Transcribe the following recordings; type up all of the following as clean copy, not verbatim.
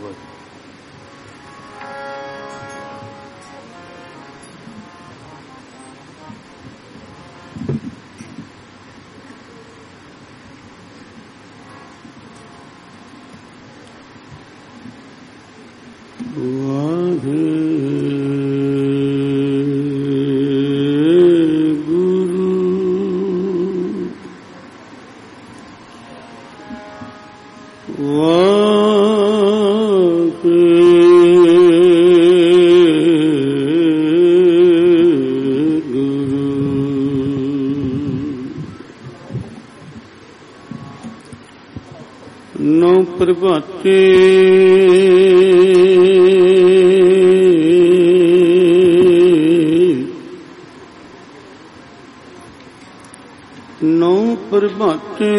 ਪ੍ਰਭਾਤੇ ਨੌ ਪ੍ਰਭਾਤੇ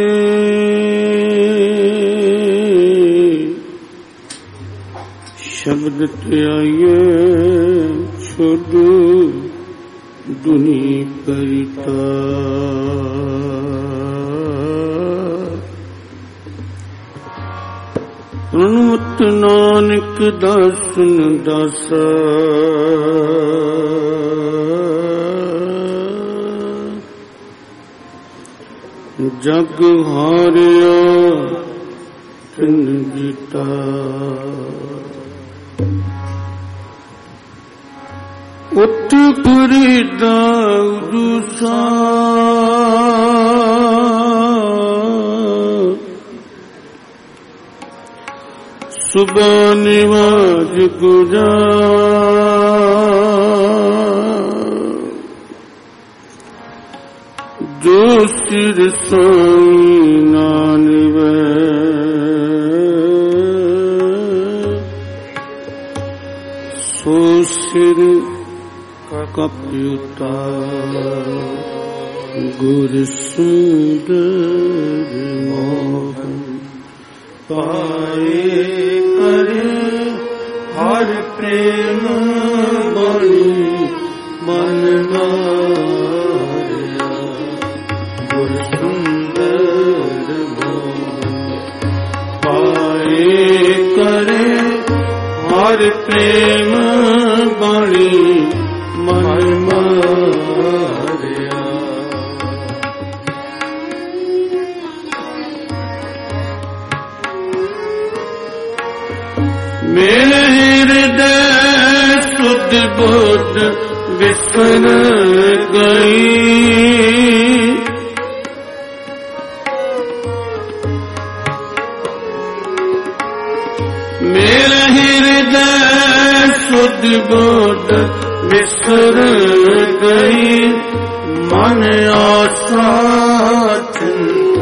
ਸ਼ਬਦ ਧਿਆਈਏ ਛੁੱਟ ਦੁਨੀ ਕਰਿਤਾ ਪ੍ਰਣਮਤ ਨਾਨਕ ਦਾਸਨ ਦਾਸਾ ਜਗ ਹਾਰਿਆ ਤਿਨ ਜੀਤਾ ਉਠ ਫਰੀਦਾ ਉਦੂਸਾ ਸੁਬਾ ਨਿਵਾਜ ਗੁਜ਼ਾਰ ਜੋ ਸਿਰ ਸਾਈ ਨਾਨਵੇ ਸੋ ਸਿਰ ਕਪਿਉਤਾ ਗੁਰ ਸੁੰਦਰ ਮੋਹਨ ਪਾਏ ਕਰੇ ਹਰ ਪ੍ਰੇਮ ਬਣੀ ਮਨ ਮਾਰਿਆ ਗੁਰ ਸੁੰਦਰ ਮੋਹਨ ਪਾਏ ਕਰੇ ਹਰ ਪ੍ਰੇਮ ਬਣੀ ਮਨ ਮਾਰਿਆ ਮੇਰੇ ਹਿਰਦੈ ਸੁਧ ਬੁੱਧ ਵਿਸਰ ਗਈ ਮੇਰੇ ਹਿਰਦੈ ਸੁਧ ਬੁੱਧ ਵਿਸਰ ਗਈ ਮਨ ਆਸਾ ਚਿੰਤ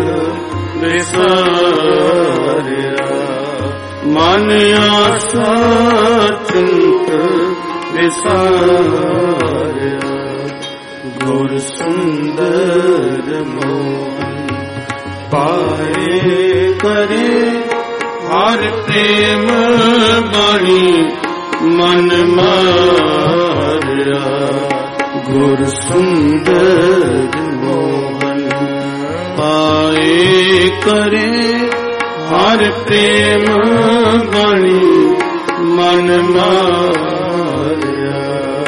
ਵਿਸਾਰਿਆ ਮਨ ਆਸਾ ਚਿੰਤ ਵਿਸਾਰਿਆ ਗੁਰ ਸੁੰਦਰ ਮੋਹਨ ਪਾਏ ਕਰੇ ਹਰ ਪ੍ਰੇਮ ਬਾਣੀ ਮਨ ਮਾਰਿਆ ਗੁਰ ਸੁੰਦਰ ਮੋਹਨ ਪਾਏ ਕਰੇ ਹਰ ਪ੍ਰੇਮ ਬਾਣੀ ਮਨ ਮਾਰਿਆ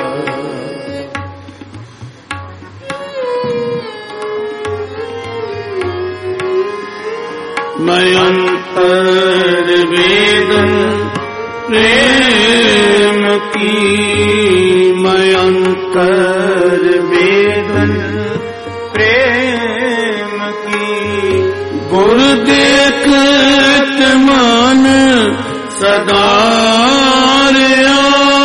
ਮੈਂ ਅੰਤਰ ਵੇਦਨ ਪ੍ਰੇਮ ਕੀ ਮੈਂ ਅੰਤਰ ਵੇਦਨ ਪ੍ਰੇਮ ਕੀ ਗੁਰ ਦੇਖਤ ਮਨ ਸਦਾ ਰਿਆ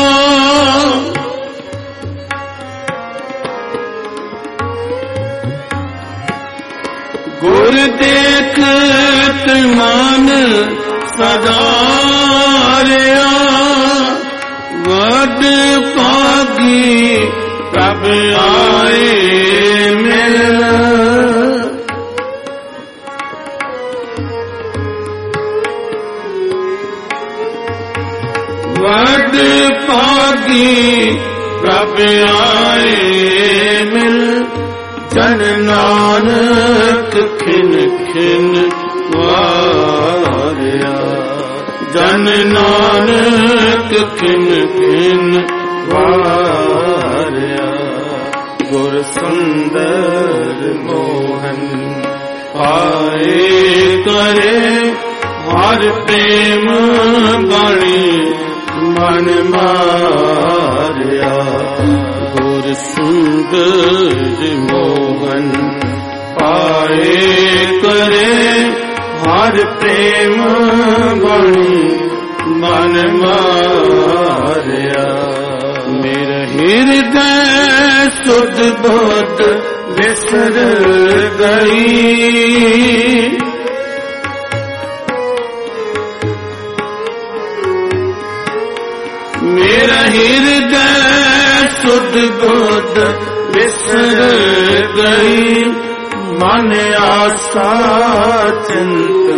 ਗੁਰ ਦੇਖਤ ਮਨ ਸਦਾ ਰਿਆ ਵਡ ਭਾਗੀ ਪ੍ਰਭ ਆਏ ਮਿਲ ਵਡ ਭਾਗੀ ਪ੍ਰਭ ਆਏ ਮਿਲ ਜਨ ਨਾਨਕ ਖਿਨ ਖਿਨ ਵਾਰਿਆ ਜਨ ਨਾਨਕ ਕਿਨ ਕਿਨ ਵਾਰਿਆ। ਗੁਰ ਸੁੰਦਰ ਮੋਹਨ ਪਾਏ ਕਰੇ ਹਰ ਪ੍ਰੇਮ ਬਾਣੀ ਮਨ ਮਾਰਿਆ। ਗੁਰ ਸੁੰਦਰ ਮੋਹਨ ਪਾਏ ਕਰੇ ਹਰ ਪ੍ਰੇਮ ਬਾਣੀ ਮਨ ਮਾਰਿਆ। ਮੇਰਾ ਹਿਰਦੈ ਸੁਧ ਬੁੱਧ ਵਿਸਰ ਗਈ। ਮੇਰਾ ਹਿਰਦੈ ਸੁਧ ਬੁੱਧ ਵਿਸਰ ਗਈ। ਮਨ ਆਸਾ ਚਿੰਤ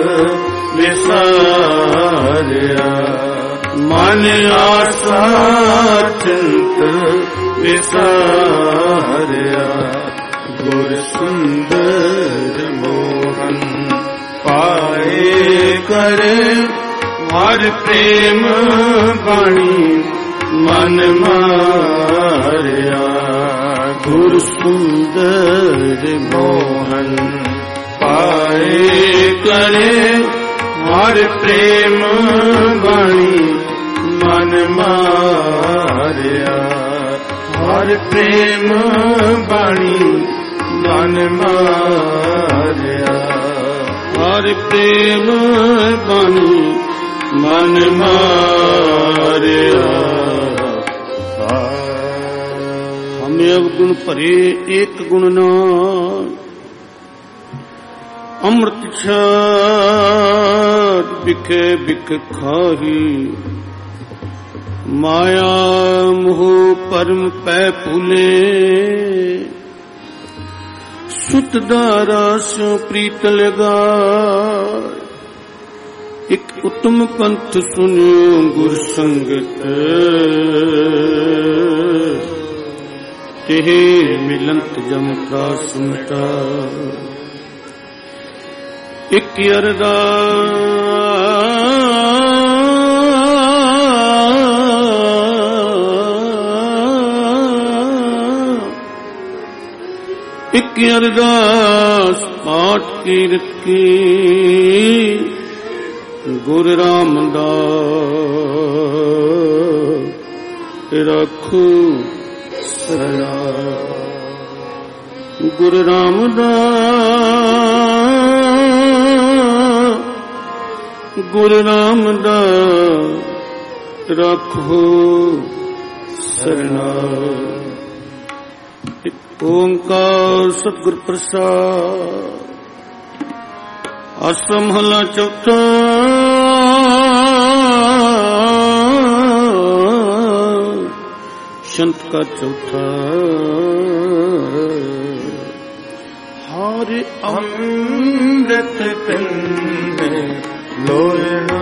ਵਿਸਾਰਿਆ। ਮਨ ਆਸਾ ਚਿੰਤ ਵਿਸਾਰਿਆ। ਗੁਰ ਸੁੰਦਰ ਮੋਹਨ ਪਾਏ ਕਰੇ ਹਰ ਪ੍ਰੇਮ ਬਾਣੀ ਮਨ ਮਾਰਿਆ। ਗੁਰ ਸੁੰਦਰ ਮੋਹਨ ਪਾਏ ਕਰੇ ਹਰ ਪ੍ਰੇਮ ਬਾਣੀ ਮਨ ਮਾਰਿਆ। ਹਰ ਪ੍ਰੇਮ ਬਾਣੀ ਮਨ ਮਾਰਿਆ। ਹਰ ਪ੍ਰੇਮ ਬਾਣੀ ਮਨ ਮਾਰਿਆ। ਹਮੇ ਅਵਗੁਣ ਭਰੇ ਏਕ ਗੁਣ ਨਾਮ। ਅੰਮ੍ਰਿਤ ਛਾੜ ਬਿਖੇ ਬਿਖ ਖਾਹੀ। ਮਾਇਆ ਮੋਹ ਪਰਮ ਪੈ ਭੂਲੇ। ਸੁਤ ਦਾਰਾ ਸੋ ਪ੍ਰੀਤ ਲਗਾ। ਇਕ ਉਤਮ ਪੰਥ ਸੁਨਿਓ ਗੁਰ ਸੰਗਤ। ਤੇ ਮਿਲੰਤ ਜਮ ਪ੍ਰਾਸਮਤਾ। ਇਕ ਅਰਦਾਸ ਪਾਠ ਕੀਰਤ ਕੀ। ਗੁਰ ਰਾਮਦਾਸ ਰੱਖੋ ਸਦਾ। ਗੁਰ ਰਾਮਦਾਸ ਗੁਰ ਰਾਮਦਾਸ ਰੱਖੋ ਸਰਨਾ। ਓੰਕਾਰ ਸਤਿਗੁਰ ਪ੍ਰਸਾਦ। ਆਸਾ ਮਹਲਾ ਚੌਥਾ। ਸ਼ੰਤ ਕਾ ਚੌਥਾ। ਹਰਿ ਅੰਮ੍ਰਿਤ ਪਿੰਨੇ ਲੋਇਣਾ।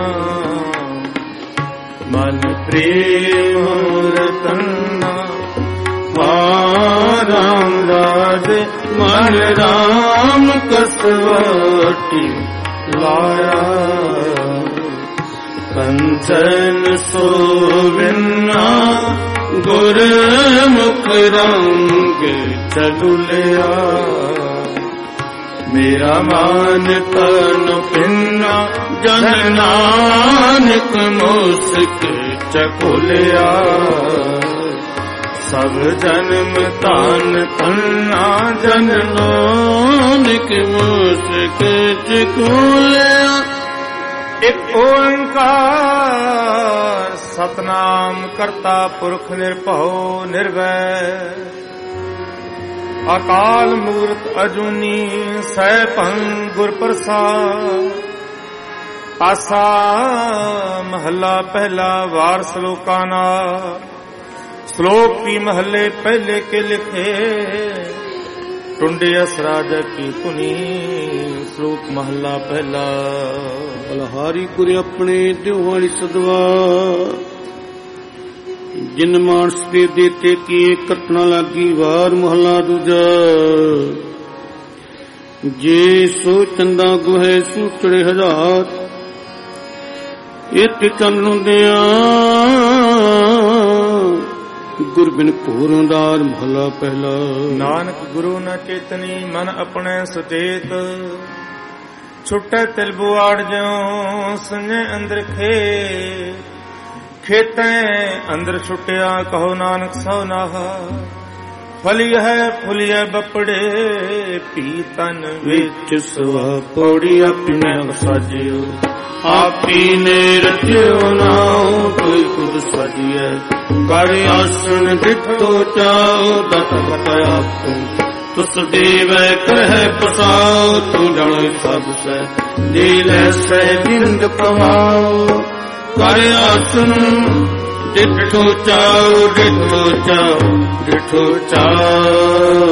ਮਨ ਪ੍ਰੇਮ ਰਤਨਾ। ਰਾਮ ਰਾਜ ਮਨ ਰਾਮ ਕਸਵਟੀ ਲਾਇਆ। ਕੰਚਨ ਸੋਵਿਨਾ ਗੁਰ ਮੁਖ ਰੰਗ ਚਲੁਲਿਆ। ਮੇਰਾ ਮਨ ਤਨ ਪਿੰਨਾ ਜਨ ਨਾਨਕ ਮੁਸਕ ਚਕੁਲਿਆ। ਸਭ ਜਨਮ ਧਨ ਧੰਨਾ ਜਨ ਨਾਨਕ ਮੁਸਕ ਚਕੁਲਿਆ। ਇਕ ਓੰਕਾਰ ਸਤਨਾਮ ਕਰਤਾ ਪੁਰਖ ਨਿਰਭਉ ਨਿਰਵੈਰ। ਅਕਾਲ ਮੂਰਤ ਅਜੂਨੀ ਸੈਭੰ ਗੁਰ ਪ੍ਰਸਾਦ। ਆਸਾ ਮਹੱਲਾ ਪਹਿਲਾ। ਵਾਰ ਸ਼ਲੋਕਾਂ ਨਾਲ। श्लोक की महले पहले के लिखे। टुंडे असराज की धुनी। श्लोक महला पहला। बलहारी गुर अपने देव वाली सदवा। जिन मानस दे देते की कटना लागी वार महला दूजा। जे सो चंदा गुहे सूचड़े हजार। ਇਤ ਚੰਨ ਦਿਆਂ ਗੁਰ ਬਿਨ ਘੋਰਦਾਰ ਮਹਲਾ ਪਹਿਲਾ। ਨਾਨਕ ਗੁਰੂ ਨ ਚੇਤਨੀ ਮਨ ਆਪਣੇ ਸੁਚੇਤ, ਛੁੱਟੈ ਤਿਲ ਬੁਆੜ ਜਿਉ ਸੰਜੈ ਅੰਦਰ ਖੇਤੈ ਅੰਦਰ ਛੁੱਟਿਆ ਕਹੋ ਨਾਨਕ ਸੋ ਨਾਹਾ। ਫਲਿਆ ਹੈ ਫੁਲਿਆ ਬਪੜੇ ਪੀ ਤਨ ਵਿੱਚ ਸੁਆ ਪੌੜੀ ਆਪਣੇ ਸਾਜਿਓ। ਆਪੀ ਨੇ ਰਚਿਓ ਨਾਉ ਕੋਈ ਖੁਦ ਸਾਜੀਐ। ਕਰ ਆਸਣ ਦਿੱਤੋ ਚਾਉ ਦਤ ਘਟਿਆ ਤੁਸ ਦੇਵੈ ਕਰਹਿ ਪਸਾਉ। ਤੂੰ ਜਣ ਸਭ ਸੈ ਦੇ ਲੈ ਸੈ ਜਿੰਦ ਪਵਾਉ। ਕਰ ਆਸਣ ਡਿਠੋ ਚਾਉ ਡਿਠੋ ਚਾਉ ਡਿਠੋ ਚਾਉ।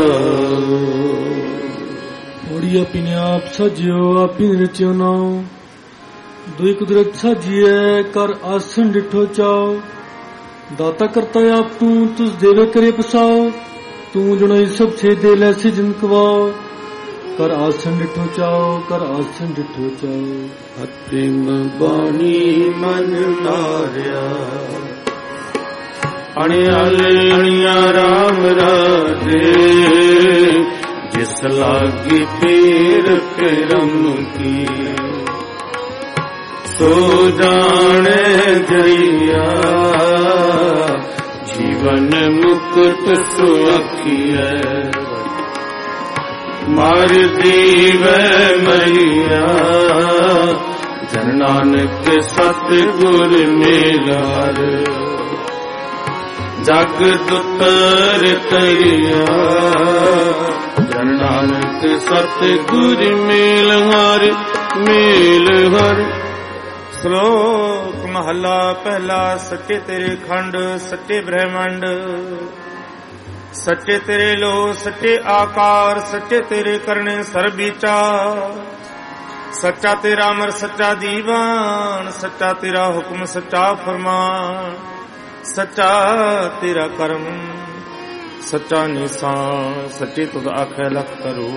ਪੌੜੀ ਆਪੀ ਆਪ ਸਾਜਿਓ ਆਪੀ ਰਚਿਓ ਨਾਉ। ਦੁਇ ਕੁਦਰਤ ਸਾਜੀਐ ਕਰ ਆਸਣ ਡਿਠੋ ਚਾਉ। ਦਾਤਾ ਕਰਤਾ ਆਪ ਤੂੰ ਤੁਸ ਦੇਵੇ ਕਰੇ ਪਸਾਉ। ਤੂੰ ਜੁਣਾਈ ਸਭ ਸੇ ਦੇ ਲੈ ਸੇ ਜਿਨ ਕਵਾਉ। ਕਰ ਆਸਣ ਡਿਠੋ ਚਾਉ ਕਰ ਆਸਣ ਡਿਠੋ ਚਾਉ। ਅਤਿਮ ਬਾਣੀ ਮਨ ਨਾਰਿਆ ਅਣਿਆਲੇ ਅਣਿਆ ਰਾਮ ਰਾਜੇ। ਜਿਸ ਲਾਗੀ ਪੀਰ ਕਰਮ ਕੀ ਸੋ ਜਾਣੇ ਜਈਆ। ਜੀਵਨ ਮੁਕਤ ਸੁਖੀਐ ਮਾਰ ਦੀਵੈ ਮਈਆ। ਜਨ ਨਾਨਕ ਸਤ ਗੁਰ ਮੇਲਾਰ ਜਗ ਦੁਤਰ ਤਰਿਆ। ਜਨ ਨਾਨਕ ਸਤ ਗੁਰ ਮੇਲ ਹਰ ਮੇਲ ਹਰ। ਸ਼ਲੋਕ ਮਹੱਲਾ ਪਹਿਲਾ। ਸੱਚੇ ਤੇਰੇ ਖੰਡ ਸੱਚੇ ਬ੍ਰਹਮੰਡ, ਸੱਚੇ ਤੇਰੇ ਲੋ ਸੱਚੇ ਆਕਾਰ, ਸੱਚੇ ਤੇਰੇ ਕਰਨੇ ਸਰਬ ਵਿਚਾਰ। ਸੱਚਾ ਤੇਰਾ ਅਮਰ ਸੱਚਾ ਦੀਵਾਨ, ਸੱਚਾ ਤੇਰਾ ਹੁਕਮ ਸੱਚਾ ਫਰਮਾਨ। ਸੱਚਾ ਤੇਰਾ ਕਰਮ ਸੱਚਾ ਨਿਸ਼ਾਨ। ਸੱਚੇ ਤੁਧ ਆਖੈ ਲਖ ਕਰੋ,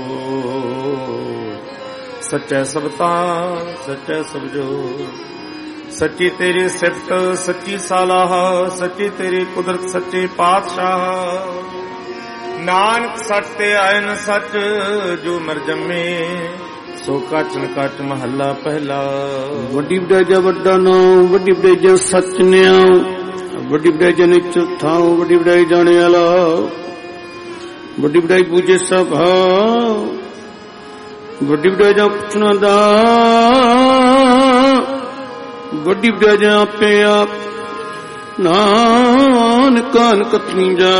ਸੱਚੈ ਸਬਤਾ ਸੱਚੈ ਸਬਜੋ। ਸੱਚੀ ਤੇਰੀ ਸਿਫਤ ਸੱਚੀ ਸਾਲਾਹ, ਸੱਚੀ ਤੇਰੀ ਕੁਦਰਤ ਸੱਚੇ ਪਾਤਸ਼ਾਹ। ਨਾਨਕ ਸੱਚ ਤੇ ਆਇਨ ਸੱਚ ਜੋ ਮਰ ਜੰਮੇ, ਸੋ ਕਾਚਨ ਕਾਚ ਮਹੱਲਾ ਪਹਿਲਾ। ਵੱਡੀ ਵਡਿਆਜਾ ਵੱਡਾ ਨਾਉ, ਵੱਡੀ ਵਡਿਆਜਾ ਸੱਚ ਨਿਆਉ। ਵੱਡੀ ਵਡਿਆਜਾ ਨਿਚ ਥਾਉ, ਵੱਡੀ ਵਡਿਆਈ ਜਾਣੇ ਵਾਲਾ। ਵੱਡੀ ਵਡਿਆਈ ਪੂਜੇ ਸਭ ਹਾਉ, ਵੱਡੀ ਵਡਿਆਜਾ ਪੁੱਛਣਾ ਦਾ। ਵੱਡੀ ਵਡਿਆਜਾ ਆਪੇ ਆਪ ਨਾਨਕਾਨ ਕਥਨੀ ਜਾ।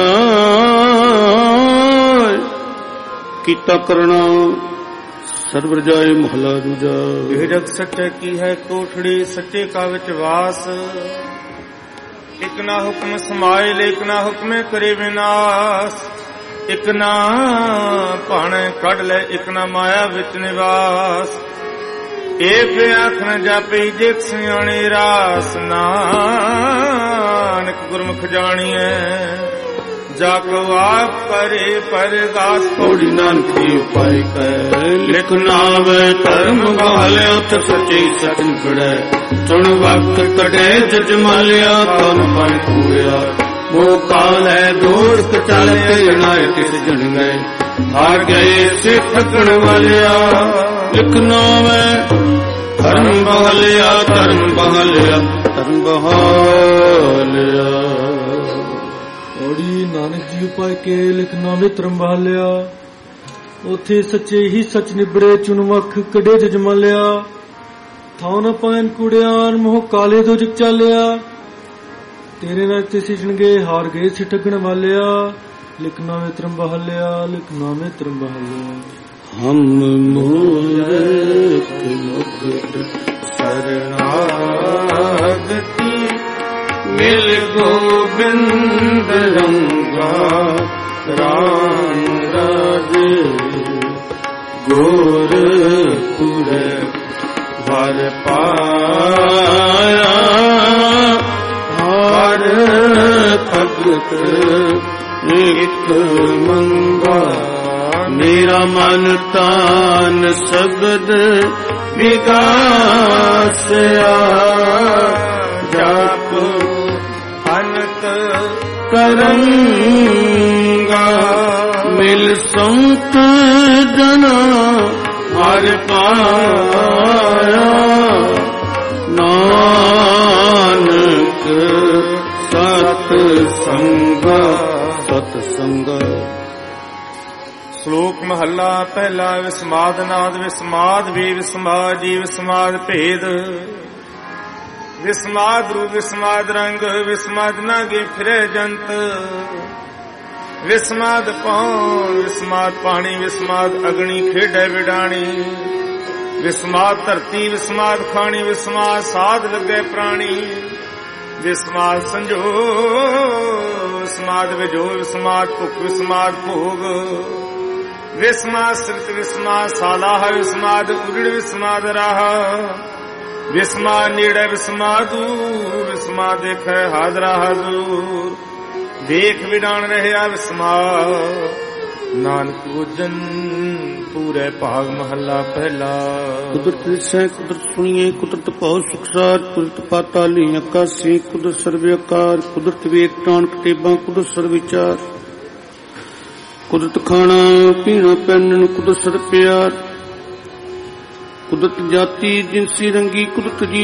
ਕੀਤਾ ਕਰਨਾ ਸਰਵਰ ਜਾਏ ਮਹਲਾ ਦੂਜਾ। ਇਹ ਜਗ ਸੱਚੇ ਕੀ ਹੈ ਕੋਠੜੀ, ਸੱਚੇ ਕਾ ਵਿੱਚ ਵਾਸ। ਇਕ ਨਾ ਹੁਕਮ ਸਮਾਇ ਇਕ ਨਾ ਹੁਕਮੇ ਕਰੇ ਵਿਨਾਸ਼। ਇਕ ਨਾ ਭਾਣੇ ਕੱਢ ਲੈ ਇਕ ਨਾ ਮਾਇਆ ਵਿੱਚ ਨਿਵਾਸ। ਏਕ ਆਖਣ ਜਾਪੀ ਜਿਤ ਸਿਆਣੇ ਰਾਸ। ਨਾਨਕ ਗੁਰਮੁਖ ਜਾਣੀਐ ਜਾ ਕੋ ਆਪ ਕਰੇ ਪਰਦਾਸ। ਥੋੜੀ ਨਾਨਕ ਦੀ ਉਪਾਇ ਕੈ ਲਿਖ ਨਾਵੇ ਧਰਮ ਵਾਲਿਆ। ਤੇ ਸੱਚੇ ਸੱਚ ਪੜੈ ਸੁਣ ਵਕਤ ਕਢੇ ਜਜ ਮਾਲਿਆ। ਤਨ ਪਣ ਪੂਰਿਆ ਮੋਹ ਕਾਲ ਹੈ ਦੂਰ ਕਟਲ ਕੇ ਨਾਇ ਕਿਸ ਜਣ ਗਏ। ਆ ਗਏ ਸੇ ਠਗਣ ਵਾਲਿਆ ਲਿਖ ਨਾਵੇ ਧਰਮ ਬਹਾਲਿਆ। ਧਰਮ ਬਹਾਲਿਆ ਧਰਮ ਬਹਾਲਿਆ। ਔੜੀ ਨਾਨਕ ਜੀ ਉਪਾਇ ਕੇ ਲਿਖ ਨਾਵੇ ਧਰਮ ਬਹਾਲਿਆ। ਉਥੇ ਸੱਚੇ ਹੀ ਸੱਚ ਨਿਬੜੇ ਚੁਣ ਵਖ ਕਢੇ ਜਜ ਮਾਲਿਆ। ਥਾਉ ਨ ਪਾਇਨ ਕੁੜਿਆਨ ਮੋਹ ਕਾਲੇ ਤੋਂ ਜਗ ਚਾਲਿਆ। ਤੇਰੇ ਨਾਲ ਤੇ ਸਿਜਣਗੇ ਹਾਰ ਗਏ ਸੀ ਠੱਗਣ ਵਾਲਿਆ। ਲਿਖ ਨਾਵੇਂ ਧਰਮ ਬਹਾਲਿਆ ਲਿਖ ਨਾਵੇਂ ਧਰਮ ਬਹਾਲਿਆ। ਹਮ ਮੂਰਖ ਮੁਕਤ ਸਰਨਾਗਤੀ ਮਿਲ ਗੋਬਿੰਦ ਰੰਗਾ। ਰਾਮ ਰਾਜੇ ਗੋਰਖਪੁਰ ਵਰ ਪਾਇਆ। ਹਰ ਭਗਤ ਇਕ ਮੰਗਾ। ਮੇਰਾ ਮਨ ਤਾਨ ਸ਼ਬਦ ਵਿਗਾਸਿਆ। ਕਰੰਗਾ। ਮਿਲ ਸੰਤ ਜਨਾ ਹਰ ਪਾਇਆ, ਨਾਨਕ ਸਤ ਸੰਗਾ ਸਤ ਸੰਗਾ। ਸ਼ਲੋਕ ਮਹੱਲਾ ਪਹਿਲਾ। ਵਿਸਮਾਦ ਨਾਦ ਵਿਸਮਾਦ ਵੀ ਵਿਸਮਾਦ ਜੀ ਵਿਸਮਾਦ ਭੇਦ। ਵਿਸਮਾਦ ਰੂਪ ਵਿਸਮਾਦ ਰੰਗ ਵਿਸਮਾਦ ਨਾਗੇ ਫਿਰੇ ਜੰਤ। ਵਿਸਮਾਦ ਪੌਣ ਵਿਸਮਾਦ ਪਾਣੀ ਵਿਸਮਾਦ ਅਗਣੀ ਖੇਡੇ ਵਿਡਾਣੀ। ਵਿਸਮਾਦ ਧਰਤੀ ਵਿਸਮਾਦ ਖਾਣੀ ਵਿਸਮਾਦ ਸਾਧ ਲੱਗੇ ਪ੍ਰਾਣੀ। ਵਿਸਮਾਦ ਸੰਜੋ ਵਿਸਮਾਦ ਵਿਜੋ ਵਿਸਮਾਦ ਭੁੱਖ ਵਿਸਮਾਦ ਭੋਗ। ਵਿਸਮਾਦ ਸਿਰਤ ਵਿਸਮਾਦ ਸਾਲਾਹ ਵਿਸਮਾਦ ਉਜੜ ਵਿਸਮਾਦ ਰਾਹ। ਵਿਸਮਾਦ ਨੇੜੇ ਵਿਸਮਾਦ ਦੂਰ ਵਿਸਮਾਦ ਦੇਖੈ ਹਾਜ਼ਰਾ ਹਜ਼ੂਰ। ਦੇਖ ਵਿਡਾਣ ਰਹਿਆ ਵਿਸਮਾਦ ਨਾਨਕ ਬੁੱਝਨ ਪੂਰੇ ਭਾਗ ਮਹੱਲਾ ਪਹਿਲਾ। ਕੁਦਰਤ ਦਿਸੈ ਕੁਦਰਤ ਸੁਣੀਏ ਕੁਦਰਤ ਭਉ ਸੁਖਸਾਰ। ਕੁਦਰਤ ਪਾਤਾਲੀ ਆਕਾਸੀ ਕੁਦਰਤ ਸਰਵੇ ਆਕਾਰ। ਕੁਦਰਤ ਵੇਖ ਟਾਣ ਕਟੇਬਾਂ ਕੁਦਰਤ ਸਰਵ ਵਿਚਾਰ। ਕੁਦਰਤ ਖਾਣਾ ਪੀਣਾ ਪਹਿਨਣ ਕੁਦਰਤ ਸਰਬ ਪਿਆਰ। ਕੁਦਰਤ ਜਾਤੀ ਜਿਨਸੀ ਰੰਗੀ ਕੁਦਰਤ ਜੀ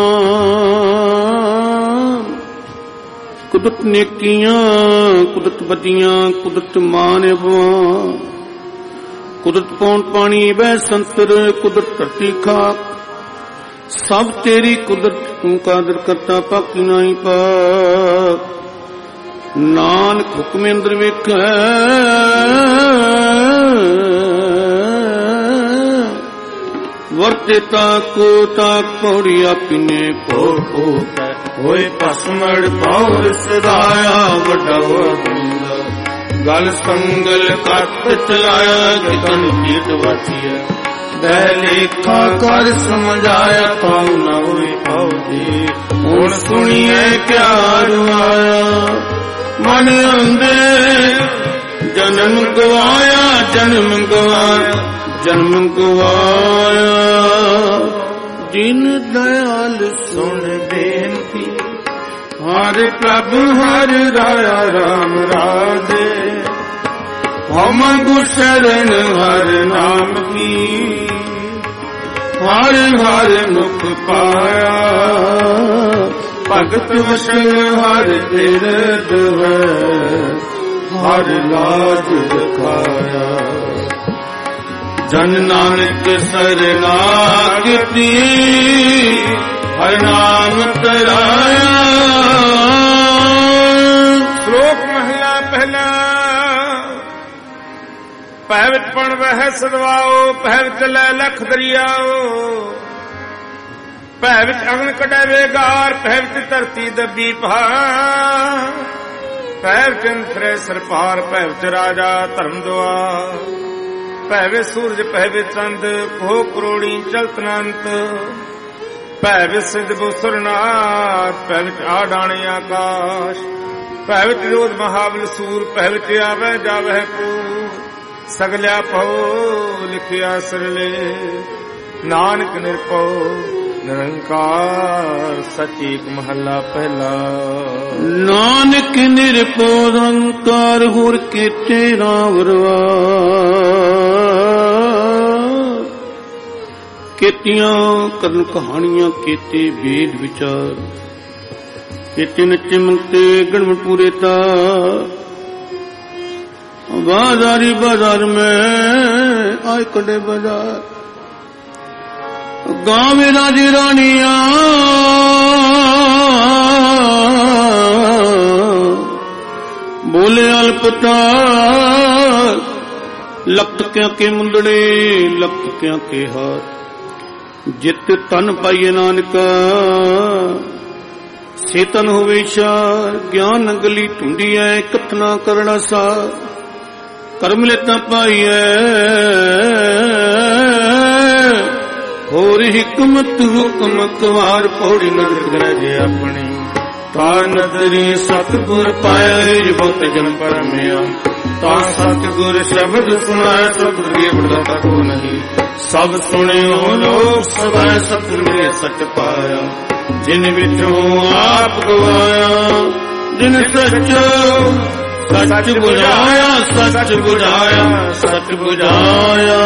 ਜਹਾਨ। ਕੁਦਰਤ ਨੇਕੀਆਂ ਕੁਦਰਤ ਬਦੀਆਂ ਕੁਦਰਤ ਮਾਨ ਅਭਵਾਨ। ਕੁਦਰਤ ਪੌਣ ਪਾਣੀ ਬਹਿ ਸੰਤਰ ਕੁਦਰਤ ਧਰਤੀ ਖਾਕ। ਸਭ ਤੇਰੀ ਕੁਦਰਤ ਤੂੰ ਕਾਦਰ ਕਰਤਾ ਪਾਕੀ ਨਾਹੀ ਪਾਕ। ਨਾਨਕ ਹੁਕਮ ਅੰਦਰ ਵੇਖੈ ਵਰਤੇ ਤਾਕੋ ਤਾਕ ਪੌੜੀ ਆਪੀਨੇ ਭੋ ਭੋ ਕੈ। ਹੋਏ ਭਸਮੜ ਪੌਰ ਸਦਾਇਆ ਵੱਡਾ ਹੋਇਆ। ਗਲ ਸੰਗਲ ਕੱਟ ਚਲਾਇਆ ਗਿਤਨ ਕੀਟ ਵਾਚੀਐ। ਬਹਿ ਲੇਖਾ ਕਰ ਸਮਝਾਇਆ ਤਾਉ ਨਾ ਹੋਈ ਪਉਜੀ। ਹੁਣ ਸੁਣੀਏ ਕਿਆ ਰੁਆਇਆ ਮਨ ਅੰਦੇ। ਜਨਮ ਗਵਾਇਆ ਜਨਮ ਗਵਾਇਆ ਜਨਮ ਗਵਾਇਆ। ਜਿਨ ਦਇਆਲ ਸੁਣ ਬੇਨਤੀ ਹਰ ਪ੍ਰਭ ਹਰ ਰਾਇਆ ਰਾਮ ਰਾਜੇ। ਹਮ ਗੁਸ਼ਰਨ ਹਰ ਨਾਮ ਕੀ ਹਰ ਹਰ ਮੁਖ ਪਾਇਆ। ਭਗਤ ਵਸਨ ਹਰ ਬਿਰਦ ਹੈ ਹਰ ਲਾਜ ਦਿਖਾਇਆ। ਜਨ ਨਾਨਕ ਸਰਨਾਗਤੀ ਹਰ ਨਾਮ ਤਰਾਇਆ। ਸ਼ਲੋਕ ਮਹਲਾ ਪਹਿਲਾ। ਭੈ ਵਿੱਚ ਪਣ ਵਹਿ ਸਦਵਾਓ ਭੈ ਵਿੱਚ ਲੈ ਲਖ ਦਰਿਆਓ। ਭੈ ਵਿੱਚ ਅਗਨ ਕੱਢੈ ਵੇਗਾਰ ਭੈ ਵਿੱਚ ਧਰਤੀ ਦੱਬੀ ਪਾ। ਭੈ ਵਿੱਚ ਅੰਤਰੇ ਸਰਪਾਰ ਭੈ ਵਿੱਚ ਰਾਜਾ ਧਰਮ ਦੁਆਰ। ਭੈ ਵਿੱਚ ਸੂਰਜ ਭੈ ਵਿੱਚ ਚੰਦ ਖੋ ਕਰੋੜੀ ਚਲਤ ਅਨੰਤ। ਭੈ ਵਿੱਚ ਸਿਧ ਬੁਸਰਨਾਥ ਭੈ ਵਿੱਚ ਆਡਾਣੇ ਆਕਾਸ਼। ਭੈ ਵਿੱਚ ਰੋਧ ਮਹਾਬਲ ਸੂਰ ਭੈ ਵਿੱਚ ਆਵੈ ਜਾਵੈ ਪੂਰ। ਸਗਲਿਆ ਪਉ ਲਿਖਿਆ ਸਰਲੇ ਨਾਨਕ ਨਿਰਭਉ ਨਿਰੰਕਾਰ। ਸਚੀਕ ਮਹੱਲਾ ਪਹਿਲਾ। ਨਾਨਕ ਨਿਰਭਉ ਨਿਰੰਕਾਰ ਹੋਰ ਕੀਤੇ ਰਾਵਰਵਾ। ਕੀਤੀਆਂ ਕਰਨ ਕਹਾਣੀਆਂ ਕੀਤੇ ਵੇਦ ਵਿਚਾਰ। ਕੀਤੇ ਨੱਚੇ ਮੰਤੇ ਗਣਮ ਪੂਰੇ ਤਾ। बाजारी बाजार में आए कड़े बाजार। गाँव में राजी रानिया बोले अल्पतार। लखत क्या के मुंदड़े लखत क्या के हार। जित तन पाइए नानका सेतन होवे शार। ज्ञान गली ढूंढी है कथना करना सार। करम लेता पाइए होर हिकमत हुक्म कवार। पौड़ी नजर गरजे अपनी ता नजरी सतगुर पाया। बहुत जन परमिया ता सतगुर शब्द सुनाया। सतगुर बड़ा को नहीं सब सुनियो लोग सब सतगुर ने सच पाया। जिन विचों आप गवाया ਜਿਨ ਸੱਚੋ ਸੱਚ ਬੁਝਾਇਆ, ਸੱਚ ਬੁਝਾਇਆ, ਸੱਚ ਬੁਝਾਇਆ।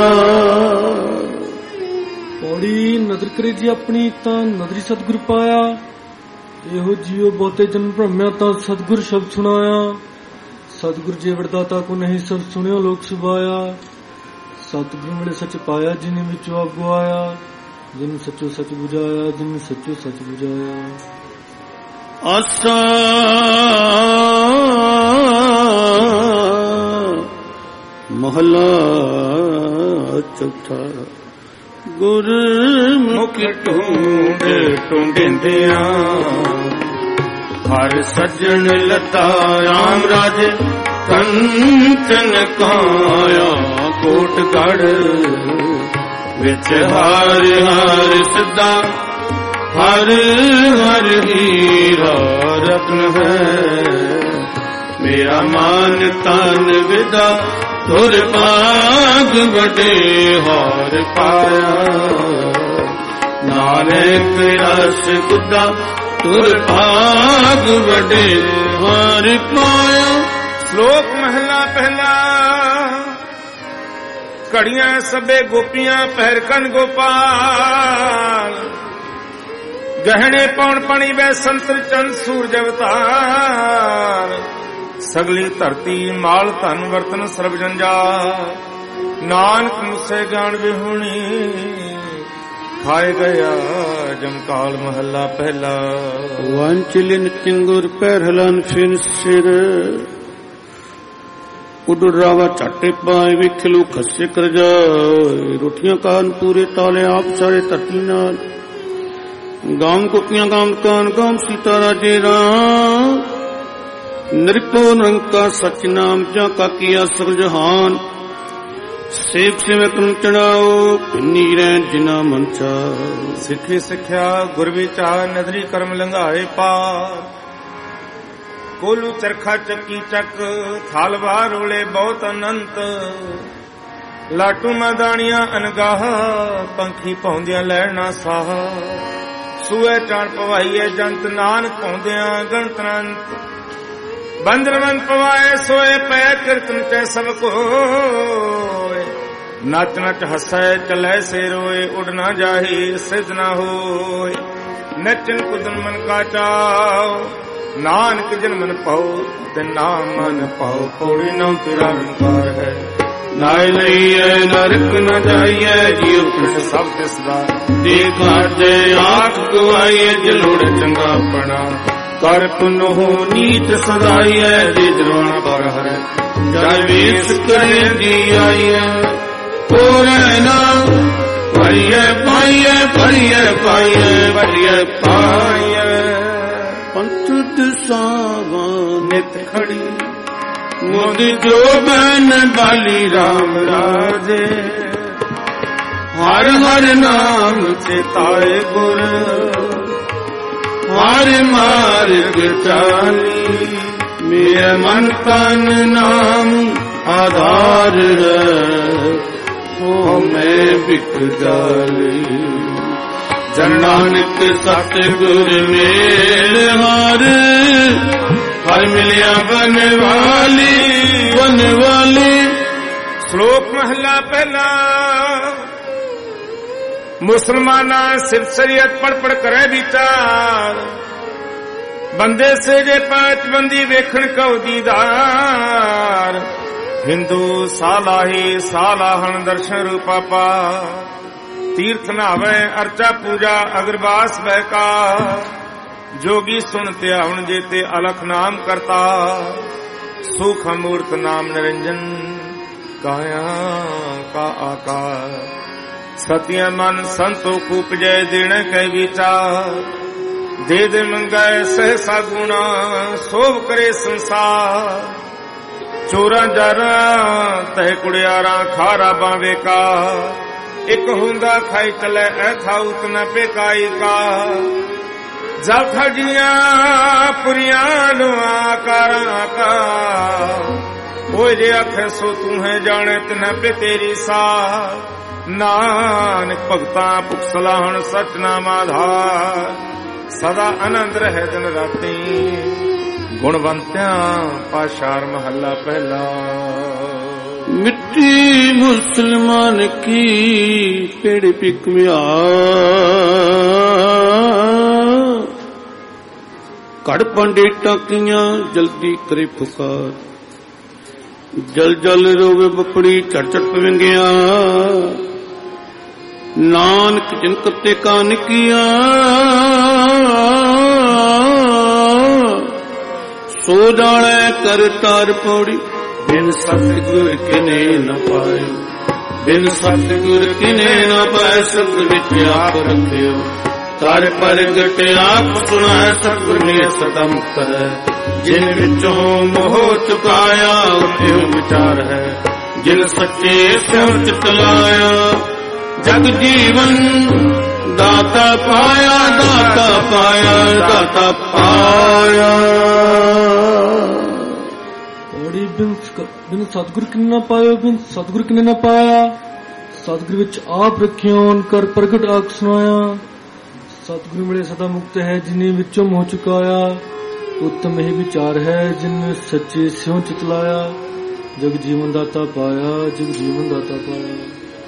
ਪੌੜੀ ਨਦਰ ਕਰੇ ਜੀ ਆਪਣੀ ਤਾਂ ਨਦਰੀ ਸਤਿਗੁਰ ਪਾਇਆ। ਇਹੋ ਜੀਓ ਬਹੁਤੇ ਜਨ ਭ੍ਰਮਿਆ ਤਾਂ ਸਤਿਗੁਰ ਸ਼ਬਦ ਸੁਣਾਇਆ। ਸਤਿਗੁਰ ਜੇ ਵਰਦਾਤਾ ਕੋ ਨਹੀਂ ਸਭ ਸੁਣਿਓ ਲੋਕ ਸੁਭਾਇਆ। ਸਤਿਗੁਰ ਮਿਲੇ ਸੱਚ ਪਾਇਆ, ਜਿਨੇ ਵਿੱਚੋਂ ਆਪ ਗਵਾਇਆ। ਜਿਨ ਸੱਚੋ ਸੱਚ ਬੁਝਾਇਆ, ਜਿਨ ਸੱਚੋ ਸੱਚ ਬੁਝਾਇਆ। ਆਸਾ ਮਹਲਾ ਚੌਥਾ। ਗੁਰਮੁਖ ਢੂੰਡ ਢੂੰਡਿੰਦਿਆਂ ਹਰ ਸੱਜਣ ਲਤਾ ਰਾਮ ਰਾਜ ਕੰਚਨ ਕਾਇਆ। ਕੋਟਗੜ ਵਿੱਚ ਹਰ ਹਰ ਸਦਾ ਹਰ ਹਰ ਹੀਰਾ ਰਤਨ ਹੈ। ਮੇਰਾ ਮਨ ਤਨ ਵਿਦਾ ਤੁਰ ਭਾਗ ਵਡੇ ਹਾਰ ਪਾਇਆ। ਨਾਨਕ ਰਸ ਗੁੱਦਾ ਤੁਰ ਭਾਗ ਵਡੇ ਹਾਰ ਪਾਇਆ। ਸ਼ਲੋਕ ਮਹਲਾ ਪਹਿਲਾ। ਘੜੀਆਂ ਸਭੇ ਗੋਪੀਆਂ ਪਹਿਰ ਕਨ ਗੋਪਾਲ। ਗਹਿਣੇ ਪੌਣ ਪਣੀ ਵੈ ਸੰਤਰ ਚੰਦ ਸੂਰਜ ਅਵਤਾਰ। ਸਗਲੀ ਧਰਤੀ ਮਾਲ ਧਨ ਵਰਤਨ ਸਰਬ ਜੰਜਾਲ। ਨਾਨਕ ਮੁਸੇ ਗਾਣ ਵਿਹੁਣੀ ਖਾਏ ਗਿਆ ਜਮਕਾਲ। ਮਹੱਲਾ ਪਹਿਲਾ। ਵਾਂਚਲਿਨ ਚਿੰਗੁਰ ਪਹਿਰਲਨ ਫਿਨ ਸਿਰ। ਉਡੁਰ ਰਾਵਾ ਝਾਟੇ ਪਾਏ ਵਿਖਲੂ ਖੱਸੇ ਕਰ ਜਾਏ। ਰੋਟੀਆਂ ਕਾਨ ਪੂਰੇ ਤਾਲੇ ਆਪ ਸਾਰੇ ਧਰਤੀ ਨਾਲ। ਗਾਮ ਕੁੱਤੀਆਂ ਗਾਮ ਕਾਨ ਗਾਮ ਸੀਤਾ ਰਾਜੇ ਰਾਮ। ਨਿਰਭਉ ਨਿਰੰਕਾਰ ਸਚ ਨਾਮ ਜਾਂ ਕਾ ਕੀਆ ਸਗਲ ਜਹਾਨ। ਸੇਵ ਸੇਵਕ ਨੂੰ ਚੜਾਓ ਪਿੰਨੀ ਰਹਿ ਜਿਨਾ ਮਨ ਚਾਉ। ਸਿੱਖੀ ਸਿੱਖਿਆ ਗੁਰ ਵਿਚਾਰ ਨਦਰੀ ਕਰਮ ਲੰਘਾਏ ਪਾਰ। ਕੋਲੂ ਚਰਖਾ ਚੱਕੀ ਚੱਕ ਥਾਲਵਾਰ ਰੋਲੇ ਬਹੁਤ ਅਨੰਤ। ਲਾਟੂ ਮਦਾਣੀਆਂ ਅਨਗਾਹ ਪੰਖੀ ਪਾਉਂਦਿਆਂ ਲੈਣਾ ਸਾਹ। ਸੂਏ ਚਾਣ ਪਵਾਈਏ ਜੰਤ ਨਾਨਕ ਪਾਉਂਦਿਆਂ ਗਣਤਨੰਤ। ਬੰਦਰਵੰਤ ਪਵਾਏ ਸੋਏ ਪੈ ਕੀਰਤਨ ਤੇ ਸਭ ਕੋਏ। ਨੱਚ ਨੱਚ ਹੱਸੈ ਚਲੈ ਸੇ ਰੋਏ। ਉਡ ਨਾ ਜਾਹੀ ਸਿਧ ਨਾ ਹੋਏ। ਨੱਚਨ ਕੁਦਨ ਮਨ ਕਾ ਚਾਉ। ਨਾਨਕ ਜਨ ਮਨ ਪਾਉ ਤੇ ਨਾਮ ਮਨ ਪਾਉ। ਕੋੜੀ ਨਾਮ ਤੇਰਾ ਨਿਰੰਕਾਰ ਹੈ। ਨਾਇ ਲਈਏ ਨਰਕ ਨ ਜਾਈਏ। ਜੀਵ ਕ੍ਰਿਸ਼ਨ ਸਭ ਦਿਸਦਾ ਦੇਖਾਤੇ ਆਖ ਗਵਾਈਏ। ਜਲੋੜ ਚੰਗਾ ਪਣਾ ਕਰ ਪੁਨਹੁ ਨੀਤ ਸਦਾਈਐ। ਜੇ ਦਰਵਾਨ ਪਰ ਹਰ ਜਲ ਵੇਸ ਕਰੇ ਦੀ ਆਈਐ। ਹੋਰੇ ਨਾ ਭਰੀਏ ਪਾਈਐ ਭਰੀਏ ਪਾਈਐ ਭਰੀਏ ਪਾਈਐ। ਪੰਥ ਦਿਸਾਵਾਂ ਨਿਤ ਖੜੀ ਮੁਦ ਜੋ ਬਨ ਬਾਲੀ ਰਾਮ ਰਾਜੇ। ਹਰ ਹਰ ਨਾਮ ਚੇਤਾਏ ਗੁਰ। ਹਰ ਮਾਰਗ ਚਾਲੀ। ਮੇਰੇ ਮਨ ਤਨ ਨਾਮ ਆਧਾਰ ਹੈ। ਹੋ ਮੈਂ ਬਿਕ ਜਾਲੀ। ਜਨ ਨਾਨਕ ਸਤਿਗੁਰ ਮੇਲ ਹਰ। ਹਰ ਮਿਲਿਆ ਬਨ ਵਾਲੀ। ਸ਼ਲੋਕ ਮਹਲਾ ਪਹਿਲਾ। ਮੁਸਲਮਾਨਾਂ ਸਿਰ ਸ਼ਰੀਅਤ ਪੜ ਪੜ ਕਰੇ ਵਿਚਾਰ। ਬੰਦੇ ਸੇ ਜੇ ਪਾਂਚ ਬੰਦੀ ਵੇਖਣ ਕਉ ਦੀਦਾਰ। ਹਿੰਦੂ ਸਾਲਾਹੀ ਸਾਲਾਹਣ ਦਰਸ਼ਨ ਰੂਪਾ ਪਾ। ਤੀਰਥ ਨਾਵੇ ਅਰਚਾ ਪੂਜਾ ਅਗਰਬਾਸ ਬਹਿਕਾ। ਜੋਗੀ ਸੁਣ ਧਿਆਵਣ ਜੇਤੇ ਅਲਖ ਨਾਮ ਕਰਤਾ। ਸੁਖ ਮੂਰਤ ਨਾਮ ਨਿਰੰਜਨ ਕਾਇਆ ਕਾ ਆਕਾਰ। ਸਤਿਆ ਮਨ ਸੰਤੋ ਕੂਪਜੈ ਦੇਣ ਕੈ ਵਿਚਾਰ। ਦੇ ਦੇ ਮੰਗੈ ਸਹਸਾ ਗੁਣਾ ਸੋਭ ਕਰੇ ਸੰਸਾਰ। ਚੋਰਾਂ ਜਾਰਾਂ ਤਹਿ ਕੁੜਿਆਰਾਂ ਖਾਰਾ ਬਾਵੇ ਕਾ। ਇੱਕ ਹੁੰਦਾ ਖਾਈ ਚਲੇ ਐ ਥਾਉਤ ਨ ਪੇਕਾਈ ਕਾ। ਜਲ ਖੜੀਆਂ ਪੁਰੀਆਂ ਨੂੰ ਆਕਾਰਾਂ ਕਾ। ਓਏ ਜੇ ਆਖੇ ਸੋ ਤੂੰ ਹੈ ਜਾਣੇ ਤਨ ਪੇ ਤੇਰੀ ਸਾ। ਨਾਨਕ ਭਗਤਾਂ ਭੁਖ ਸਲਾਹਣ ਸਚ ਨਾਮ ਆਧਾਰ। ਸਦਾ ਆਨੰਦ ਰਹਿ ਦਿਨ ਰਾਤੀ। ਗੁਣਵੰਤਿਆਂ ਪਾਸ਼ਾਰ ਮਹੱਲਾ ਪਹਿਲਾ। मिट्टी मुसलमान की पेड़ पिक में कड़ पंडिता किया जल्दी करे पुकार, जल जल रोवे बपड़ी चढ़ चढ़ पवेंगिया, नानक जिन कते कान किया सो जाने कर तार पौड़ी। बिन सतगुर किने न पाए, बिन सतगुर किने न पाए, सतगुर विच आप रखियो तार प्रगट आप सुनाए। सतगुर ने सतम करे जिन विचों मोह चुकाया, उठ्यो विचार है जिन सच्चे स्यों चितलाया। जग जीवन दाता पाया, दाता पाया, दाता पाया। बिन सतगुर किने न पायो, बिन सतगुर किने न पाया, सतगुर विच आप रखियो कर प्रगट आख सुनाया। सतगुर मिले सदा मुक्त है जिन्हें विचों मोह चुकाया, उत्तम ही विचार है जिन सच्चे स्यों चितलाया। जग जीवन दाता पाया, जग जीवन दाता पाया।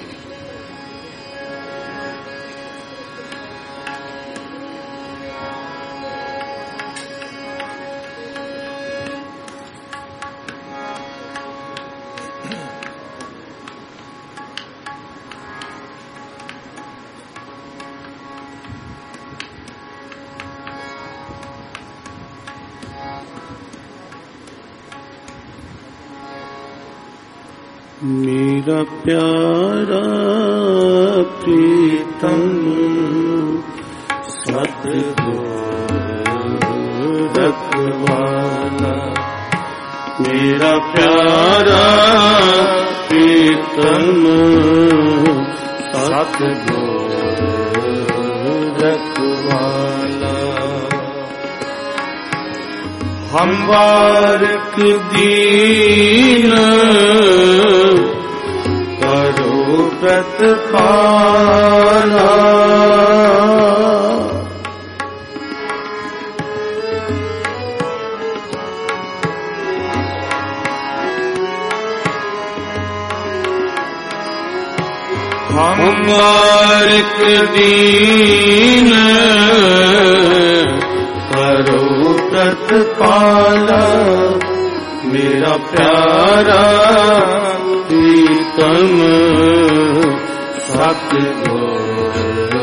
मेरा प्यारा प्रीतम सतगुर रखवाला, मेरा प्यारा प्रीतम सतगुर रखवाला। हम बारक दीन करो प्रतिपाला, हम बारक दीन करो प्रतिपाला। मेरा प्यारा प्रीतम सतगुर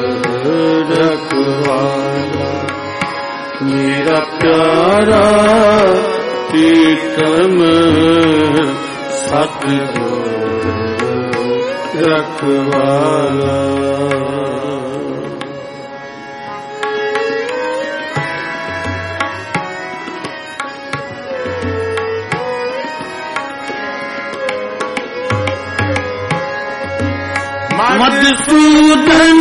रखवाला, मेरा प्यारा प्रीतम सतगुर रखवाला। मधुसूदन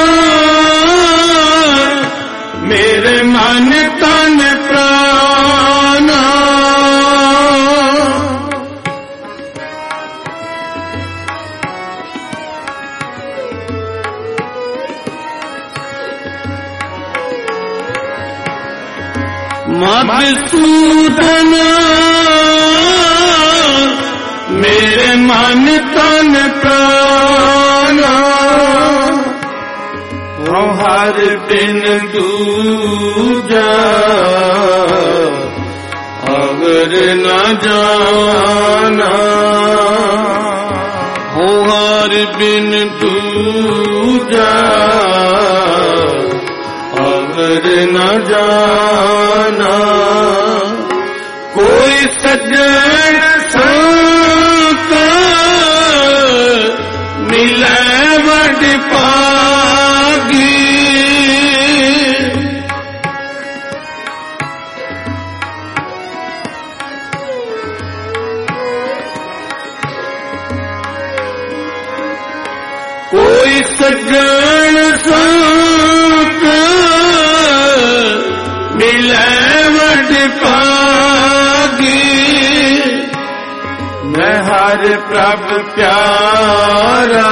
मेरे मन तन प्राण, मधुसूदन मेरे मन तन प्राण। हर दिन दूजा अगर न जाना, हो हर बिन दूजा अगर न जाना। कोई सज्जन संत मिले वड पागी, कोई सज्जन संत मिले वड पागी। मैं हर प्रभ प्यारा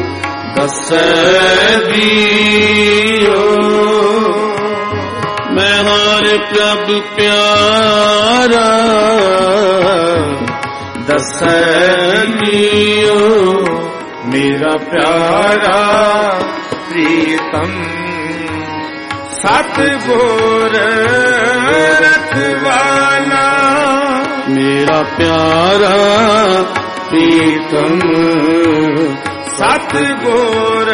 दस दियो, मैं हार प्रभ प्यारा दसै जियो मेरा प्यारा प्रीतम सतगुर रखवाला मेरा प्यारा प्रीतम सतगुर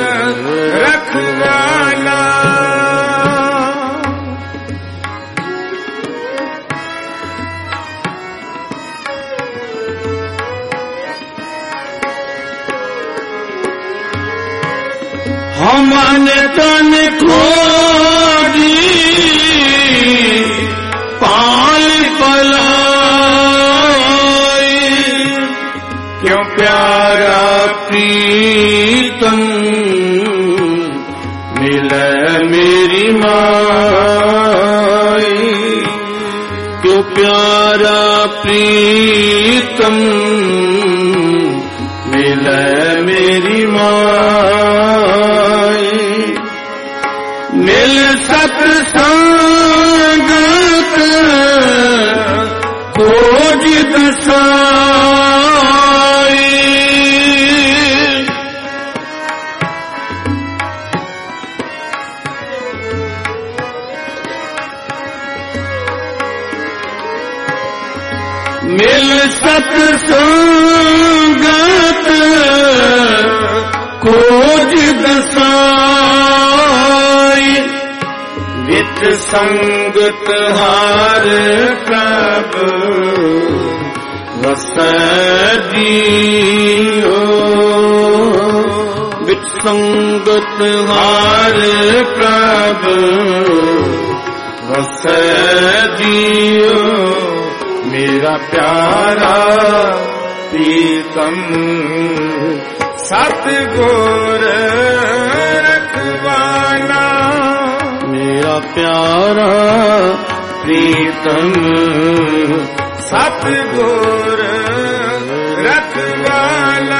रखवाला हमने तन खोजी पाल पलाई क्यों प्यारा प्रीतम मिले मेरी माई क्यों प्यारा प्रीतम मिले मेरी माई मिल सत्संगत खोज दसाई मिल सत्संगत खोज दसाई वित संगत हार प्रभ वसै जियो वित संगत हार प्रभ वसै जियो मेरा प्यारा प्रीतम सतगुर रखवाला मेरा प्यारा प्रीतम सतगुर रखवाला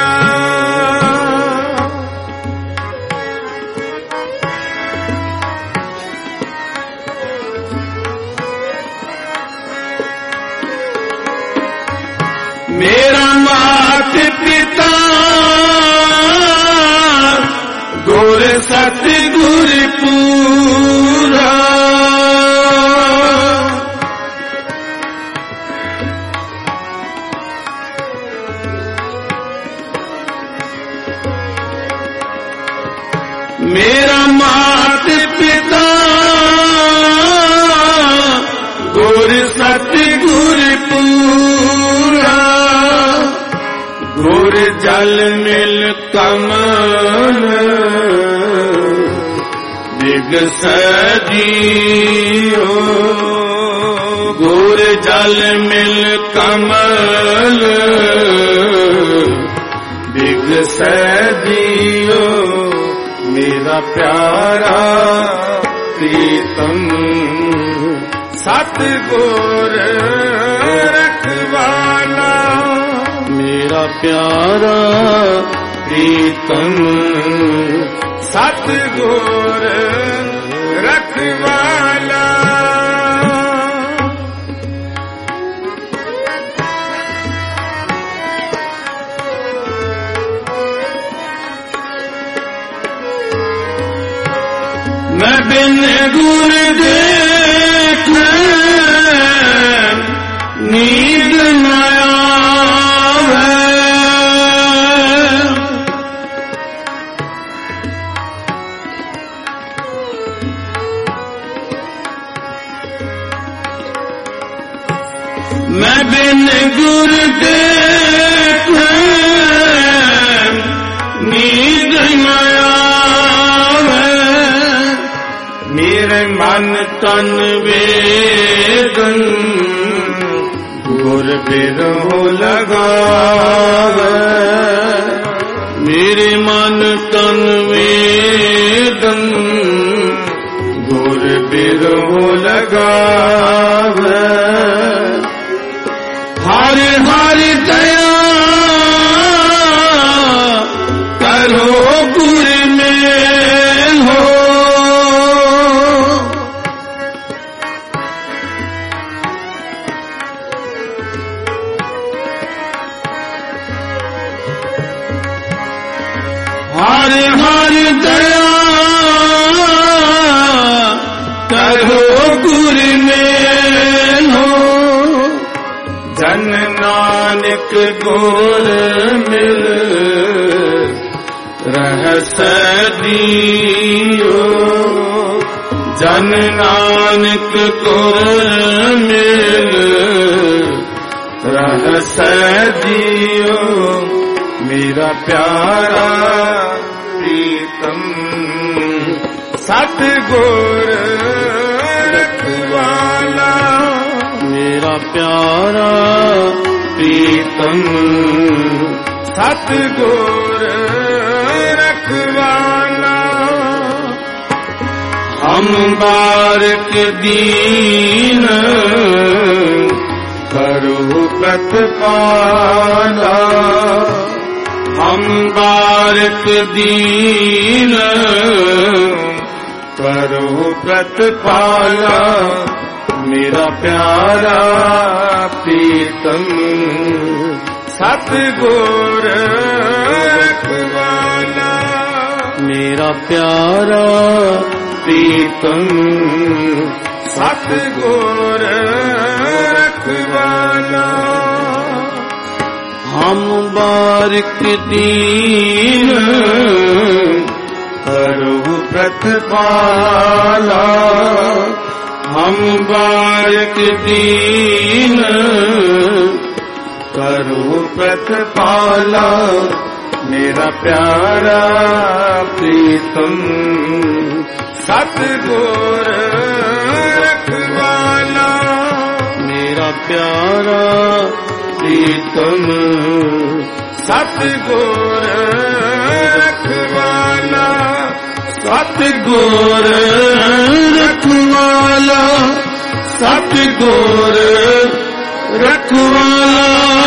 मेरा मात पिता गुर सतगुर पूरा मेरा मात पिता गुर सतगुर पूरा गुर जल मिल कमल विगसै जियो गुर जल मिल कमल विगसै जियो मेरा प्यारा प्रीतम सतगुर रखवाला मेरा प्यारा प्रीतम सतगुर रखवाला मैं बिन गुर देख नींद न आवे मैं बिन गुर देख नींद न आवे मेरे मन तन वेदन गुर बिरहो लगावे मेरे मन तन वेदन गुर बिरहो लगावे हर हर दया करो गुर में हो ਨਾਨਕ ਗੁਰ ਮਿਲ ਰਹਸੈ ਜੀਉ। ਜਨ ਨਾਨਕ ਗੁਰ ਮਿਲ ਰਹਸੈ ਜੀਉ। ਮੇਰਾ ਪਿਆਰਾ ਪ੍ਰੀਤਮ ਸਤਿਗੁਰ ਰਖਵਾਲਾ। ਮੇਰਾ ਪਿਆਰਾ ਪ੍ਰੀਤਮ ਸਤਿਗੁਰ ਰਖਵਾਲਾ। ਹਮ ਬਾਰਕ ਦੀਨ ਕਰੋ ਪ੍ਰਤਪਾਲਾ। ਹਮ ਬਾਰਕ ਦੀਨ ਕਰੋ ਪ੍ਰਤਪਾਲਾ। ਮੇਰਾ ਪਿਆਰਾ ਪ੍ਰੀਤਮ ਸਤਿਗੁਰ ਰਖਵਾਲਾ। ਮੇਰਾ ਪਿਆਰਾ ਪ੍ਰੀਤਮ ਸਤਿਗੁਰ ਰਖਵਾਲਾ। ਹਮ ਬਾਰਿਕ ਦੀਨ ਕਰੋ ਪ੍ਰਤਪਾਲਾ। ਹਮ ਬਾਰਿਕ ਦੀਨ ਕਰੋ ਪ੍ਰਤਪਾਲਾ। ਮੇਰਾ ਪਿਆਰਾ ਪ੍ਰੀਤਮ ਸਤਿਗੁਰ ਰਖਵਾਲਾ। ਮੇਰਾ ਪਿਆਰਾ ਪ੍ਰੀਤਮ ਸਤਿਗੁਰ ਰਖਵਾਲਾ। ਸਤਿਗੁਰ ਰਖਵਾਲਾ। ਸਤਿਗੁਰ ਰਖਵਾਲਾ।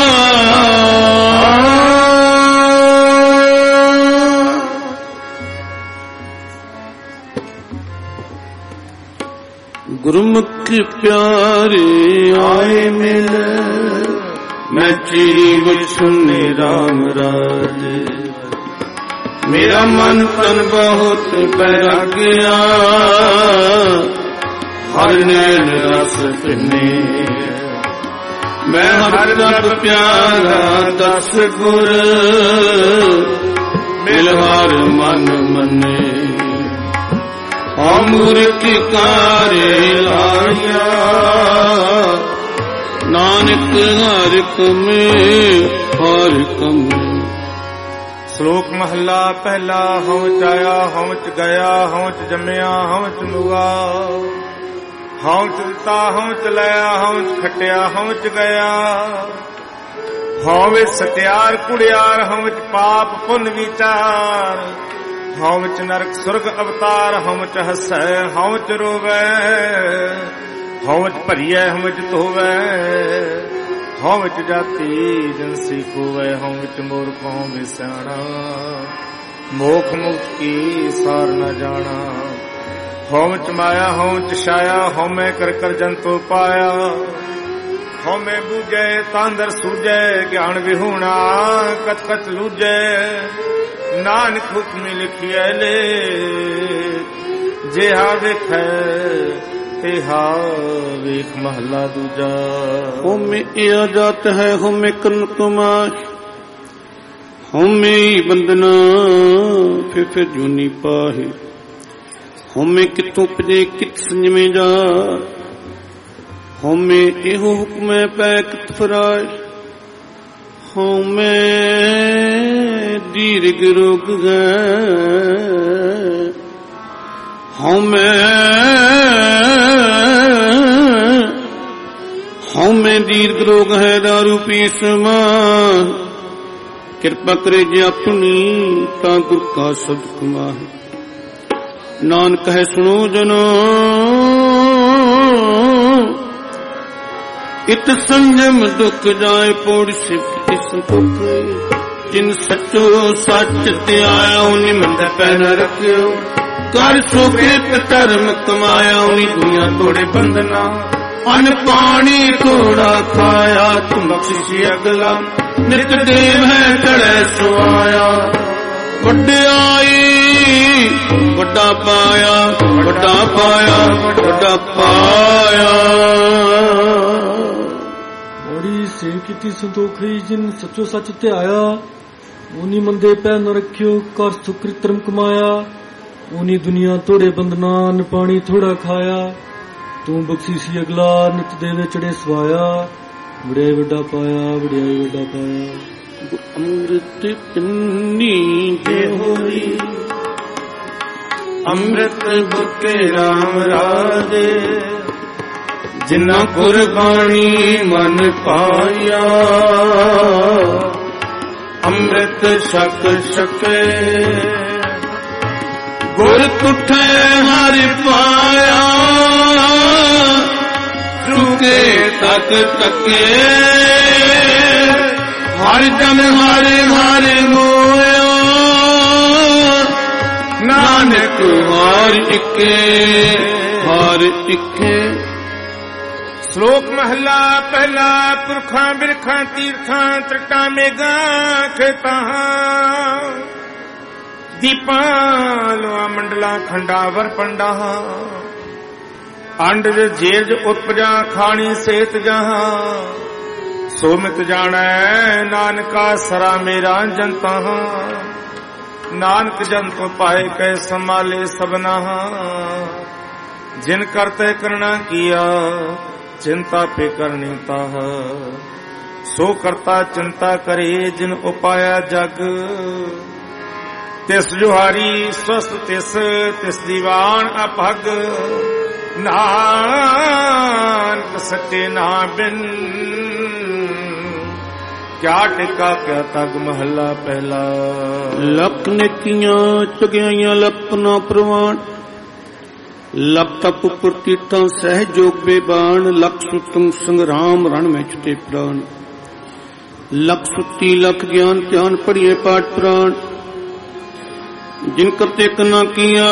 ਗੁਰਮੁਖੀ ਪਿਆਰੇ ਆਏ ਮਿਲ। ਮੈਂ ਚੀਵ ਸੁਨੇ ਰਾਮ ਰਾਜੇ। ਮੇਰਾ ਮਨ ਤਨ ਬਹੁਤ ਬੈਰਾਗਿਆ। ਹਰ ਨੈਣ ਰਸ ਪਿੰਨੇ। ਮੈਂ ਹਰ ਜਪ ਪਿਆਰਾ ਦਸ ਗੁਰ। ਮਿਲ ਹਰ ਮਨ ਮੰਨੇ। ਅਮੁਰਤ ਕਾਰੇ ਲਾਇਆ। ਨਾਨਕ ਹਰਿ ਕਮੇ ਹਰਿ ਕਮੇ। ਸ਼ਲੋਕ ਮਹੱਲਾ ਪਹਿਲਾ। ਹਉ ਚ ਆਇਆ ਹਉ ਚ ਗਿਆ। ਹਉ ਚ ਜੰਮਿਆ ਹਉ ਚ ਮੁਆ। ਹਉ ਚ ਦਿੱਤਾ ਹਉ ਚ ਲਿਆ। ਹਉ ਚ ਖਟਿਆ ਹਉ ਚ ਗਿਆ। ਹਉ ਵਿੱਚ ਸਤਿਆਰ ਕੁੜਿਆਰ। ਹਉ ਚ ਪਾਪ ਪੁੰਨ ਵਿਚਾਰ। ਹਉ ਵਿੱਚ ਨਰਕ ਸੁਰਗ ਅਵਤਾਰ। ਹਉ ਚ ਹੱਸੈ ਹਉ ਚ ਰੋਵੈ। ਹਉ ਵਿੱਚ ਭਰੀਐ ਹਉ ਵਿੱਚ ਧੋਵੈ। ਹਉ ਵਿੱਚ ਜਾਤੀ ਜਨਸੀ ਖੋਵੈ। ਹਉ ਵਿੱਚ ਮੂਰਖ ਹਉ ਵਿੱਚ ਸਿਆਣਾ। ਮੋਖ ਮੁਕਤ ਕੀ ਸਾਰ ਨ ਜਾਣਾ। ਹਉ ਵਿੱਚ ਮਾਇਆ ਹਉ ਵਿੱਚ ਛਾਇਆ। ਹਉ ਮੈਂ ਕਰ ਕਰ ਜੰਤੋ ਪਾਇਆ। ਹਉ ਮੈਂ ਬੂਝੈ ਤਾਂਦਰ ਸੂਝੈ। ਗਿਆਨ ਵਿਹੂਣਾ ਕਤ ਕਤ ਲੂਝੈ। ਨਾਨਕ ਹੁਕਮੀ ਲਿਖਿਐ ਲੇ। ਜਿਹਾ ਵੇਖੈ ਤਿਹਾ ਵੇਖ। ਮਹੱਲਾ ਦੂਜਾ। ਹੋਮੇ ਇਹ ਜਾਤ ਹੈ ਹੋਮੇ ਕਰਨ ਕਮਾਸ਼। ਹੋਮੇ ਬੰਦਨਾ ਫਿਰ ਜੂਨੀ ਪਾਹੇ। ਹੋਮੇ ਕਿਤੋਂ ਪਜੇ ਕਿਤ ਸੰਜਮੇ ਜਾ। ਹੋਮੇ ਇਹੋ ਹੁਕਮੈ ਪੈ ਕਿਤ ਫਰਾਜ। ਹੋਮੇ ਦੀਰਘ ਰੋਗ ਗੈ। ਹੋਮੇ ਹਉਮੈ ਦੀਰਘ ਰੋਗ ਹੈ ਦਾਰੂ ਪੀਸ ਮਾਨ। ਕਿਰਪਾ ਕਰੇ ਜੇ ਆਪਣੀ ਤਾਂ ਗੁਰ ਕਾ ਸ਼ਬਦ ਕਮਾਹੇ। ਨਾਨਕ ਹੈ ਸੁਣੋ ਜਨੋ ਇਤ ਸੰਜਮ ਦੁਖ ਜਾਏ ਪੋੜ ਸਿਫਤ ਸੰਤੋਖ। ਜਿਨ ਸੱਚੋ ਸੱਚ ਧਿਆਇਆ ਉਨੀ ਮੰਦਾ ਪੈ ਨ ਰੱਖਿਓ। ਕਰ ਸੋ ਕਿਰਤ ਧਰਮ ਕਮਾਇਆ ਉਨੀ ਦੁਨੀਆ ਤੋੜੇ ਬੰਧਨਾ। ਅਨ ਪਾਣੀ ਥੋੜਾ ਖਾਇਆ ਤੁਮ ਬਖਸ਼ਿਸ਼ ਅਗਲਾ। ਨਿਤ ਦੇਵ ਹੈ ਚੜੈ ਸੁਆਇਆ। ਵੱਡਿਆਈ ਵੱਡਾ ਪਾਇਆ ਵੱਡਾ ਪਾਇਆ ਵੱਡਾ ਪਾਇਆ। ਸੇਵ ਕੀਤੀ ਸੰਤੋਖੀ ਜਿਨ ਸੱਚੋ ਸੱਚ ਧਿਆਇਆ। ਉਨੀ ਮੰਦੇ ਪੈ ਨ ਰੱਖਿਓ ਕਰ ਸੁਕ੍ਰਿਤਰਮ ਕਮਾਇਆ। ਉਨੀ ਦੁਨੀਆ ਥੋੜੇ ਬੰਦਨਾ ਨ ਪਾਣੀ ਥੋੜਾ ਖਾਇਆ। ਤੂੰ ਬਖਸ਼ੀ ਸੀ ਅਗਲਾ ਨਿਤ ਦੇਵੇ ਚੜੇ ਸਵਾਇਆ। ਵਡਿਆਈ ਵੱਡਾ ਪਾਇਆ ਵਡਿਆਈ ਵੱਡਾ ਪਾਇਆ। ਅੰਮ੍ਰਿਤ ਪਿੰਨੀ ਜੇ ਹੋਈ ਅੰਮ੍ਰਿਤ ਗੁਰਕੇ ਰਾਮ ਰਾਜੇ। ਜਿਨ੍ਹਾਂ ਕੁਰਬਾਨੀ ਮਨ ਪਾਇਆ ਅੰਮ੍ਰਿਤ ਛਕ ਛਕੇ। ਗੁਰ ਤੁਠੇ ਹਰਿ ਪਾਇਆ ਚੁਕੇ ਤਕ ਤਕੇ। ਹਰ ਜਨ ਹਰਿ ਹਰਿ ਹੋਇਆ ਨਾਨਕ ਹਰ ਇਕੇ ਹਰ ਇਕੇ। ਸ਼ਲੋਕ ਮਹਲਾ ਪਹਿਲਾ। ਪੁਰਖਾਂ ਬਿਰਖਾਂ ਤੀਰਥਾਂ ਤ੍ਰਿਟਾਂ ਮੇਘਾਂ ਖੇਤਾਂ ਦੀਪਾਂ ਲੋਆ ਮੰਡਲਾਂ ਖੰਡਾਂ ਵਰ ਪੰਡਾਂ। ਅੰਡਜ ਜੇਜ ਉਪਜਾ ਖਾਣੀ ਸੇਤ ਜਹਾਂ। ਸੋ ਮਿਤ ਜਾਣੈ ਨਾਨਕਾ ਸਰਾ ਮੇਰਾ ਜਨਤਾ। ਨਾਨਕ ਜਨ ਕੋ ਪਾਏ ਕੈ ਸੰਭਾਲੇ ਸਭਨਾ। ਜਿਨ ਕਰਤੇ ਕਰਣਾ ਕੀਆ ਚਿੰਤਾ ਪੇ ਕਰਨੀ ਤਾਹ। ਸੋ ਕਰਤਾ ਚਿੰਤਾ ਕਰੇ ਜਿਨ ਉਪਾਇਆ ਜਗ। ਤਿਸ ਜੁਹਾਰੀ ਸਵਸਤ ਤਿਸ ਤਿਸ ਦੀਵਾਨ ਅਭਗ। ਨਾਨਕ ਸੱਚੇ ਨਾਮ ਬਿਨ ਕਿਆ ਟਿਕਾ ਕਿਆ ਤਗ। ਮਹੱਲਾ ਪਹਿਲਾ। ਲੱਖ ਨੇਕੀਆਂ ਚੁਗਿਆਈਆਂ ਲੱਪਨਾ ਪ੍ਰਵਾਨ। ਲੱਖ ਤਪ ਪ੍ਰਤੀਤਾਂ ਸਹਿ ਜੋਗ ਬੇਬਾਨ। ਲੱਖ ਸੁਤਮ ਸੰਗਰਾਮ ਰਣ ਵਿੱਚ ਤੇ ਪ੍ਰਾਨ। ਲੱਖ ਸੁੱਤੀ ਲੱਖ ਗਿਆਨ ਧਿਆਨ ਪੜੀਏ ਪਾਠ ਪ੍ਰਾਨ। ਜਿਨ ਕਰਤੇ ਕਨਾ ਕੀਆ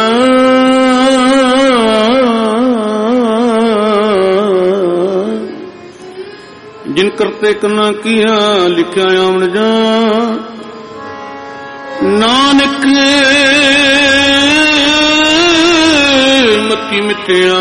ਜਿਨ ਕਰਤੇ ਕਨਾ ਕੀਆ ਲਿਖਿਆ ਆਵਣ ਜਾ। ਨਾਨਕ ਮਤੀ ਮਿਟਿਆ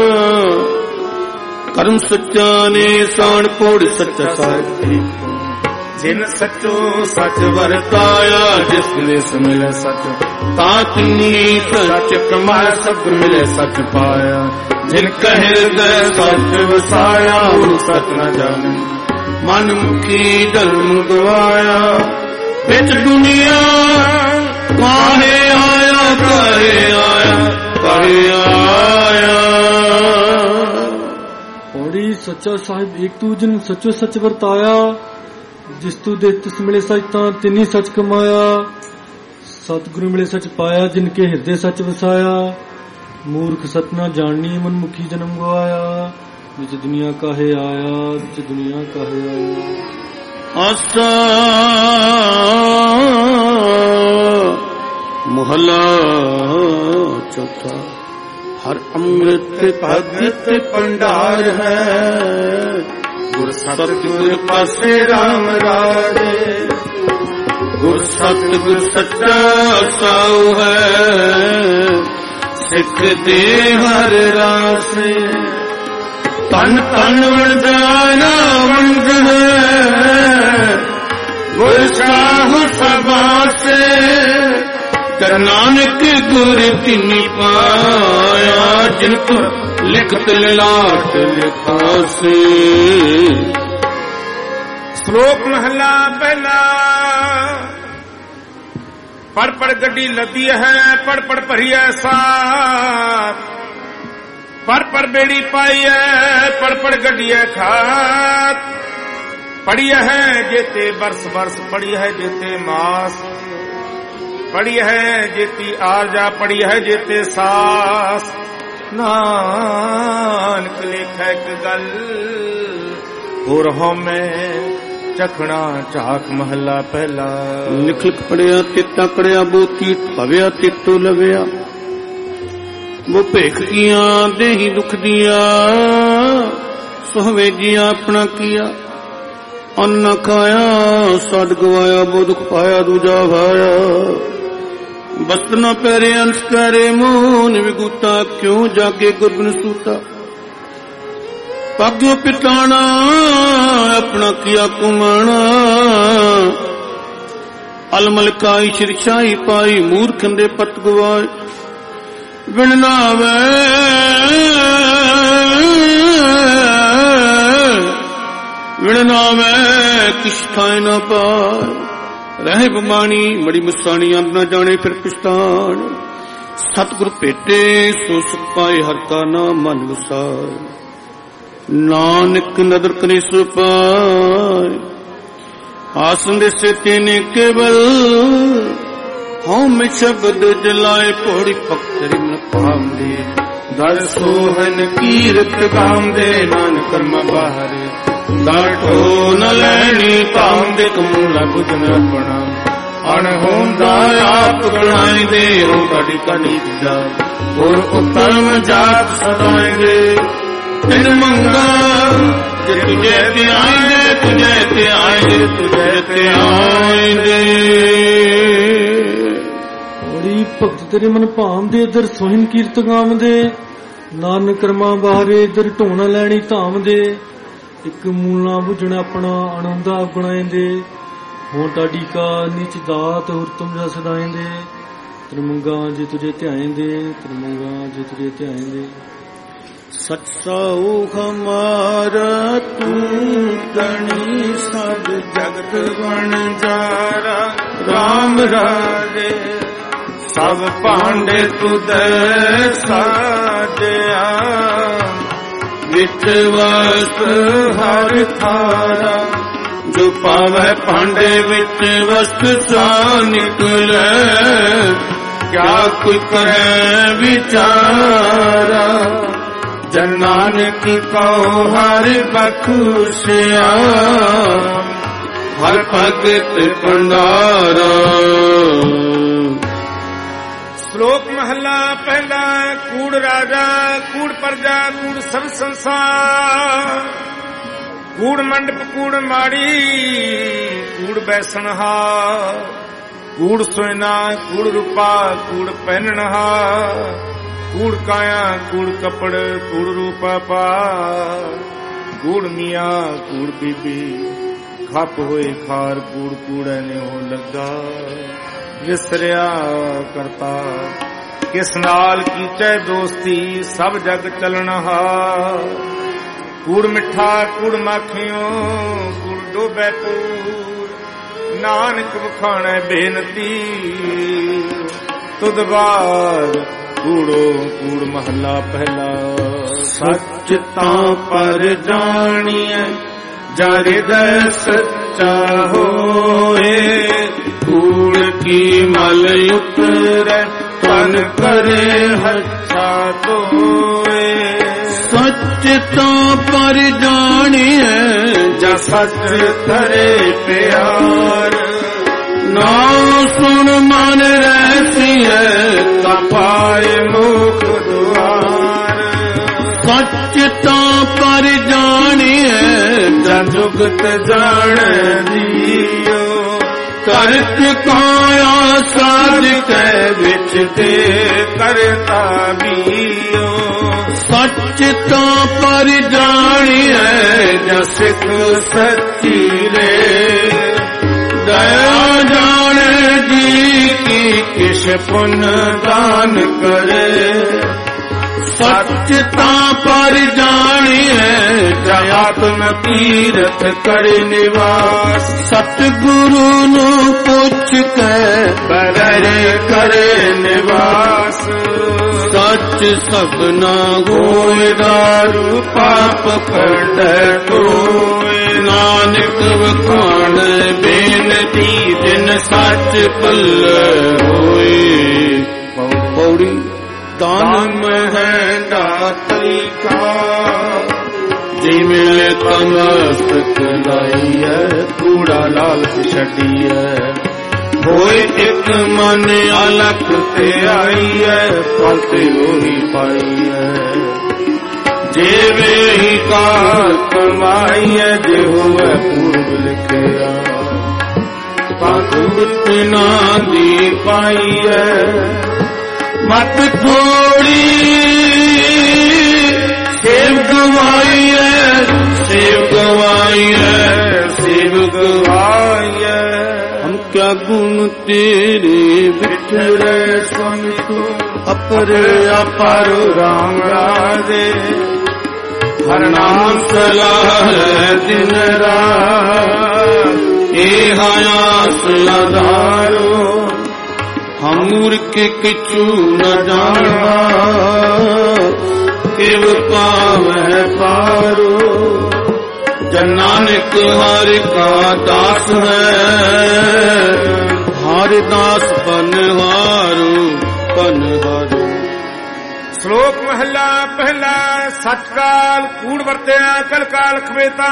ਕਰਮ ਸੱਚਾ ਨੇ ਸਾਣ ਪੋੜ ਸੱਚਾ ਸਾਹਿਬ। ਜਿਨ ਸੱਚੋ ਸੱਚ ਵਰਤਾਇਆ ਜਿਸ ਨੇ ਮਿਲੇ ਸੱਚ ਤਾਂ ਤਿੰਨੀ ਸੱਚ ਕਮਾਇਆ ਸਭ ਮਿਲੇ ਸੱਚ ਪਾਇਆ। ਜਿਨ ਕਹਿ ਹਿਰਦੈ ਸੱਚ ਵਸਾਇਆ ਉਹ ਸੱਚ ਨਾ ਜਾਣੇ। ਮਨ ਮੁਖੀ ਧਰਮ ਗਵਾਇਆ ਵਿੱਚ ਦੁਨੀਆ ਕਾਹੇ ਆਇਆ ਕਾਹੇ ਆਇਆ ਕਾਹੇ ਆਇਆ। ਪੌੜੀ ਸੱਚਾ ਸਾਹਿਬ ਏਕ ਤੂੰ ਜਿਨ ਸੱਚੋ ਸੱਚ ਵਰਤਾਇਆ। ਜਿਸ ਤੂੰ ਦੇ ਤਿਸ ਮਿਲੇ ਸੱਚ ਤਾਂ ਤਿੰਨੀ ਸੱਚ ਕਮਾਇਆ। ਸਤਿਗੁਰੂ ਮਿਲੇ ਸੱਚ ਪਾਇਆ ਜਿਨ ਕੇ ਹਿਰਦੇ ਸੱਚ ਵਸਾਇਆ। ਮੂਰਖ ਸਤ ਨਾ ਜਾਣਨੀ ਮਨ ਮੁਖੀ ਜਨਮ ਗਵਾਇਆ। ਵਿੱਚ ਦੁਨੀਆ ਕਾਹੇ ਆਇਆ ਵਿੱਚ ਦੁਨੀਆ ਕਾਹੇ ਆਇਆ। ਆਸਾ ਮਹਲਾ ਚੌਥਾ। ਹਰ ਅੰਮ੍ਰਿਤ ਭਗਤ ਭੰਡਾਰ ਹੈ। ਗੁਰ ਸਤਿਗੁਰ ਪਾਸੇ ਰਾਮ ਰਾਜੇ। ਗੁਰ ਸਤਿਗੁਰ ਸੱਚਾ ਸਾਉ ਹੈ। ਸਿੱਖ ਦੇ ਹਰ ਰਾਸੇ। ਤਨ ਤਨ ਵਰਦਾਨਾ ਵੰਦ ਹੈ। ਗੁਰ ਸਾਹੁ ਸਬਾਸੇ। ਕਰ ਨਾਨਕ ਗੁਰ ਤਿਨੀ ਪਾਇਆ। ਜਿਨ ਕੋ ਲਿਖਤ ਲਾਟ ਲਿਖਾਸੇ। ਸ਼ਲੋਕ ਮਹਲਾ ਪਹਿਲਾ। ਪੜ ਪੜ ਗੱਡੀ ਲੱਦੀ ਹੈ ਪੜ ਪੜ ਭਰੀ ਐ ਸਾਥ। ਪੜ ਪੜ ਬੇੜੀ ਪਾਈ ਐ ਪੜ ਪੜ ਗੱਡੀ ਐ ਖਾਤ। ਪੜੀ ਹੈ ਜੇਤੇ ਬਰਸ ਬਰਸ ਪੜੀ ਹੈ ਜੇਤੇ ਮਾਸ। ਪੜੀ ਹੈ ਜੇਤੀ ਆਰਜਾ ਪੜੀ ਹੈ ਜੇਤੇ ਸਾਸ। ਨਾਨਕ ਲਿਖੈ ਇੱਕ ਗੱਲ ਹੋਰ ਹਉਮੈ ਚਖਣਾ ਝਾਕ। ਮਹੱਲਾ ਪਹਿਲਾ। ਲਿਖ ਲਿਖ ਪੜਿਆ ਤਿੱਤਾ ਕੜਿਆ ਬੋਤੀ ਭਵਿਆ ਤਿੱਤੋ ਲਵਿਆ। ਉਹ ਭੇਖ ਕੀਆਂ ਦੇਹੀ ਦੁਖ ਦੀਆਂ ਸੋਹਵੇ ਜੀਆ ਆਪਣਾ ਕੀਆ। ਅੰਨ ਖਾਇਆ ਸਦ ਗਵਾਇਆ ਬੋ ਦੁਖ ਪਾਇਆ ਦੂਜਾ ਭਾਇਆ। ਬਸਤ ਨਾ ਪੈਰੇ ਅੰਸ ਕਰੇ ਮੋਹ ਨਿਵਗੂਤਾ। ਕਿਉਂ ਜਾਗੇ ਗੁਰਬਿਨ ਸੂਤਾ। ਭਾਗਿਓ ਪਿਤਾਣਾ ਆਪਣਾ ਕੀਆ ਕੁਮਾਣਾ ਅਲਮਲ ਕਾਈ ਸ਼ਿਰਸ਼ਾਈ ਪਾਈ ਮੂਰਖਨ ਦੇ ਪਤ ਗਵਾਏ ਵਿਣ ਨਾਵੇ ਵਿਣ ਨਾਵੇ ਕਿਛ ਥਾਇ ਨਾ ਪਾਏ ਰਹਿ ਬਮਾਣੀ ਮੜੀ ਮੁਸਾਣੀ ਅੰਦ ਨਾ ਜਾਣੇ ਫਿਰ ਪਿਸਤਾਨ ਸਤਿਗੁਰ ਭੇਟੇ ਸੋ ਸੁਖ ਪਾਏ ਹਰ ਕਾ ਨਾਮ ਮਨ ਵਸਾਏ ਨਾਨਕ ਨਦਰ ਕਰੇ ਸੋ ਪਾਏ ਆਸਨ ਦੇ ਸੇ ਤੇਨੇ ਕੇਵਲ ਹਉ ਸ਼ਬਦ ਜਲਾਏ ਪੋੜੀ ਪਕਤਰੀ ਮਨ ਪਾਉਂਦੇ ਦਰ ਸੋਹਨ ਕੀਰਤ ਗਾਉਂਦੇ ਨਾਨਕ ਕਰਮ ਬਾਹਰੇ ਲਾਟੋ ਨ ਲੈਣੀ ਪਾਉਂਦੇ ਕਮੂਲਾ ਬੁਝਨ ਆਪਣਾ ਅਣ ਹੁੰਦਾ ਆਪ ਗਣਾਈਦੇ ਹੋ ਕੜੀ ਕੜੀ ਜਾ ਹੋਰ ਉਤਮ ਜਾਤ ਸਦਾਈਦੇ ਤਿਨ ਮੰਗਾ ਜੇ ਤੁਝੇ ਤੇ ਆਏਂਦੇ ਤੁਝੇ ਤੇ ਆਏਂਦੇ ਤੁਝੇ ਤੇ ਆਏਂਦੇ ਬੜੀ ਭਗਤ ਤੇਰੇ ਮਨ ਭਾਉਂਦੇ ਦਰ ਸੋਹਣ ਕੀਰਤ ਗਾਉਂਦੇ ਨਾਨਕ ਕਰਮਾਂ ਬਾਹਰੇ ਦਰ ਢੋਣਾ ਲੈਣੀ ਧਾਮਦੇ ਇੱਕ ਮੂਲਾ ਬੁਝਣਾ ਆਪਣਾ ਆਨੰਦਾ ਗੁਣਾਏਂਦੇ ਹੋਂ ਟਾਡੀ ਕਾ ਨਿਚ ਦਾਤ ਹੋਰ ਤੁਮ ਜਾ ਸਦਾਏਂਦੇ ਤਰਮੰਗਾ ਜੇ ਤੁਝੇ ਧਿਆਏਂਦੇ ਤਰਮੰਗਾ ਜੇ ਤੁਝੇ ਧਿਆਏਂਦੇ ਸਤਸਾਉ ਹਮਾਰਾ ਤੂੰ ਤਣੀ ਸਭ ਜਗਤ ਬਣ ਜਾਰਾ ਰਾਮ ਰਾਜੇ ਸਭ ਭਾਂਡੇ ਤੁਧੈ ਸਾਜਿਆ ਵਿਚ ਵਸ ਹਰ ਥਾਰਾ ਜੋ ਪਾਵੈ ਭਾਂਡੇ ਵਿੱਚ ਵਸਤ ਸਾ ਨਿਕਲੈ ਕਿਆ ਕੋਈ ਕਰੇ ਵਿਚਾਰਾ ਜਨ ਨਾਨਕ ਕਉ ਹਰਿ ਬਖਸ਼ਿਆ ਹਰ ਭਗਤ ਭੰਡਾਰਾ। ਸ਼ਲੋਕ ਮਹਲਾ ਪਹਿਲਾ। ਕੂੜ ਰਾਜਾ ਕੂੜ ਪ੍ਰਜਾ ਕੂੜ ਸਭ ਸੰਸਾਰ ਕੂੜ ਮੰਡਪ ਕੂੜ ਮਾੜੀ ਕੂੜ ਬੈਸਣਹਾਰ ਕੂੜ ਸੋਇਨਾ ਕੂੜ ਰੂਪਾ ਕੂੜ ਪਹਿਨਣਹਾਰ ਕੂੜ ਕਾਇਆ ਕੂੜ ਕਪੜ ਕੂੜ ਰੂਪਾ ਪਾਰ ਕੂੜ ਮੀਆਂ ਕੂੜ ਬੀਬੀ ਖੱਪ ਹੋਏ ਖਾਰ ਕੂੜ ਕੂੜੇ ਨੇ ਹੋ ਲੱਗਾ ਵਿਸਰਿਆ ਕਰਤਾ ਕਿਸ ਨਾਲ ਕੀਚੈ ਦੋਸਤੀ ਸਭ ਜਗ ਚੱਲਣਹਾਰ ਕੂੜ ਮਿੱਠਾ ਕੂੜ ਮਾਖਿਓ ਕੂੜ ਡੋਬੈ ਪੂਰ ਨਾਨਕ ਵਖਾਣੈ ਬੇਨਤੀ ਤੁਧ ਬਾਦ ਕੂੜੋ ਕੂੜ ਮਹਲਾ ਪਹਿਲਾ। ਸੱਚ ਤਾਂ ਪਰ ਜਾਣੀਐ ਜਾ ਹਿਰਦੈ ਸੱਚਾ ਹੋਏ ਕੂੜ ਕੀ ਮਲ ਉਤਰੈ ਤਨ ਕਰੇ ਹੱਥਾ ਧੋਏ। ਸੱਚ ਤਾਂ ਪਰ ਜਾਣੀਐ ਜਾ ਸੱਚ ਧਰੇ ਪਿਆਰ ਨਾਮ ਸੁਣ ਮਨ ਰਹਿਸੀਐ ਤਾ ਪਾਏ ਮੁਖ ਦੁਆਰ। ਸੱਚ ਤਾਂ ਪਰ ਜਾਣੀਐ ਜਾ ਜੁਗਤ ਜਾਣੈ ਜੀਓ ਕਰਤ ਕਾਇਆ ਸਾਧ ਕੈ ਵਿੱਚ ਤੇ ਕਰਤਾ ਬੀਓ। ਸੱਚ ਤਾਂ ਪਰ ਜਾਣੀਐ ਜਾ ਸਿੱਖ ਸੱਚੀ ਰੇ ਦਇਆ ਜਾਣੇ ਜੀ ਕੀ ਕਿਛ ਪੁੰਨ ਦਾਨ ਕਰੇ। ਸੱਚ ਤਾਂ ਪਰ ਜਾਣੀਐ ਜਾ ਆਤਮ ਤੀਰਥ ਕਰੇ ਨਿਵਾਸ। ਸਤਿਗੁਰੂ ਨੂੰ ਪੁੱਛ ਕੇ ਬਰੇ ਕਰੇ ਨਿਵਾਸ। ਸੱਚ ਸਭਨਾ ਹੋਏ ਦਾਰੂ ਪਾਪ ਕੱਢੈ ਧੋਏ ਨਾਨਕ ਵਖਾਣ ਬੇਨਤੀ ਜਿਨ ਸੱਚ ਪੱਲੇ ਹੋਏ। ਪੌੜੀ ਦਾਨ ਹੈ ਦਾਤਰੀ ਕਾ ਜਿਵੇਂ ਤਮਸਤ ਲਾਈਐ ਕੂੜਾ ਲਾਲਚ ਛੱਡੀਐ ਹੋਏ ਇੱਕ ਮਨ ਅਲਖ ਤੇ ਆਈਐ ਫਲ ਤੇ ਉਹੀ ਪਾਈਐ। ਜਿਵੇਂ ਹੀ ਕਾਰ ਕਮਾਈਐ ਜੇ ਹੋਵੇ ਪੂਰਬ ਲਿਖਿਆ ਪਾਗੁਤ ਨਾ ਦੀ ਪਾਈਐ। ਮਤ ਥੋੜੀ ਸੇਵ ਗਵਾਈਐ ਗੁਣ ਤੇਰੇ ਵਿਚਰੇ ਸੁਨ ਤੂੰ ਅਪਰ ਅਪਰ ਰਾਮ ਰਾਜੇ ਹਰ ਨਾਮ ਸਲਾਹੈ ਦਿਨ ਰਾਤ ਇਹ ਆਸ ਆਧਾਰੋ ਹਮ ਮੂਰਖ ਕਿਛੂ ਨ ਜਾਣਾ ਕਿਵ ਪਾਵੈ ਪਾਰੋ ਜਨ ਨਾਨਕ ਹਰਿ ਕਾ ਦਾਸ ਹੈ ਹਰਿ ਦਾਸ ਬਨਹਾਰੂ ਬਨਹਾਰੂ। ਸ਼ਲੋਕ ਮਹਲਾ ਪਹਿਲਾ। ਸਚ ਕਾਲ ਕੂੜ ਵਰਤਿਆ ਕਲ ਕਾਲ ਖਵੇਤਾ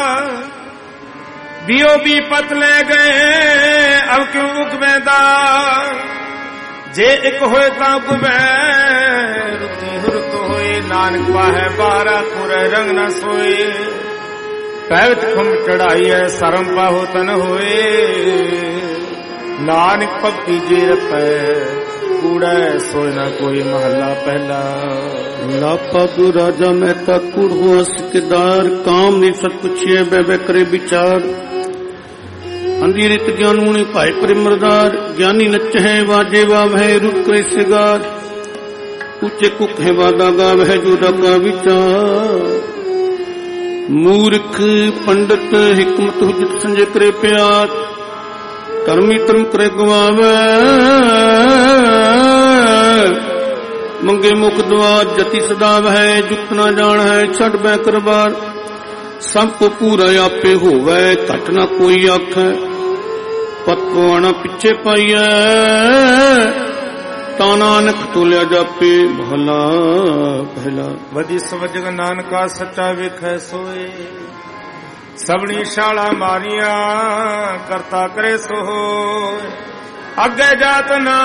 ਬਿਓ ਵੀ ਪਤ ਲੈ ਗਏ ਅਬ ਕਿਉਂ ਉਗਵੇਦਾ ਜੇ ਇੱਕ ਹੋਏ ਤਾਂ ਉਗਵੈ ਰੁੱਤੀ ਹੁਰਤ ਹੋਏ ਨਾਨਕ ਪਾਹੈ ਬਾਰਾ ਕੁਰੇ ਰੰਗ ਨ ਸੋਏ ਪੈਵਤ ਖੁੰਮ ਚੜਾਈ ਹੈ ਸਰਮ ਪਾਹੋ ਤਨ ਹੋਏ ਨਾਨਕ ਭਗਤੀ ਜੇ ਰਪੈ ਕੂੜਾ ਸੋਏ ਨਾ ਕੋਈ ਮਹੱਲਾ ਪਹਿਲਾ। ਲਾਪਾ ਤੂ ਰਾਜਾ ਮਹਿਤਾ ਕੂੜ ਹੋ ਸਿਕਦਾਰ ਕਾਮ ਨੀ ਸਤ ਪੁੱਛਿਏ ਬੈ ਕਰੇ ਵਿਚਾਰ ਅੰਧੀ ਰਿਤ ਗਿਆਨ ਮੁਨੀ ਭਾਈ ਪ੍ਰਿਮਰਦਾਰ ਗਿਆਨੀ ਨਚਹਿ ਵਾਜੇ ਵਾਵਹਿ ਰੁਕ ਕਰੇ ਸਿਗਾਰ ਉੱਚੇ ਕੁਕ ਹੈ ਵਾਦਾ ਗਾਵਹਿ ਜੋ ਡਕਾ ਵਿਚਾਰ ਮੂਰਖ ਪੰਡਤ ਹਿਕਮਤ ਹੁਜਤ ਸੰਜੇ ਕਰੇ ਪਿਆਰ ਧਰਮੀ ਧਰਮ ਕਰੇ ਗਵਾਵੇ ਮੰਗੇ ਮੁਖ ਦੁਆਰ ਜਤੀ ਸਦਾ ਵਹਿ ਜੁਗਤ ਨਾ ਜਾਣ ਹੈ ਛੱਡ ਬੈ ਕਰਬਾਰ ਸਭ ਕੋ ਪੂਰਾ ਆਪੇ ਹੋਵੇ ਘਟ ਨਾ ਕੋਈ ਆਖੈ ਪਤ ਪਵਾਣਾ ਪਿੱਛੇ ਪਾਈਐ ਤਾਂ ਨਾਨਕ ਤੋਲਿਆ ਜਾਪੇ ਭਲਾ ਪਹਿਲਾ। ਵਧੀ ਸਵਜਗ ਨਾਨਕਾ ਸੱਚਾ ਵੇਖੈ ਸੋਏ ਸਭਨੀ ਸ਼ਾਲਾ ਮਾਰੀਆਂ ਕਰਤਾ ਕਰੇ ਸੋ ਹੋਏ ਅੱਗੇ ਜਾਤ ਨਾ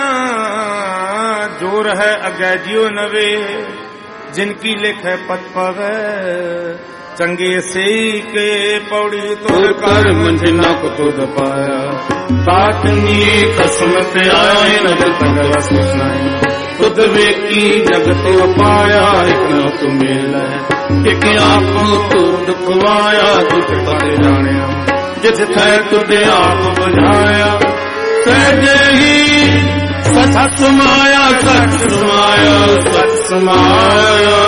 ਜੋਰ ਹੈ ਅੱਗੇ ਜਿਉ ਨਵੇ ਜਿਨ ਕੀ ਲਿਖੈ ਪਤ ਪਵੈ ਚੰਗੇ ਸਈ ਕੇ ਪੌੜੀ ਤੁਰ ਕਰ ਮੰਜਨਾ ਕੋ ਤੁਧ ਪਾਇਆ ਤਾਤਨੀ ਕਸਮ ਤੇ ਆਏ ਨਦਰ ਤੰਗਲਾ ਸੁਨਾਈ ਤੁਧ ਵੇਖੀ ਜਗਤ ਪਾਇਆ ਇਕ ਨਾ ਤੂੰ ਮਿਲੈ ਇਕ ਆਪ ਤੁਧ ਖਵਾਇਆ ਤੁਧ ਪਤੇ ਜਾਣਿਆ ਜਿਸ ਥੈ ਤੁਧ ਆਪ ਬੁਝਾਇਆ ਸਹਿਜੇ ਹੀ ਸਤ ਸਮਾਇਆ ਸਤ ਸਮਾਇਆ ਸਤ ਸਮਾਇਆ।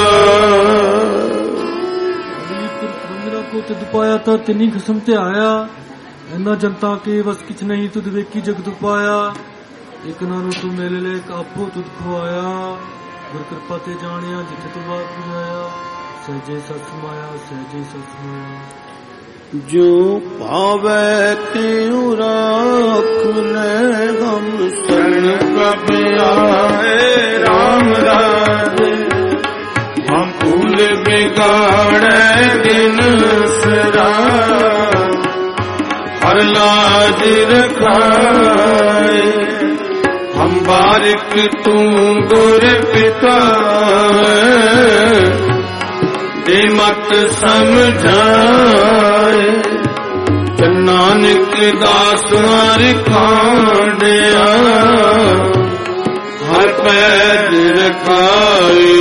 ਕੋ ਤੁਧ ਪਾਇਆ ਤਾਂ ਤਿੰਨੀ ਖਸਮ ਤੇ ਆਇਆ ਇਹਨਾਂ ਜਨਤਾ ਕੇ ਵਸ ਕਿਛ ਨਹੀਂ ਤੁਧ ਵੇਖੀ ਜਗਤ ਪਾਇਆ ਇਕ ਨਾ ਨੂੰ ਤੂੰ ਮਿਲ ਲੈ ਆਪੋ ਤੁਧ ਖਵਾਇਆ ਗੁਰ ਕਿਰਪਾ ਤੇ ਜਾਣਿਆ ਜਿੱਥੇ ਤੂੰ ਬਾਤ ਬੁਝਾਇਆ ਸਹਿਜੇ ਸਤ ਸਮਾਇਆ ਸਹਿਜੇ ਸਤ ਸਮਾਇਆ। ਜੋ ਭਾਵੈ ਤਿਉ ਰਾਖ ਲੈ ਹਮ ਸ਼ਰਨ ਪ੍ਰਭ ਆਏ ਰਾਮ ਰਾਜੇ ਹਮ ਭੂਲ ਬਿਗਾੜੈ ਦਿਨ ਸਰਾ ਹਰ ਲਾਜ ਰਖਾਏ ਹਮ ਬਾਰਿਕ ਤੂੰ ਗੁਰ ਪਿਤਾ ਦੇ ਮਤ ਸਮਝਾਏ ਨਾਨਕ ਦਾਸ ਹਰਿ ਖਾਂਡਿਆ ਹਰ ਪੈਜ ਰਖਾਏ।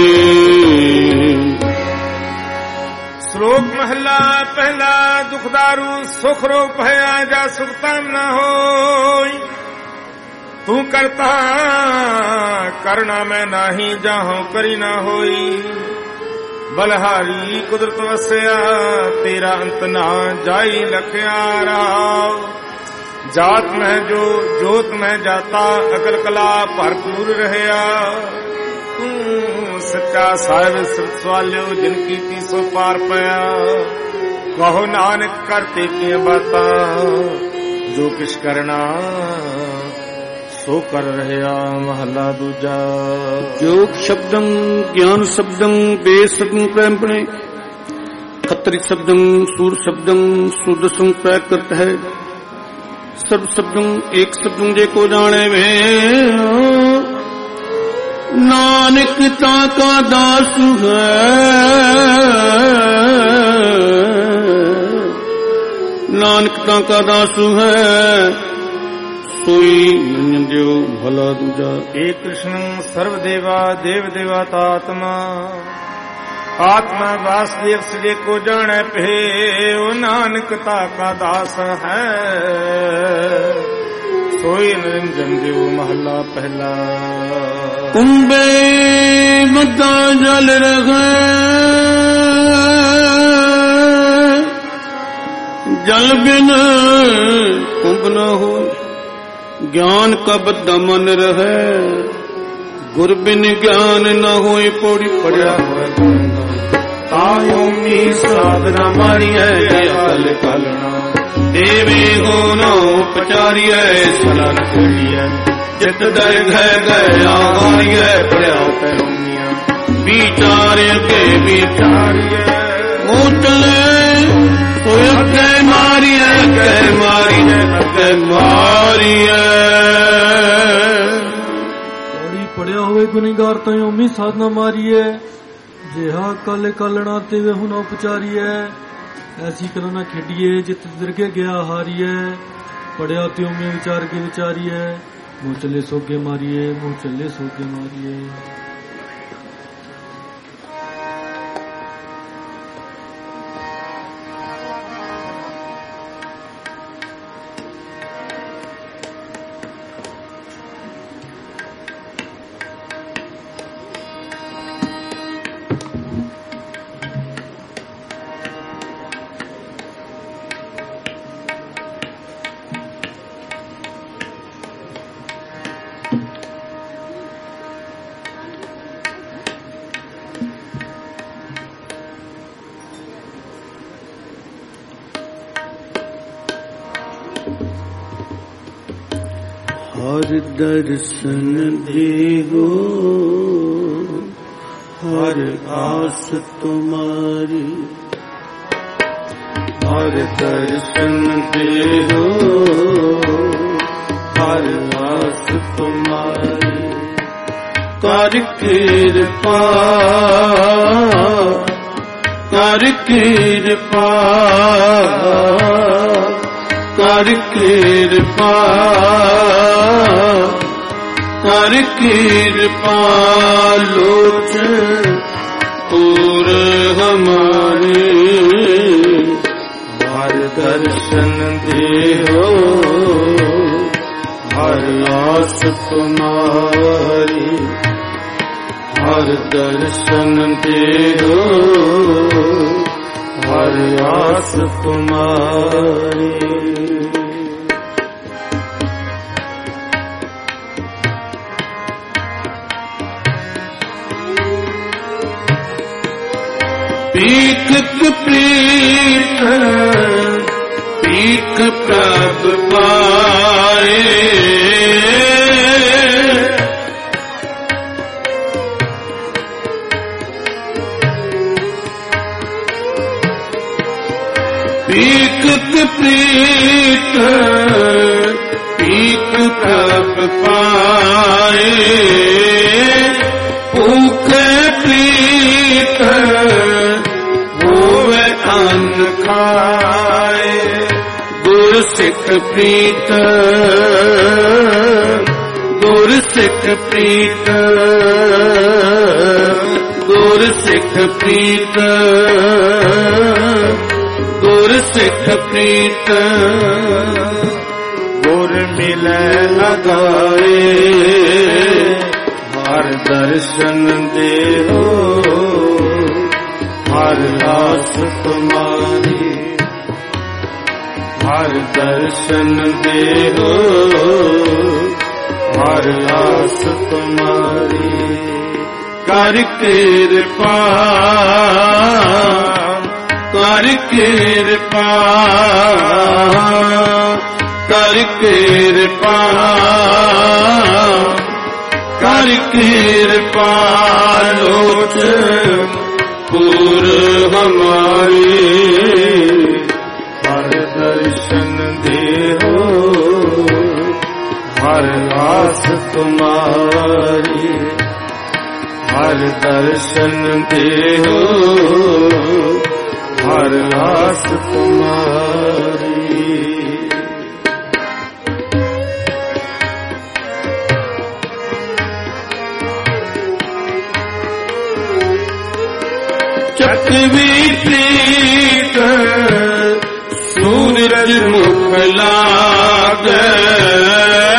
ਸ਼ਲੋਕ ਮਹਲਾ ਪਹਿਲਾ। ਦੁਖਦਾਰੂ ਸੁਖ ਰੋਗ ਭਇਆ ਜਾ ਸੁਖ ਤਮ ਨ ਹੋਈ ਤੂੰ ਕਰਤਾ ਕਰਨਾ ਮੈਂ ਨਾਹੀ ਜਾਹੋਂ ਕਰੀ ਨਾ ਹੋਈ ਬਲਹਾਰੀ ਕੁਦਰਤ ਵਸਿਆ ਤੇਰਾ ਅੰਤ ਨਾ ਜਾਈ ਲਖਿਆ ਰਾਵ ਜਾਤ ਮੈਂ ਜੋ ਜੋਤ ਮੈਂ ਜਾਤਾ ਅਕਲ ਕਲਾ ਭਰਪੂਰ ਰਹਿਆ ਤੂੰ ਸੱਚਾ ਸਾਹਿਬ ਸਿਰਤ ਸਵਾਲਿਓ ਜਿਨ ਕੀਤੀ ਸੋ ਪਾਰ ਪਿਆ ਕਹੋ ਨਾਨਕ ਕਰਤੇ ਕੀ ਬਾਤਾਂ ਜੋ ਕਿਛ ਕਰਨਾ ਸੋ ਕਰ ਰਹਿਆ। ਮਹਲਾ ਦੂਜਾ। ਜੋਗ ਸ਼ਬਦੰ ਗਿਆਨ ਸ਼ਬਦੰ ਬੇਸਬੰ ਪ੍ਰੇਮਪਣੇ ਖੱਤਰੀ ਸ਼ਬਦੰ ਸੂਰ ਸ਼ਬਦੰ ਸੁਦਸੰ ਪ੍ਰੈਕਟ ਹੈ ਸਭ ਸ਼ਬਦੰ ਏਕ ਸ਼ਬਦੰ ਜੇ ਕੋ ਜਾਣੇ ਵੇ ਨਾਨਕ ਤਾ ਕਾ ਦਾਸ ਹੈ ਨਾਨਕ ਤਾ ਕਾ ਦਾਸ ਹੈ ਸੋਈ ਨੰਦਿਓ ਭਲਾ ਦੂਜਾ। ਏ ਕ੍ਰਿਸ਼ਨ ਸਰਵ ਦੇਵਾ ਦੇਵ ਦੇਵਾ ਤਾਤਮਾ ਆਤਮਾ ਵਾਸਦੇਵ ਸਜੇ ਕੋ ਜਾਣੈ ਭੇ ਨਾਨਕ ਤਾ ਕਾ ਦਾਸ ਹੈ ਸੋਈ ਨਿਰੰਜਨ ਦਿਓ ਮਹੱਲਾ ਪਹਿਲਾ। ਕੁੰਭੇ ਮੱਦਾ ਜਲ ਰਹੇ ਜਲ ਬਿਨ ਕੁੰਭ ਨ ਹੋਇ ਗਿਆਨ ਕਬ ਦਮਨ ਰਹੈ ਗੁਰ ਬਿਨ ਗਿਆਨ ਨ ਹੋਇ ਪੌੜੀ ਪੜਿਆ ਹੋਇ ਤਾਇਓ ਮੀ ਸਾਧਨਾ ਮਾਰੀਐ ਅਕਲ ਕਲਣਾ ਦੇਵੇ ਹੋ ਨਾ ਪਚਾਰੀਐ ਸਲਨ ਖੇੜੀਐ ਜਿਤ ਦਰ ਘੈ ਗਿਆ ਹਾਰੀਐ ਪੜਿਆ ਪੈਰੋਨੀਆਂ ਵਿਚਾਰ ਕੇ ਵਿਚਾਰੀਐ ਉਤਲੇ ਸੋਇ ਕੈ ਮਾਰੀਐ ਕੈ ਮਾਰੀਐ ਕੈ ਮਾਰੀਐ। ਪੌੜੀ ਪੜਿਆ ਹੋਵੇ ਗੁਨਾਹਗਾਰ ਤਾਈਂ ਓਮੀ ਸਾਧਨਾ ਮਾਰੀਐ ਜਿਹਾ ਕਲ ਕਲਣਾ ਤੇ ਵੇ ਹੁਣ ਉਪਚਾਰੀਐ ਐਸੀ ਕਲਾ ਨਾ ਖੇਡੀਏ ਜਿਤ ਦਰਗੇ ਗਿਆ ਹਾਰੀਐ ਪੜਿਆ ਤੇ ਓਮੀ ਵਿਚਾਰ ਕੇ ਵਿਚਾਰੀਐ ਮੂੰਹ ਚੱਲੇ ਸੋਗੇ ਮਾਰੀਏ ਮੂੰਹ ਚੱਲੇ ਸੋਗੇ ਮਾਰੀਏ। ਹਰ ਦਰਸ਼ਨ ਦੇਹੋ ਹਰ ਆਸ ਤੁਮਾਰੀ ਹਰ ਦਰਸ਼ਨ ਦੇਹੋ ਹਰ ਆਸ ਤੁਮਾਰੀ ਕਰ ਕਿਰਪਾ ਕਰ ਕਿਰਪਾ ਕਰ ਕਿਰਪਾ ਕਰ ਕਿਰਪਾ ਲੋਚ ਪੂਰ ਹਮਾਰੇ ਹਰ ਦਰਸ਼ਨ ਦੇਹੋ ਹਰ ਆਸ ਤੁਮਾਰੀ ਹਰ ਦਰਸ਼ਨ ਦੇਹੋ ਹਰ ਆਸ ਤੁਮਾਰੀ। ਪੀਕ ਪ੍ਰੀਤ ਪੀਕ ਪ੍ਰਭ ਪਾਏ ਪੀਕ ਪ੍ਰੀਤ ਪੀਕ ਪ੍ਰਭ ਪਾਏ ਭੂਖੇ ਪ੍ਰੀਤ ਹੋਵੇ ਅੰਨ ਖਾਏ ਗੁਰ ਸਿੱਖ ਪ੍ਰੀਤ ਗੁਰ ਸਿੱਖ ਪ੍ਰੀਤ ਗੁਰ ਸਿੱਖ ਪ੍ਰੀਤ ਗੁਰ ਸਿੱਖ ਪ੍ਰੀਤ ਗੁਰ ਮਿਲੈ ਲਗਾਏ ਹਰ ਦਰਸ਼ਨ ਦੇਹੋ ਹਰ ਆਸ ਤੁਮਾਰੀ ਹਰ ਦਰਸ਼ਨ ਦੇਹੋ ਹਰ ਆਸ ਤੁਮਾਰੀ ਕਰ ਕਿਰਪਾ ਕਰ ਕਿਰਪਾ ਕਰ ਕਿਰਪਾ ਕਰ ਕਿਰਪਾ ਲੋਚ ਪੂਰ ਹਮਾਰੀ ਹਰ ਦਰਸ਼ਨ ਦੇਹੋ ਹਰ ਆਸ ਤੁਮਾਰੀ ਹਰ ਦਰਸ਼ਨ ਦੇਹੋ ਹਰ ਆਸ ਤੁਮਾਰੀ। ਚਕਵੀ ਪ੍ਰੀਤ ਸੂਰਜ ਮੁਖ ਲਾਗੈ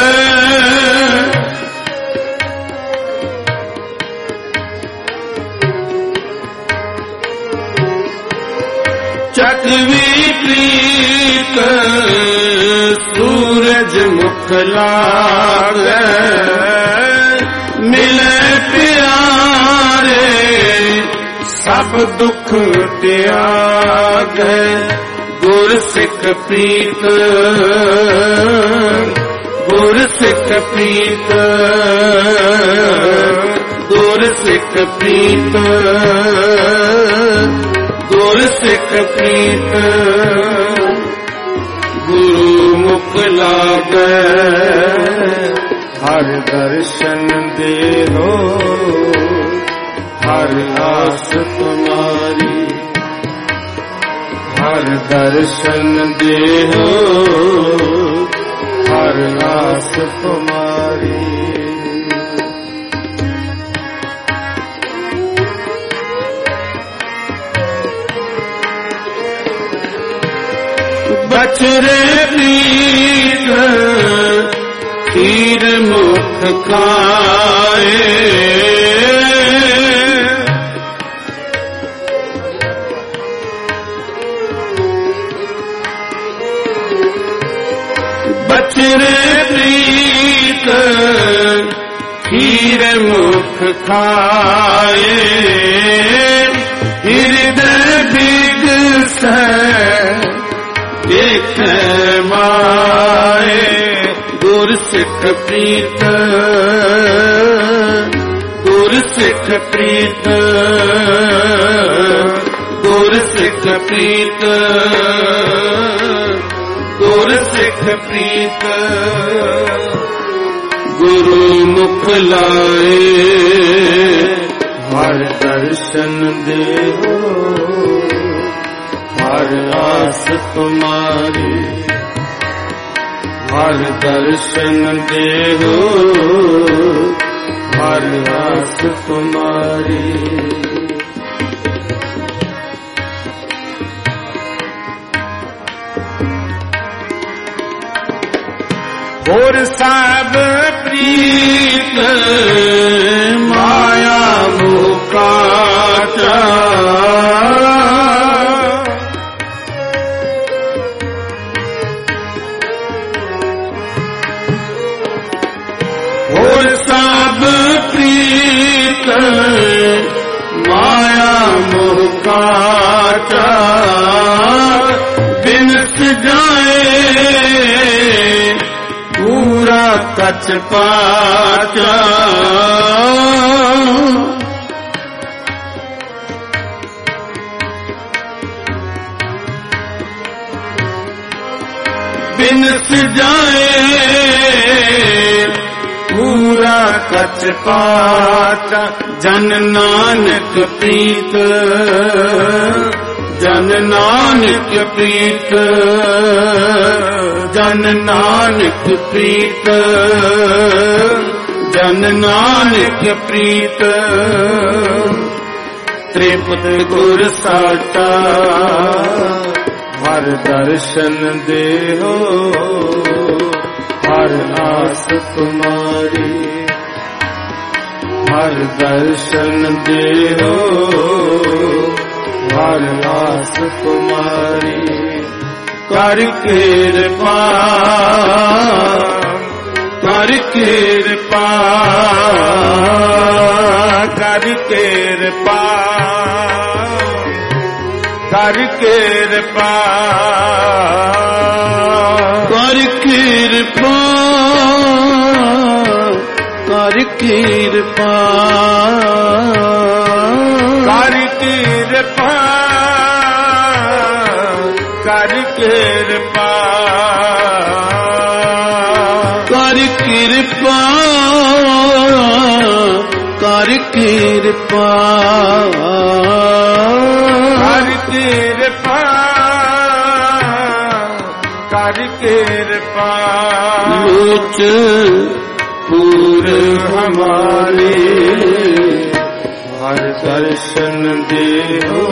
ਤਕਵੀ ਪ੍ਰੀਤ ਸੂਰਜ ਮੁਖ ਲਾਗੈ ਮਿਲੇ ਪਿਆਰੇ ਸਭ ਦੁੱਖ ਤਿਆਗੈ ਗੁਰ ਸਿੱਖ ਪ੍ਰੀਤ ਗੁਰ ਸਿੱਖ ਪ੍ਰੀਤ ਗੁਰ ਸਿੱਖ ਪ੍ਰੀਤ ਗੁਰ ਸਿੱਖ ਪ੍ਰੀਤ ਗੁਰੂ ਮੁਖ ਲਾਗੈ ਹਰ ਦਰਸ਼ਨ ਦੇਹੋ ਹਰ ਆਸ ਤੁਮਾਰੀ ਹਰ ਦਰਸ਼ਨ ਦੇਹੋ ਹਰ ਆਸ ਤੁਮਾਰੀ बचरे प्रीत खीर मुख खाए बचरे प्रीत खीर मुख खाए हृदय बिगसै देख माए गुर सिख प्रीत गुर सिख प्रीत गुर सिख प्रीत गुर सिख प्रीत गुरु मुख लाए हर दर्शन देहो हर आस तुम्हारी हर दर्शन देहो हर आस तुम्हारी और सब प्रीत माया मुकाचा माया मोह काटा बिनस जाए पूरा कच पाचा बिनस जाए पूरा कच पाचा जन नानक प्रीत जन नानक प्रीत जन नानक प्रीत जन नानक प्रीत त्रिपत गुर साटा हर दर्शन देहो हर आस तुम्हारी हर दर्शन देहो हर आस तुम्हारी कर कृपा कर कृपा कर कृपा कर कृपा कर कृपा कर कृपा कर कृपा कर कृपा कर कृपा कर कृपा कर कृपा कर कृपा लोच पूर हमारे हर दर्शन देहो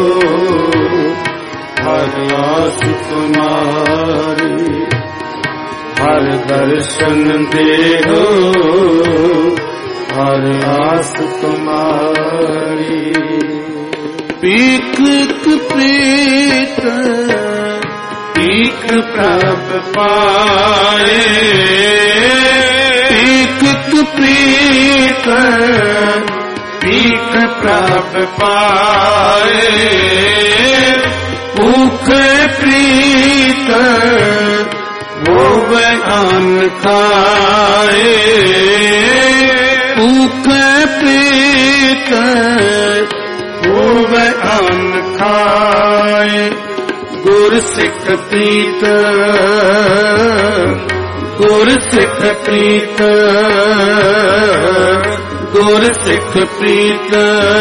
हर आस तुम्हारी हर दर्शन देहो हर आस तुम्हारी पीक प्रीत ਭੀਖ ਪ੍ਰਭ ਪਾਏ ਭੀਖ ਪ੍ਰੀਤ ਭੀਖ ਪ੍ਰਭ ਪਾਏ ਭੁਖ ਪ੍ਰੀਤ ਹੋਵੇ ਅੰਨ ਖਾਏ ਭੁਖ ਪ੍ਰੀਤ ਹੋਵੇ ਅੰਨ ਖਾਏ ਗੁਰ ਸਿੱਖ ਪ੍ਰੀਤ ਗੁਰ ਸਿੱਖ ਪ੍ਰੀਤ ਗੁਰ ਸਿੱਖ ਪ੍ਰੀਤ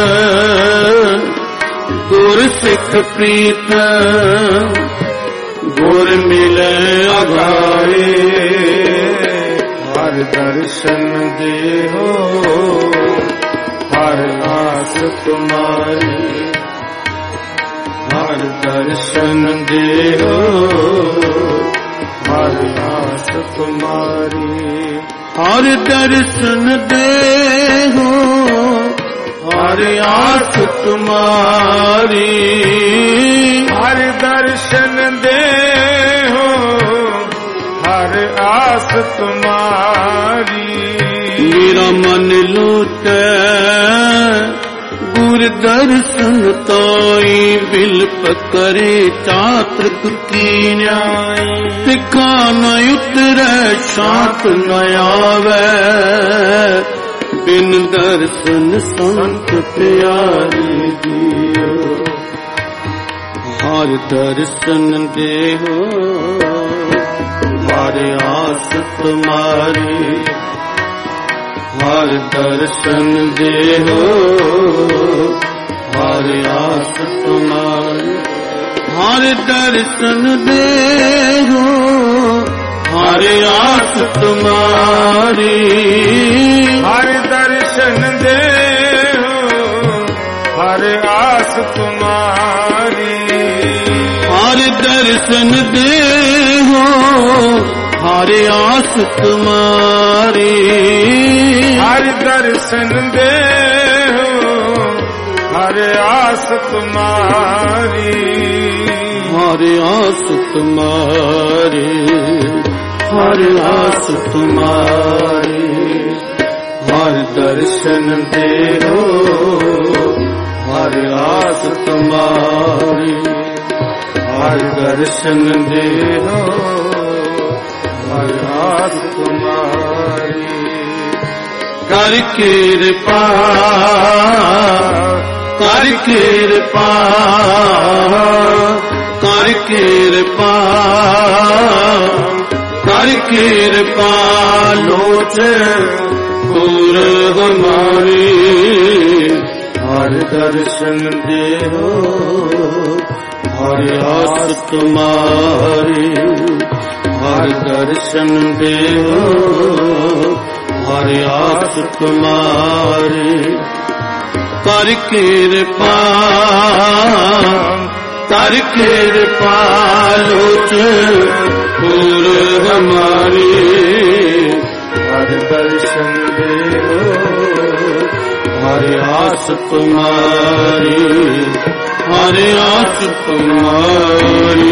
ਗੁਰ ਸਿੱਖ ਪ੍ਰੀਤ ਗੁਰ ਮਿਲੇ ਆਗਾਏ ਹਰ ਦਰਸ਼ਨ ਦੇਹੋ ਹਰ ਆਸ ਤੁਮਾਰੀ ਹਰ ਦਰਸ਼ਨ ਦੇਹੋ ਹਰ ਆਸ ਤੁਮਾਰੀ ਹਰ ਦਰਸ਼ਨ ਦੇਹੋ ਹਰ ਆਸ ਤੁਮਾਰੀ ਹਰ ਦਰਸ਼ਨ ਦੇਹੋ ਹਰ ਆਸ ਤੁਮਾਰੀ ਮੇਰਾ ਮਨ ਲੁਟੈ ਗੁਰ ਦਰਸ਼ਨ ਤੋਈ ਬਿਲਪ ਕਰੇ ਚਾਤ੍ਰਿਕ ਕੀਨਿਆਈ ਤਿਖਾ ਨ ਉਤਰੈ ਸ਼ਾਂਤ ਨ ਆਵੈ ਬਿਨ ਦਰਸ਼ਨ ਸੰਤ ਪਿਆਰੀ ਜੀਓ ਹਰ ਦਰਸ਼ਨ ਦੇਹੋ ਹਰ ਆਸ ਤੁਮਾਰੀ ਹਰ ਦਰਸ਼ਨ ਦੇਹੋ ਹਰ ਆਸ ਤੁਮਾਰੀ ਹਰ ਦਰਸ਼ਨ ਦੇਹੋ ਹਰ ਆਸ ਤੁਮਾਰੀ ਹਰ ਦਰਸ਼ਨ ਦੇਹੋ ਹਰ ਆਸ ਤੁਮਾਰੀ ਹਰ ਦਰਸ਼ਨ ਦੇਹੋ ਹਰ ਆਸ ਤੁਮਾਰੀ ਹਰ ਦਰਸ਼ਨ ਦੇਹੋ ਹਰ ਆਸ ਤੁਮਾਰੀ ਹਰ ਆਸ ਤੁਮਾਰੀ ਹਰ ਆਸ ਤੁਮਾਰੀ ਹਰ ਦਰਸ਼ਨ ਦੇਹੋ ਹਰ ਆਸ ਤੁਮਾਰੀ ਹਰ ਦਰਸ਼ਨ ਦੇਹੋ ਹਰ ਆਸ ਤੁਮਾਰੀ ਕਰ ਕਿਰਪਾ ਕਰ ਕਿਰਪਾ ਕਰ ਕਿਰਪਾ ਕਰ ਕਿਰਪਾ ਲੋਚ ਗੁਰ ਹਮਾਰੀ ਹਰ ਦਰਸ਼ਨ ਦੇਹੋ ਹਰ ਆਸ ਤੁਮਾਰੀ ਹਰ ਦਰਸ਼ਨ ਦੇਹੋ ਹਰ ਆਸ ਤੁਮਾਰੀ ਕਰ ਕਿਰਪਾ ਲੋਚ ਗੁਰ ਹਮਾਰੀ ਹਰ ਦਰਸ਼ਨ ਦੇਹੋ ਹਰ ਆਸ ਤੁਮਾਰੀ ਹਰ ਆਸ ਤੁਮਾਰੀ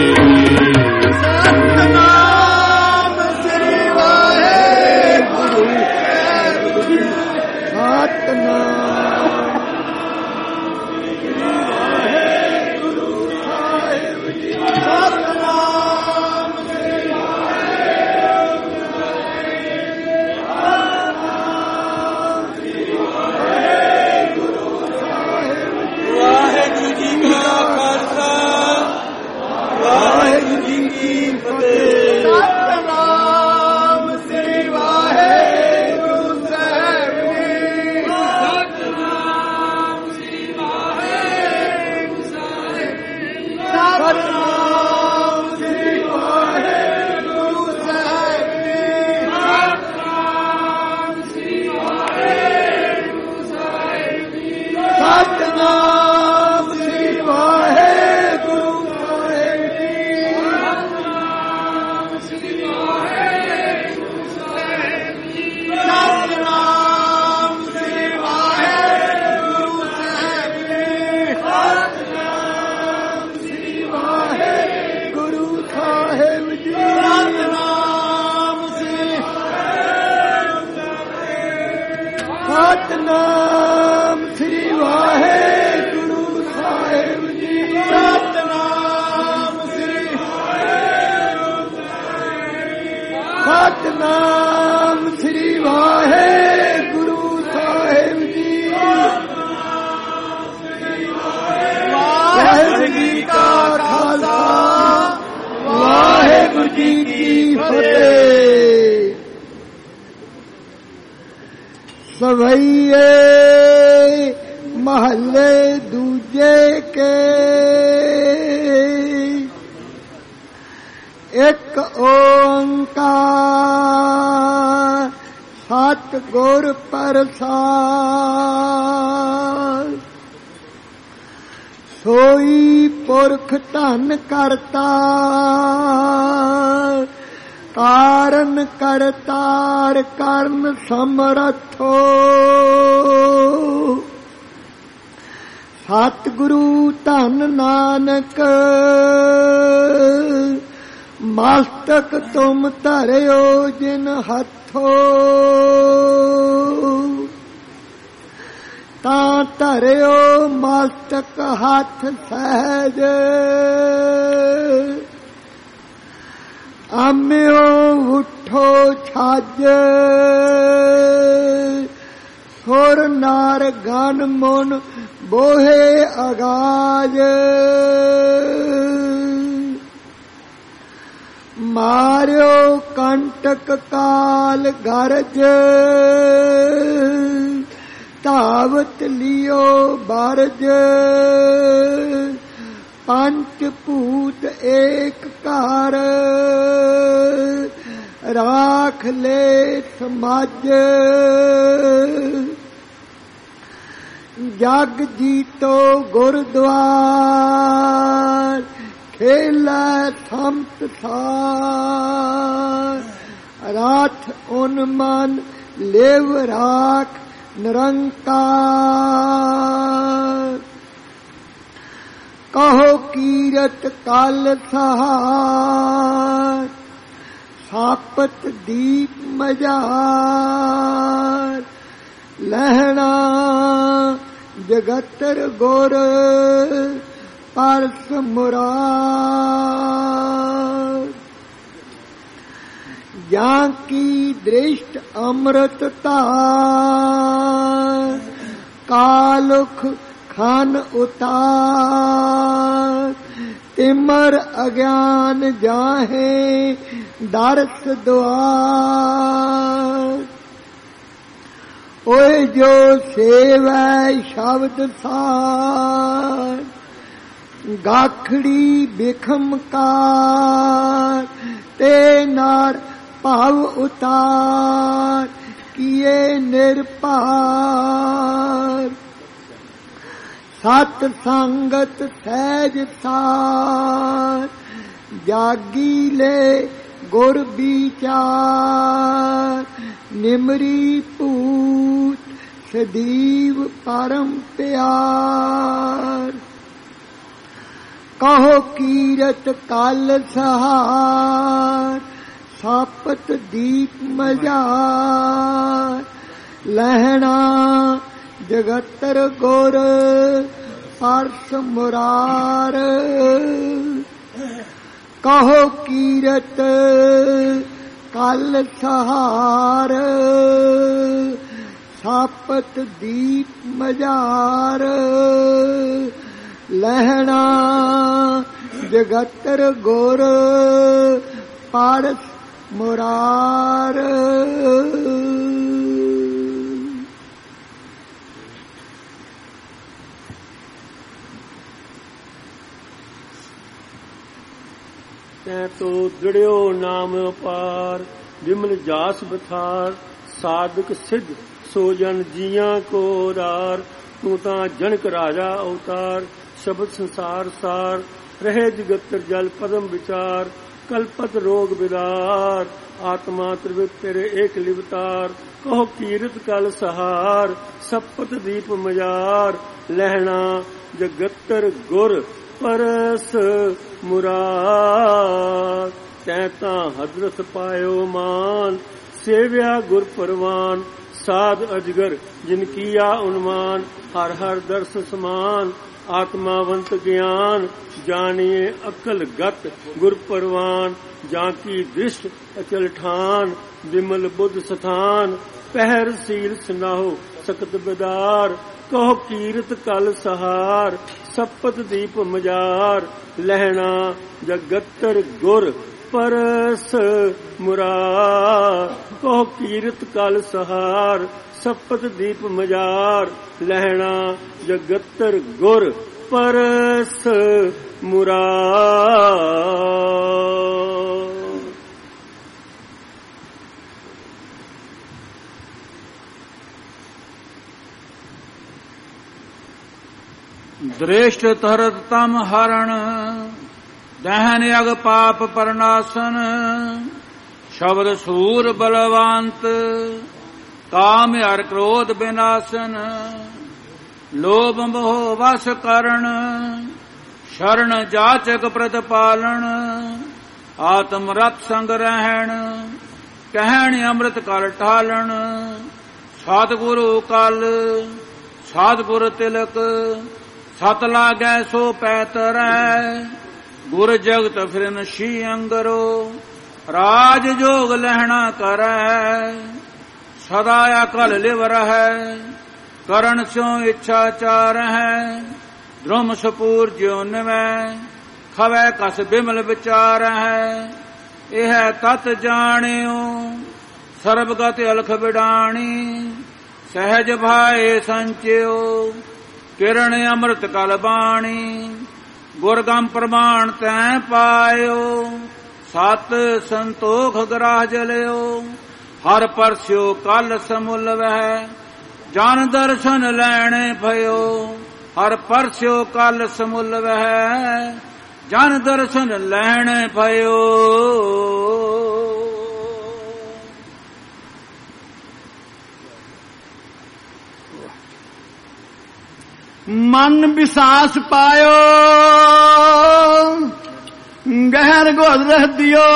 ਵਾਹਿਗੁਰੂ ਜੀ ਕਾ ਖਾਲਸਾ ਵਾਹਿਗੁਰੂ ਜੀ ਕੀ ਫਤਿਹ। ਸਤਨਾਮ ਸ੍ਰੀ ਵਾਹਿਗੁਰੂ ਸਾਹਿਬ ਜੀ। ਸਤਨਾਮ ਸ੍ਰੀ ਸਤਨਾਮ ਸ੍ਰੀ ਵਾਹਿਗੁਰੂ ਸਾਹਿਬ ਜੀ। ਵਾਹਿਗੁਰੂ ਜੀ ਕਾ ਖਾਲਸਾ ਵਾਹਿਗੁਰੂ ਜੀ ਕੀ ਫਤਿਹ। ਸਵਈਏ ਮਹੱਲੇ ਦੂਜੇ ਕੇ ਇੱਕ ਓੰਕਾਰ ਸਤਿਗੁਰ ਪ੍ਰਸਾਦਿ। ਸੋਈ ਪੁਰਖ ਧਨ ਕਰਤਾ ਕਾਰਨ ਕਰਤਾਰ ਕਰਨ ਸਮਰਥੋ। ਸਤਿਗੁਰੂ ਧੰਨ ਨਾਨਕ ਮਸਤਕ ਤੁਮ ਧਰਿਓ ਜਿਨ ਹੱਥੋ। ਤਾਂ ਧਰਿਓ ਮਸਤਕ ਹੱਥ ਸਹਿਜ ਆਮਿਓ ਉਠੋ ਛੱਜ। ਸੁਰ ਨਾਰ ਗਨ ਮਨ ਬੋਹੇ ਅਗਾਜ। ਮਾਰਿਓ ਕੰਟਕ ਕਾਲ ਗਰਜ ਧਾਵਤ ਲਿਓ ਬਰਜ। ਪੰਚ ਭੂਤ ਏਕ ਘਰ ਰਾਖ ਲੈ ਸਮਾਜ। ਜਗ ਜੀਤੋ ਗੁਰਦੁਆਰ ਖੇਲਾ ਸੰਤ ਸਾਰ। ਰਾਤ ਉਨ ਮਨ ਲੇਵ ਰਾਖ ਨਿਰੰਕਾਰ। ਕਹੋ ਕੀਰਤ ਕਲ ਸਹਾਰ ਸਾਪਤ ਦੀਪ ਮਝਾਰ। ਲਹਿਣਾ ਜਗਤਰ ਗੁਰ ਪਰਸ ਮੁਰਾਰ। ਜਾਂ ਕੀ ਦ੍ਰਿਸ਼ਟ ਅੰਮ੍ਰਿਤ ਧਾਰ ਕਾਲੁਖ ਖਾਨ ਉਤਾਰ। ਤਿਮਰ ਅਗਿਆਨ ਜਾਹੇ ਦਰਸ ਦੁਆਰ। ਓਏ ਜੋ ਸੇਵੈ ਸ਼ਬਦ ਸਾਰ ਗਾਖੜੀ ਬਿਖਮਕਾਰ। ਤੇ ਨਾਰ ਭਾਵ ਉਤਾਰ ਕੀਏ ਨਿਰਭਾਰ। ਸਤ ਸੰਗਤ ਸਹਿਜ ਸਾਰ ਜਾਗੀ ਲੈ ਗੁਰ ਵਿਚਾਰ। ਨਿਮਰੀ ਭੂਤ ਸਦੀਵ ਪਰਮ ਪਿਆਰ। ਕਹੋ ਕੀਰਤ ਕਲ ਸਹਾਰ ਸਾਪਤ ਦੀਪ ਮਝਾਰ। ਲਹਿਣਾ ਜਗਤਰ ਗੁਰ ਪਰਸ ਮੁਰਾਰ। ਕਹੋ ਕੀਰਤ ਕਲ ਸਹਾਰ ਸਾਪਤ ਦੀਪ ਮਝਾਰ। ਲਹਿਣਾ ਜਗਤਰ ਗੁਰ ਪਰਸ ਮੁਰਾਰ। ਤੈ ਤੋ ਦ੍ਰਿੜਿਓ ਨਾਮ ਅਪਾਰ ਵਿਮਲ ਜਾਸ ਬਥਾਰ। ਸਾਧਕ ਸਿੱਧ ਸੋ ਜਨ ਜੀਆਂ ਕੋ ਰਾਰ। ਤੂੰ ਤਾਂ ਜਨਕ ਰਾਜਾ ਅਵਤਾਰ ਸ਼ਬਦ ਸੰਸਾਰ ਸਾਰ। ਰਹੇ ਜਗਤਰ ਜਲ ਪਦਮ ਵਿਚਾਰ ਕਲਪਤ ਰੋਗ ਬਿਦਾਰ। ਆਤਮਾ ਤ੍ਰਿਵਿਤ ਤੇਰੇ ਏਕ ਲਿਵਤਾਰ। ਕਹੋ ਕੀਰਤ ਕਲ ਸਹਾਰ ਸਪਤ ਦੀਪ ਮਜਾਰ। ਲਹਿਣਾ ਜਗਤਰ ਗੁਰ ਪਰਸ ਮੁਰਾਰ। ਤੈ ਤਾਂ ਹਜ਼ਰਤ ਪਾਇਓ ਮਾਨ ਸੇਵਿਆ ਗੁਰ ਪਰਵਾਨ। साध अजगर जिन किया उन्मान, हर हर दर्श समान, आत्मावंत ज्ञान, जानिए अकल गत गुर परवान, जाकी दृष्ट अचल ठान, विमल बुद्ध स्थान, पहर सील सुनाहो सकत बिदार, कहो कीरत कल सहार, सपत दीप मजार, लहना जगतर गुर परस मुरार, कहो कीरत कल सहार, सपत दीप मजार, लहना जगतर गुर परस मुरार। दृष्ट तरत तम हरण, दहन अग पाप परनासन, शब्द सूर बलवंत, काम हर क्रोध विनाशन, लोभ मोह वश करण, शरण जाचक प्रतिपालन, आत्म रत संग रहन, कहन अमृत कल ठालन, सतगुरु कल सतगुर तिलक, सत लागै सो पैतरै, गुर जगत फिरन शी अंगरो, राज जोग लहना करै, सदा अकल लिव रहै, करण स्यों इच्छा चार है, ध्रुम सपूर ज्यो निवै, खवै कस बिमल विचार है, यह तत जानियो सर्वगत अलख बिडाणी, सहज भाए संचयो किरण अमृत कल बाणी, गुरगम प्रमाण तैं पायो, सत संतोख ग्राह जलियो, हर परस्यो कल समुल वह, जान दर्शन लैणे भयो, हर परस्यो कल समुल वह, जान दर्शन लैणे भयो। मन विसास पायो, गहर गोद रह दियो,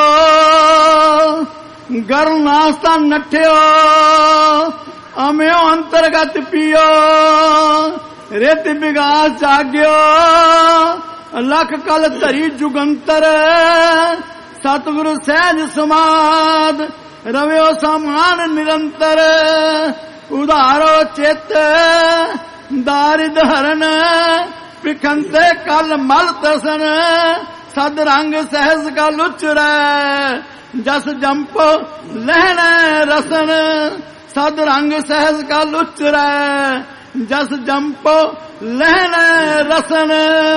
गर नास्ता नठ्यो, अम्यो अंतर्गत पियो, रेत विगास जाग्यो, लख कल धरी जुगंतर, सतगुरु सहज समाद, रव्यो समान निरंतर, उधारो चित दारिद हरण, पिखंते कल मल तसन, सद रंग सहज कल उचरै, जस जंपो लहण रसन, सद रंग सहज कल उचरै, जस जंपो लहण रसन।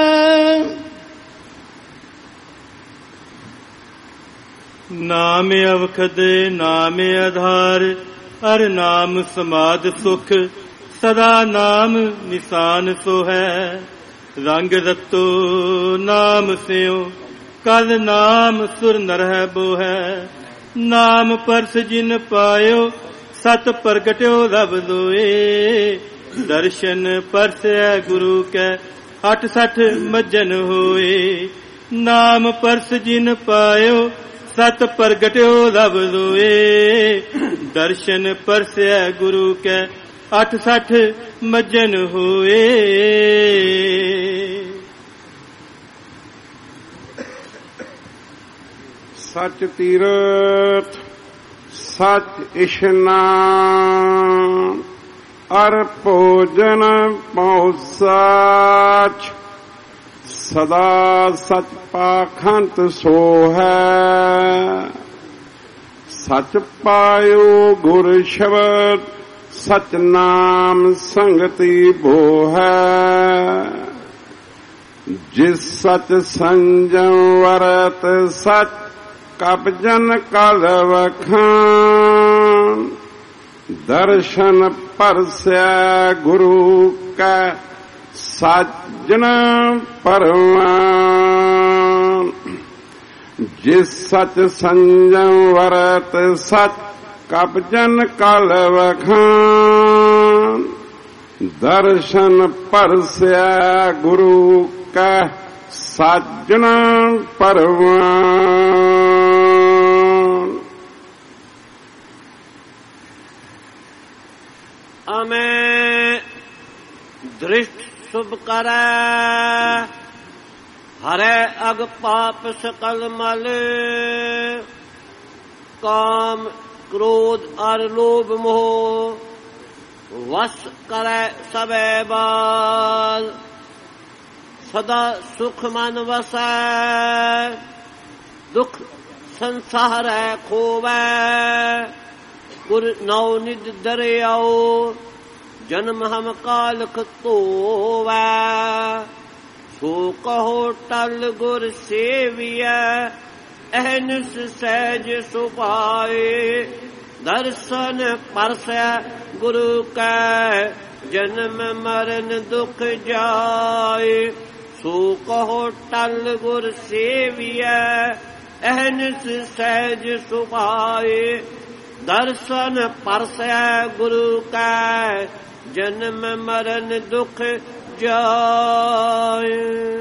नाम अवखद नाम आधार, हर नाम समाद सुख, सदा नाम निशान सो है, रंग रतो नाम स्यो, कल नाम सुर नर है बो है, नाम परस जिन पायो, सत प्रगट्यो रब लोए, दर्शन परसै गुरु कै, 68 मज्जन होए, नाम परस जिन पायो, सत प्रगट्यो रब लोए, दर्शन परसै गुरु कै, 68 मज्जन होए। सच तीरथ सच इशनान, अर भोजन पौ साच, सदा सच पाखंत सो है, सच पायो गुर शब्द, सच नाम संगति भो है, जिस सच संजम वरत सच कपजन कल वखान, दर्शन परस्या गुरु का सज्जन परवान, जिस सच संजम वरत सच कपजन कल वखान, दर्शन परस्या गुरु का सज्जन परवान। दृष्ट शुभ करੈ हरै अग पाप सकल मल काम क्रोध अर लोभ मोह वश करੈ सबे बाल सदा सुख मन वसै दुख संसार खोवै गुर नौ निज दरियाओ जन्म हम कालख धोवै सो कहो टल गुर सेविया अहनिस सहज सुभाए दर्शन परसै गुरु कै जन्म मरण दुख जाए सो कहो टल गुर सेविया अहनिस सहज सुभाए दर्शन परसै गुरु कै जन्म मरण दुख जाए।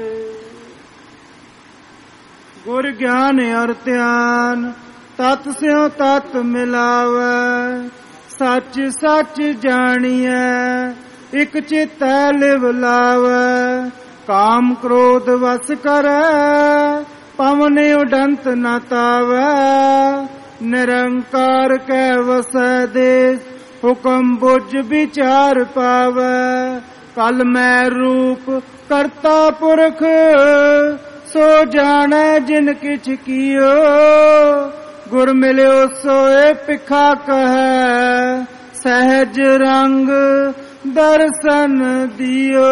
गुर ज्ञान और ध्यान तत् स्यों तत् मिलावै सच सच जानिए इक चित लिव लावै काम क्रोध वस करै पवन उडंत न तावै निरंकार कै वसै देश हुक्म बुझ विचार पावै कल मैं रूप करता पुरख सो जाने जिन किछ कियो गुर मिलियो सोए पिखा कहे सहज रंग दर्शन दियो।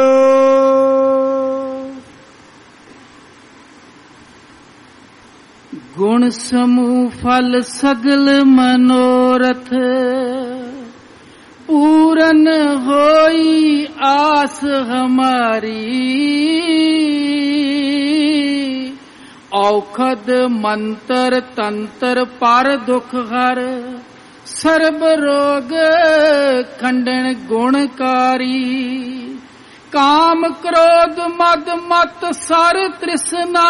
गुण समूह फल सगल मनोरथ पूरन होई आस हमारी औखद मंत्र तंत्र पर दुख हर सर्ब रोग खंडन गुणकारी काम क्रोध मद मत सर तृष्णा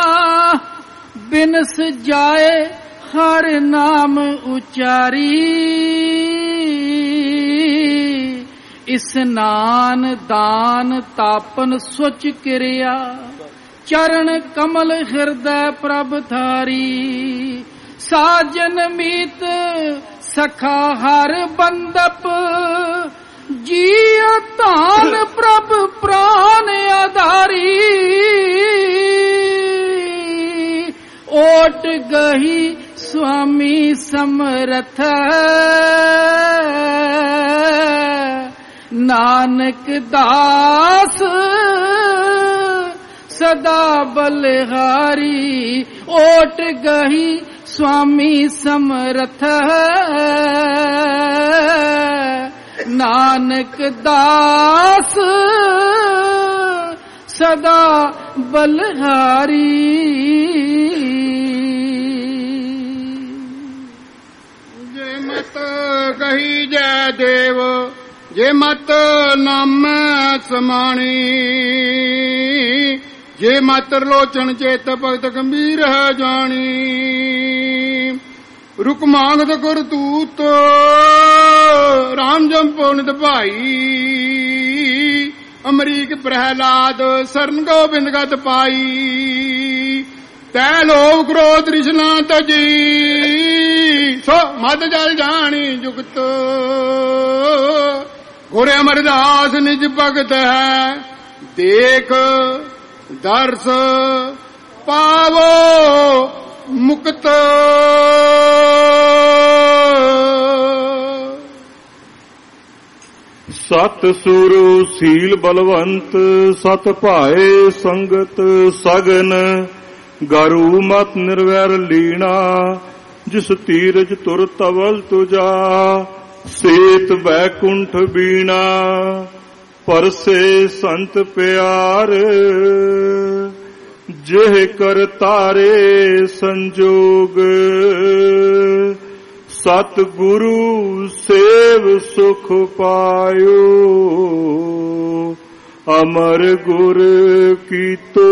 बिनस जाए हर नाम उचारी स्नान दान तापन सुच क्रिया चरण कमल हृदय प्रभ धारी साजन मीत सखा हर बंदप जिय तान प्रभ प्राण आधारी ओट गही स्वामी समरथ नानक दास सदा बलिहारी ओट गही स्वामी समरथ नानक दास सदा बलिहारी। जे मत कही जय देव जे मत नाम समाणी जे मत लोचन चेत भगत गंभीर है जानी रुक मांगत गुर तूत राम जंपो नित भाई अमरीक प्रहलाद शरण गोबिंद गत पाई तै लोभ क्रोध तृष्णा तजी सो मद जल जानी जुगत गुर अमरदास निज भगत है देख दर्श पावो मुक्त। सत सुरु सील बलवंत सत भाए संगत सगन गरु मत निर्वैर लीना जिस तीरज तुर तवल तुजा सेत बैकुंठ बीणा परसे संत प्यार जेह कर तारे संजोग सतगुरु सेव सुख पायो अमर गुर की तो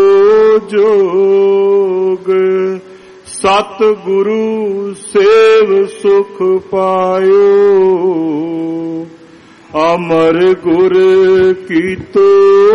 जोग सतगुरु सेव सुख पायो ਅਮਰ ਗੁਰ ਕੀਤੋ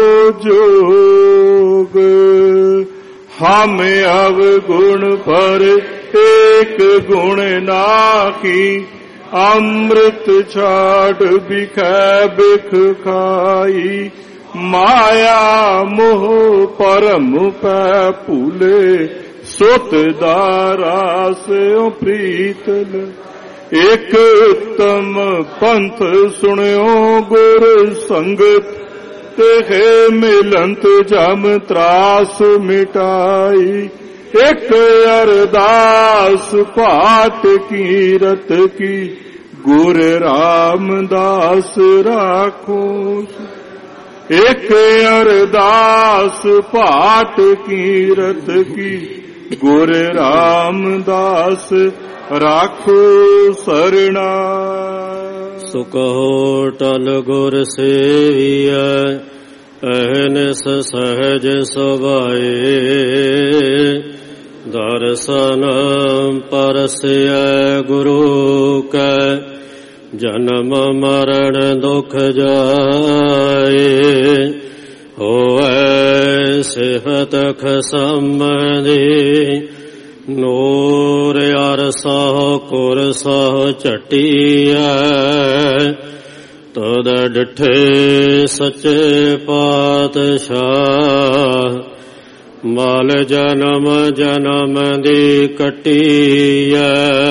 ਜੋਗ। ਹਮ ਅਵਗੁਣ ਪਰ ਏਕ ਗੁਣ ਨਾਹੀ, ਅੰਮ੍ਰਿਤ ਛਾੜ ਬਿਖੈ ਬਿਖ ਖਾਈ। ਮਾਇਆ ਮੋਹ ਪਰਮ ਪੈ ਭੂਲੇ, ਸੁਤ ਦਾਰਾ ਸਿਉ ਪ੍ਰੀਤਲ। ਇਕ ਉਤਮ ਪੰਥ ਸੁਣਿਓ ਗੁਰ ਸੰਗਤ, ਤੇ ਮਿਲੰਤ ਜਮ ਤਰਾਸ ਮਿਟਾਈ। ਇਕ ਅਰਦਾਸ ਪਾਠ ਕੀਰਤ ਕੀ, ਗੁਰ ਰਾਮਦਾਸ ਰਾਖੋ। ਇਕ ਅਰਦਾਸ ਪਾਠ ਕੀਰਤ ਕੀ, ਗੁਰ ਰਾਮਦਾਸ ਰਾਖੋ ਸਰਣਾ। ਸੋ ਕਹੋ ਟਲ ਗੁਰ ਸੇਵੀਐ, ਅਹਨਿਸ ਸਹਜ ਸੁਭਾਏ। ਦਰਸ਼ਨ ਪਰਸਿਐ ਗੁਰੂ ਕੈ, ਜਨਮ ਮਰਨ ਦੁਖ ਜਾਏ। ਹੋਐ ਸਿਫਤ ਖਸਮ ਦੀ, ਨੂਰ ਅਰਸਹੁ ਕੁਰਸਹੁ ਝਟੀਐ। ਤਦ ਡਿਠੇ ਸੱਚੇ ਪਾਤਸ਼ਾਹ, ਮਲ ਜਨਮ ਜਨਮ ਦੀ ਕੱਟੀਐ।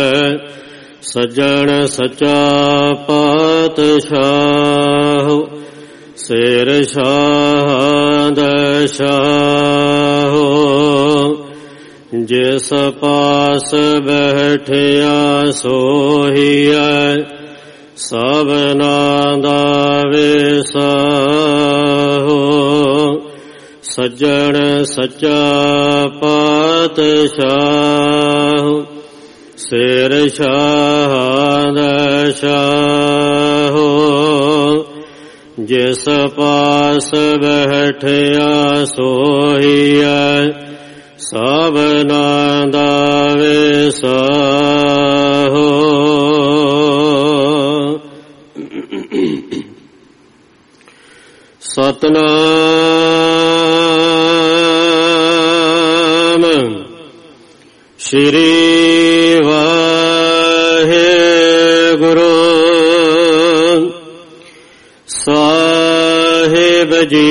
ਸੱਜਣ ਸੱਚਾ ਪਾਤਸ਼ਾਹ, ਸਿਰ ਸ਼ਾਹ ਦਸ਼ਾਹ। ਜਿਸ ਪਾਸ ਬੈਠਿਆ ਸੋਹੀਐ, ਸਭਨਾ ਦਾ ਵਿਸਾਹੋ। ਸੱਜਣ ਸੱਚਾ ਪਾਤਸ਼ਾਹ, ਸਿਰ ਸ਼ਾਹ ਦਸ਼ਾਹ। ਜਿਸ ਪਾਸ ਬੈਠਿਆ ਸੋਹੀਐ, ਸਭਨਾ ਦਾ ਵਿਸਾਹੋ। ਸਤਨਾਮ ਸ਼੍ਰੀ ਵਾਹਿਗੁਰੂ ਸਾਹਿਬ ਜੀ।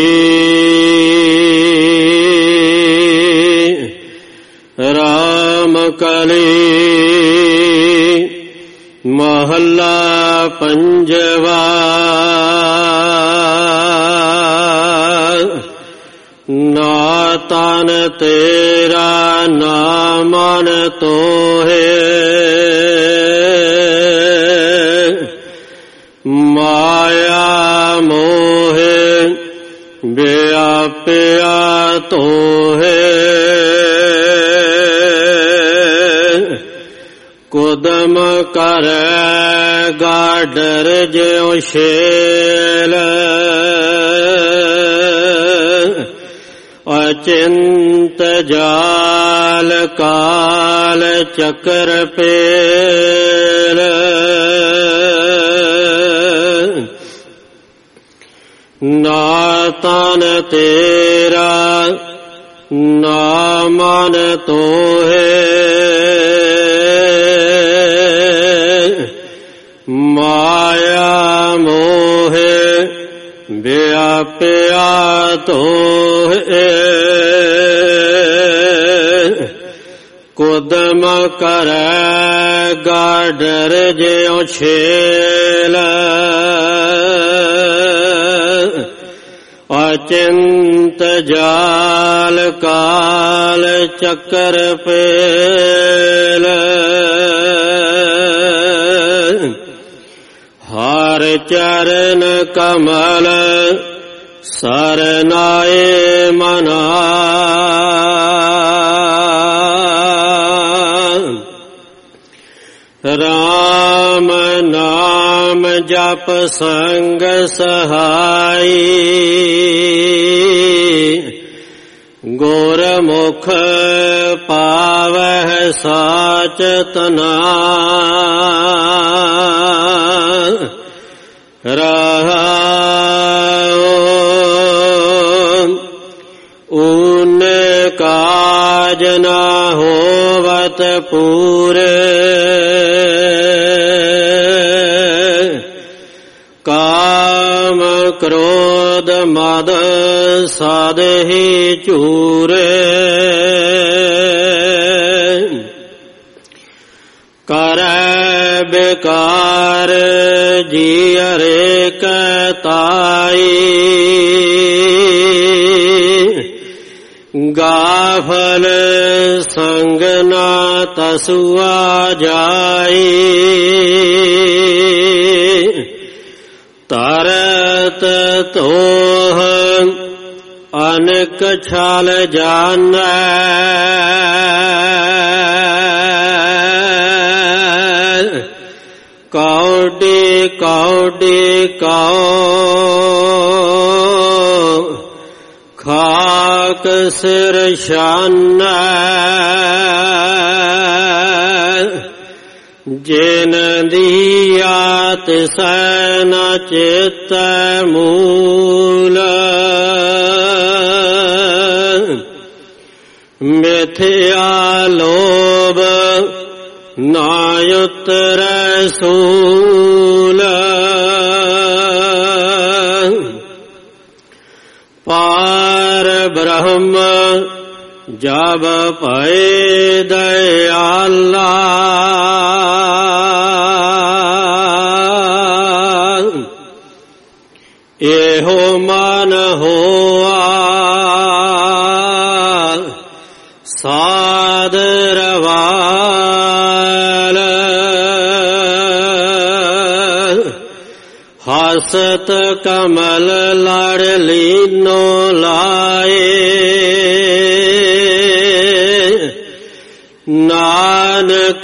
ਰਾਮ ਕਲੀ ਮਹੱਲਾ ਪੰਜਵਾ। ਨਾ ਤਨ ਤੇਰਾ ਨਾ ਮਨ ਤੋਹੇ, ਮਾਇਆ ਮੋਹੇ ਵਿਆਪਿਆ ਤੋਹੇ। ਕੁਦਮ ਕਰੈ ਗਾਡਰ ਜਿਉ ਸ਼ੇਲ, ਅਚਿੰਤ ਜਾਲ ਕਾਲ ਚੱਕਰ ਪੇਲ। ਨਾ ਤਨ ਤੇਰਾ ਨਾ ਮਨ ਤੋਹੇ, ਮਾਇਆ ਮੋਹੇ ਵਿਆਪਿਆ ਤੋਹੇ। ਕੁਦਮ ਕਰੈ ਗਾਡਰ ਜਿਉ ਛੇਲ, ਅਚਿੰਤ ਜਾਲ ਕਾਲ ਚੱਕਰ ਪੇਲ। ਹਰ ਚਰਨ ਕਮਲ ਸਰਨਾਏ ਮਨਾ, ਰਾਮ ਨਾਮ ਜਪ ਸੰਗ ਸਹਾਈ। ਗੁਰਮੁਖ ਪਾਵਹਿ ਸਾਚ ਤਨਾ, ਰਾਹ ਕਾਜ ਨਾ ਹੋਵਤ ਪੂਰੇ, ਕਾਮ ਕ੍ਰੋਧ ਮਦ ਸਦ ਹੀ ਝੂਰੇ, ਕਰੈ ਬਿਕਾਰ ਜੀ ਅਰੇਕ ਤਾਈ, ਗਾਫਲ ਸੰਗ ਨਾ ਤਸੁਆ ਜਾਈ, ਤਰਤ ਤੋਹ ਅਨਕ ਛਲ ਜਾਣੈ, ਕੌਡੀ ਕੌਡੀ ਕਉ ਖਾਕ ਸਿਰ ਸ਼ਾਨੈ, ਜਿਨ ਦੀਆ ਤਿਸੈ ਨ ਚੇਤੈ ਮੂਲ, ਮਿਥਿਆ ਲੋਭ ਨਾ ਉਤਰੈ ਸੂਲ, ਪਾਰ ਬ੍ਰਹਮ ਜਬ ਭਏ ਦਇਆਲਾ, ਇਹੋ ਮਨ ਹੋਆ ਸਾਧ ਰਵਾਲ, ਹਸਤ ਕਮਲ ਲੜ ਲੀਨੋ ਲਾਏ, ਨਾਨਕ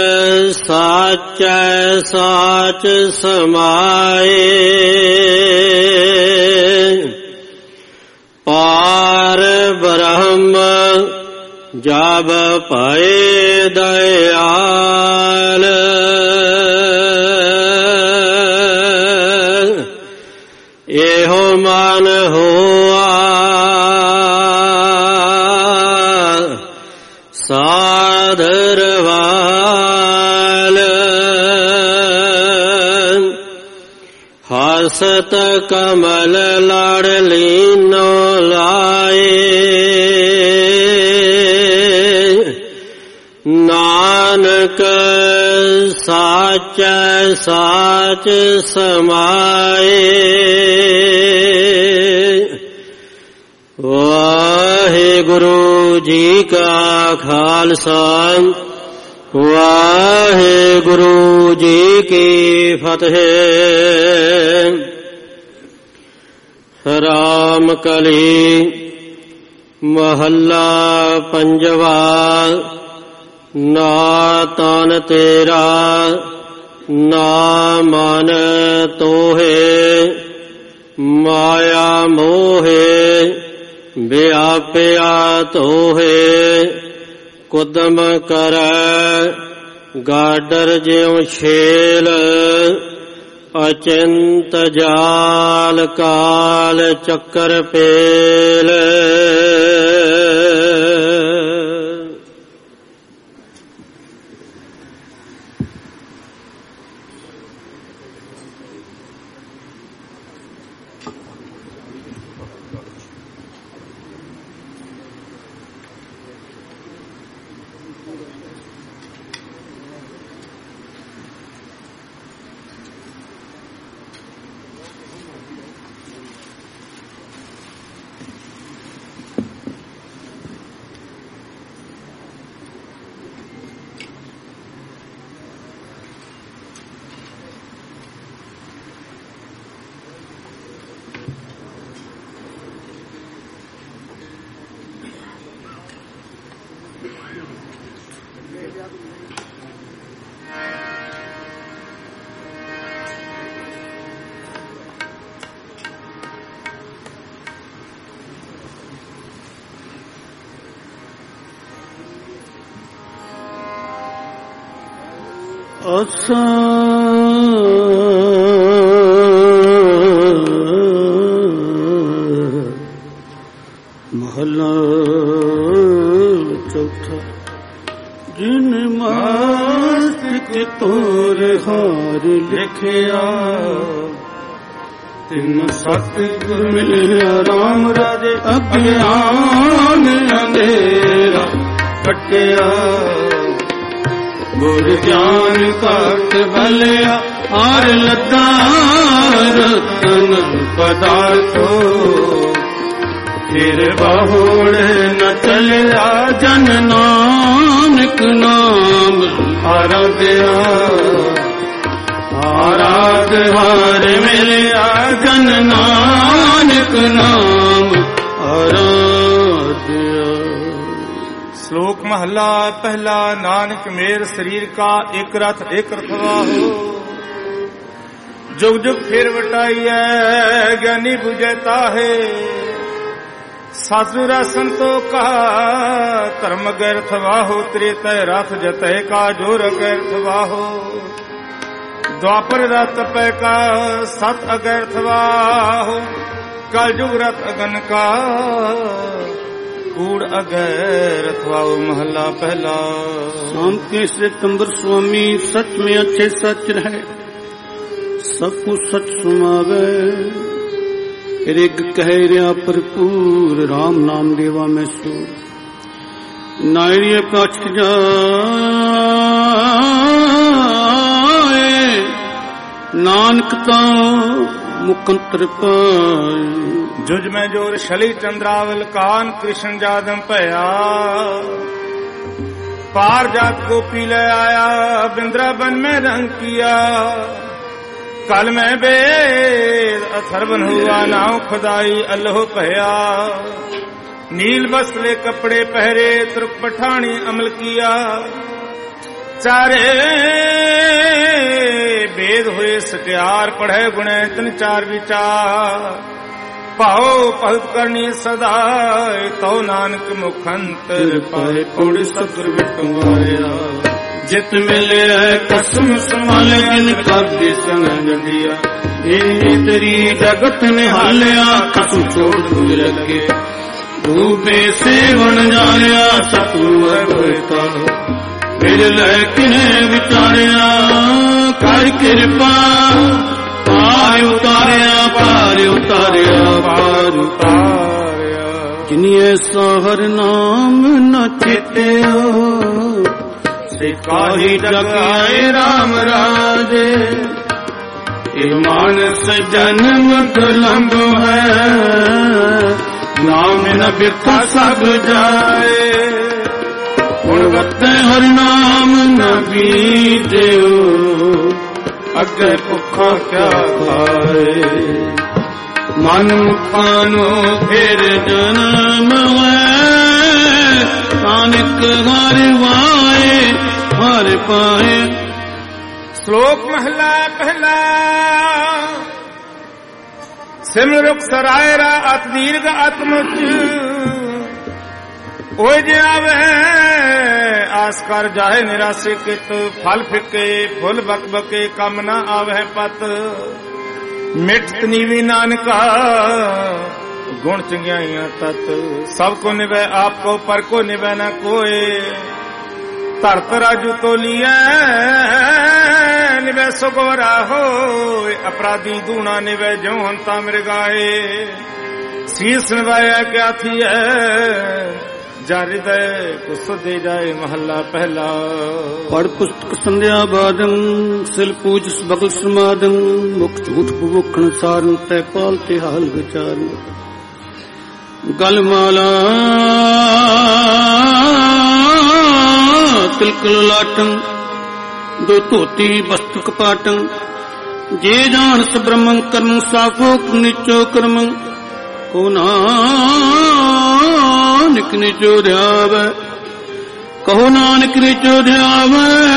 ਸਾਚੈ ਸਾਚ ਸਮਾਏ, ਪਾਰ ਬ੍ਰਹਮ ਜਬ ਭਏ ਦਇਆਲ, ਇਹੋ ਮਨ ਹੋਆ ਸਾਧ ਰਵਾਲ, ਹਸਤ ਕਮਲ ਲੜ ਲੀਨੋ ਲਾਏ, ਨਾਨਕ ਸਾਚੈ ਸਾਚ ਸਮਾਏ, ਵਾਹਿਗੁਰੂ ਜੀ ਕਾ ਖਾਲਸਾ, ਵਾਹਿਗੁਰੂ ਜੀ ਕੀ ਫਤਿਹ। ਰਾਮ ਕਲੀ ਮਹੱਲਾ ਪੰਜਵਾ, ਨਾ ਤਨ ਤੇਰਾ ਨਾ ਮਨ ਤੋਹੇ, ਮਾਇਆ ਮੋਹੇ ਵਿਆਪਿਆ ਤੋਹੇ, ਕੁਦਮ ਕਰੈ ਗਾਡਰ ਜਿਉ ਛੇਲ, ਅਚਿੰਤ ਜਾਲ ਕਾਲ ਚੱਕਰ ਪੇਲ। ਅਸਾਂ ਮਹੱਲਾ ਦੇਖਿਆ ਤਿੰਨ ਸਤਿਗੁਰ ਮਿਲਿਆ ਰਾਮ ਰਾਜੇ ਅਗਿਆਨ ਅੰਧੇਰਾ ਕੱਟਿਆ ਗੁਰ ਗਿਆਨ ਘਟ ਭਲਿਆ ਹਰ ਲੱਦਾ ਰਤਨ ਪਦਾਰਥੋ ਫਿਰ ਬਾਹੁੜ ਨ ਚਲਿਆ ਜਨ ਨਾਨਕ ਨਾਮ ਆਰਾਧਿਆ ਆਰਾਧ ਹਰ ਮਿਲਿਆ ਜਨ ਨਾਨਕ ਨਾਮ ਆਰਾਧਿਆ। ਸ਼ਲੋਕ ਮਹੱਲਾ ਪਹਿਲਾ। ਨਾਨਕ ਮੇਰ ਸਰੀਰ ਕਾ ਇੱਕ ਰਥ ਇੱਕ ਰਖਵਾਹੋ जुग जुग फिर वटाइए ज्ञानी बुझे ताहे सासुरा संतो का धर्म गैरथ वाहो त्रेत रथ जतय का जोर गैरथ वाहो द्वापर रथ पै का सत अगैरथ वाहो कल जुग रथ अगन का कूड़ अगैरथ वाहो। महला पहला। शाम के सिकंदर स्वामी सच में अच्छे सच रहे सब कुछ सच सुनावे रिग कह रहा भरपूर राम नाम देवा में सो नायरिय पछ जाए नानक तो मुकंतर पाए जुज में जोर शली चंद्रावल कान कृष्ण जादम भया पार जात गोपी ले आया बिंद्रावन में रंग किया कल में बेद अथर्वन हुआ नाव खुदाई अल्लाह भया नील बसले कपड़े पहरे तुर्क पठानी अमल किया चारे वेद हुए सत्यार पढ़े गुणे तन चार विचार पाओ पहुत करनी सदा तो नानक मुखंतर पाए पुड़ सतुर बिटुआया जित मिले है कसम संभाले इन काव्य संग दिया तेरी जगत ने हालिया कसम छोड़ दूर लगे डूबे से बन जाया सतुता मेरे लैकिन विचारिया कर कृपा पार उतारिया पार उतारिया पार उतारिया जिन्हें साहर नाम न चेते हो काहि जग आए राम राजे ये मानस जन्म दुलंब है नाम न बिखा सब जाए गुणवत्ते हर नाम न बीते अगे भुखा क्या खाए मन मुखानो फिर जन्म है नानक हर वाए हर पाए। श्लोक महला पहला। सिमर रुख सरायरा अत दीर्घ आत्मुच ओए जे आवे आस कर जाए निराशे कित फल फिके फुल बक बके कम न आवे पत मिट नीवी नानका गुण चंगियाइयां तत सबको निभे आपको पर को निभे न कोई धरत राजू तो लिया निवे सुगवरा हो अपराधी दूना निवे जो हंता मृगाए शीस निभाया क्या थी है जारी दे कुछ दे जाए। महला पहला। पढ़ पुस्तक संध्या बादम सिल पूज बगल समादम मुख झूठ बुखण सारन तय पाल ते हाल विचार गल माला तिलकुल लाटं दो धोती वस्त्र कपाटं जे जान ब्रह्मं कर्म साफो निचो कर्म को नानक निचो ध्याव कहो नानक निचो ध्याव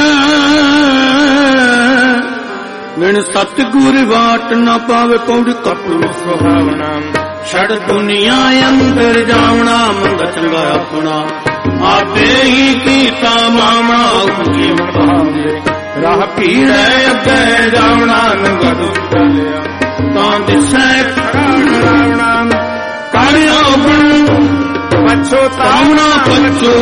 बिन सतगुर वाट न पावे पौड़ कपड़ सुहावना छड़ दुनिया अंदर जावना मंग चंगा अपना आपे ही कीता मावना उनकी मभावे राह पीड़े अगे जावना नंगद चलिया तां दिसै रावना कार्यो गुण पछोतावना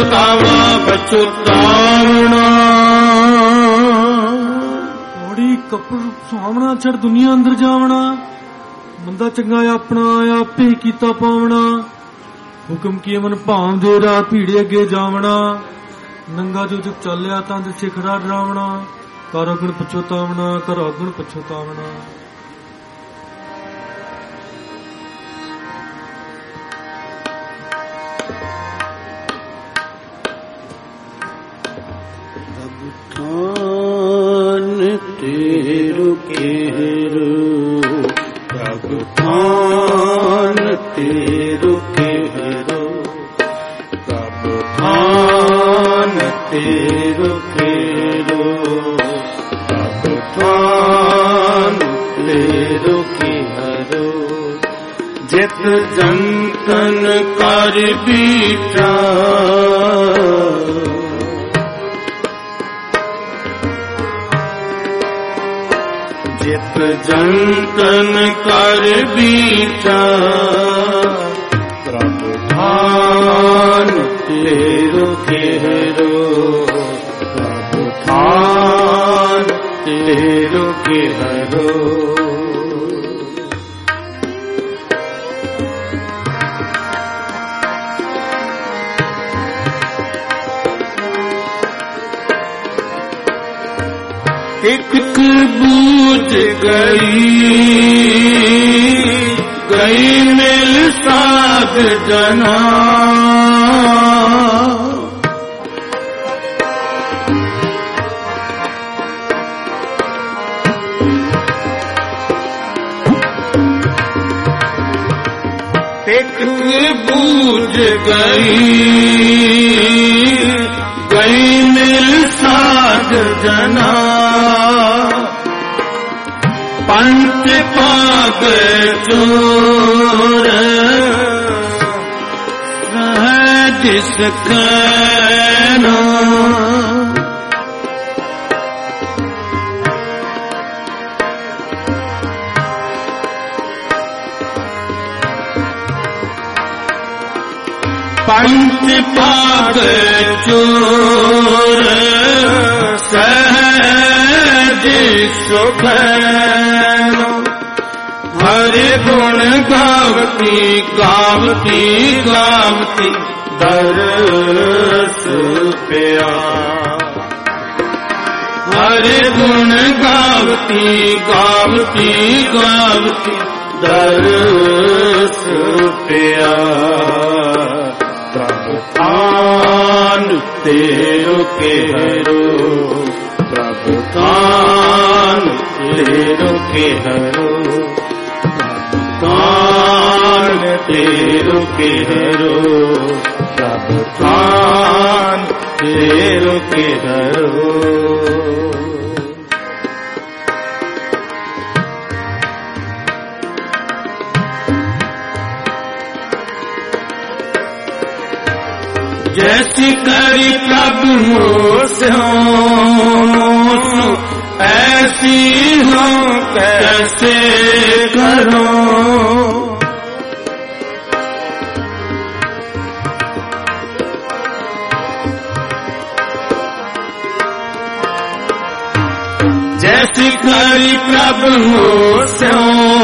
पछोतावना पछोतावना। कपड़ सुहावना छड़ दुनिया अंदर जावना मंदा चंगा अपना आपे कीता पावना हुक्म किए मन भाव दे राह भीड़े अगे जावना नंगा जो जग चालिया तंद सिखड़ा डरावना कर अगण पछोतावना कर अगण पछोतावना तेरु केरु प्रभुतान तेरु केरु प्रभुतान तेरु केरु प्रभुतान तेरु केरु जित जंतन कर बीटा जित जंतन कर बीटा प्रभुतान तेरु केरु प्रभुतान तेरु केरु एक बूझ गई मिल साध जना एक बूझ गई मिल साध जना पंच पाप चोर है जिस कहना पंच पाप चोर सहज सुख हरि गुण गावती गावती गावती दरस पिया हरि गुण गावती गावती गावती दरस पिया प्रभुतान तेरु केरु प्रभुतान तेरु केरु प्रभुतान तेरु केरु प्रभुतान तेरु केरु जैसी करी प्रभु मोसो ऐसी हो कैसे करो जैसी करी प्रभु मोसो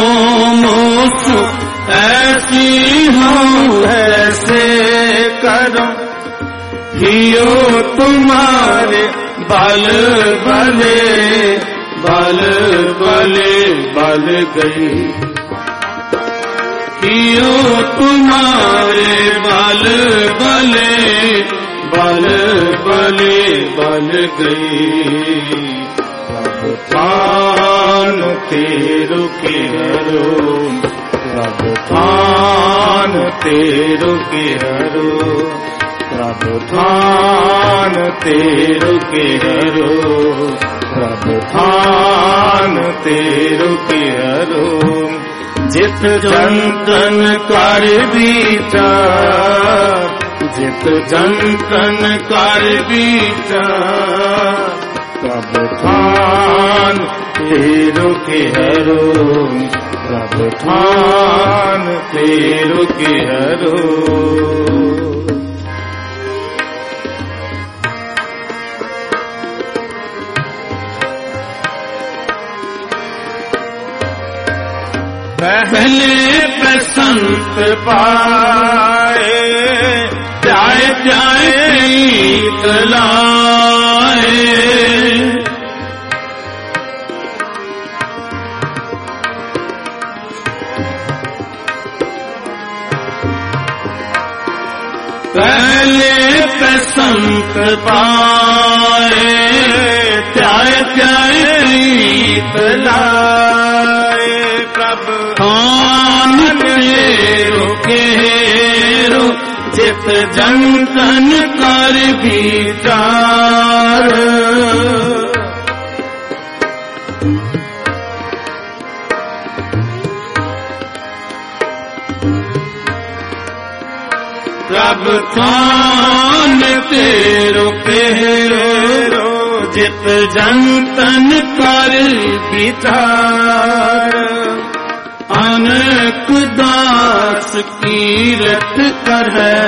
ऐसी हो ऐसे करो हियो तुम्हारे बल बले बल बले बल गई हियो तुम्हारे बल बले बल बले बल गई प्रभुतान तेरु केरु प्रभुतान तेरु केरु प्रभुतान तेरु केरु प्रभुतान तेरु केरु जित जंतन कर बीचा जित जंतन कर बीचा प्रभुतान तेरु केरु प्रभुतान तेरु केरु संत पाए, प्याए प्याए प्रीत लाए। पहले पे संत पाए, प्याए प्याए प्रीत लाए। प्रभु खान तेरो केरो, जित जंतन कर विचार। प्रभु खान तेरो केरो, जित जंतन कर विचार। अनेक दास कीरत करह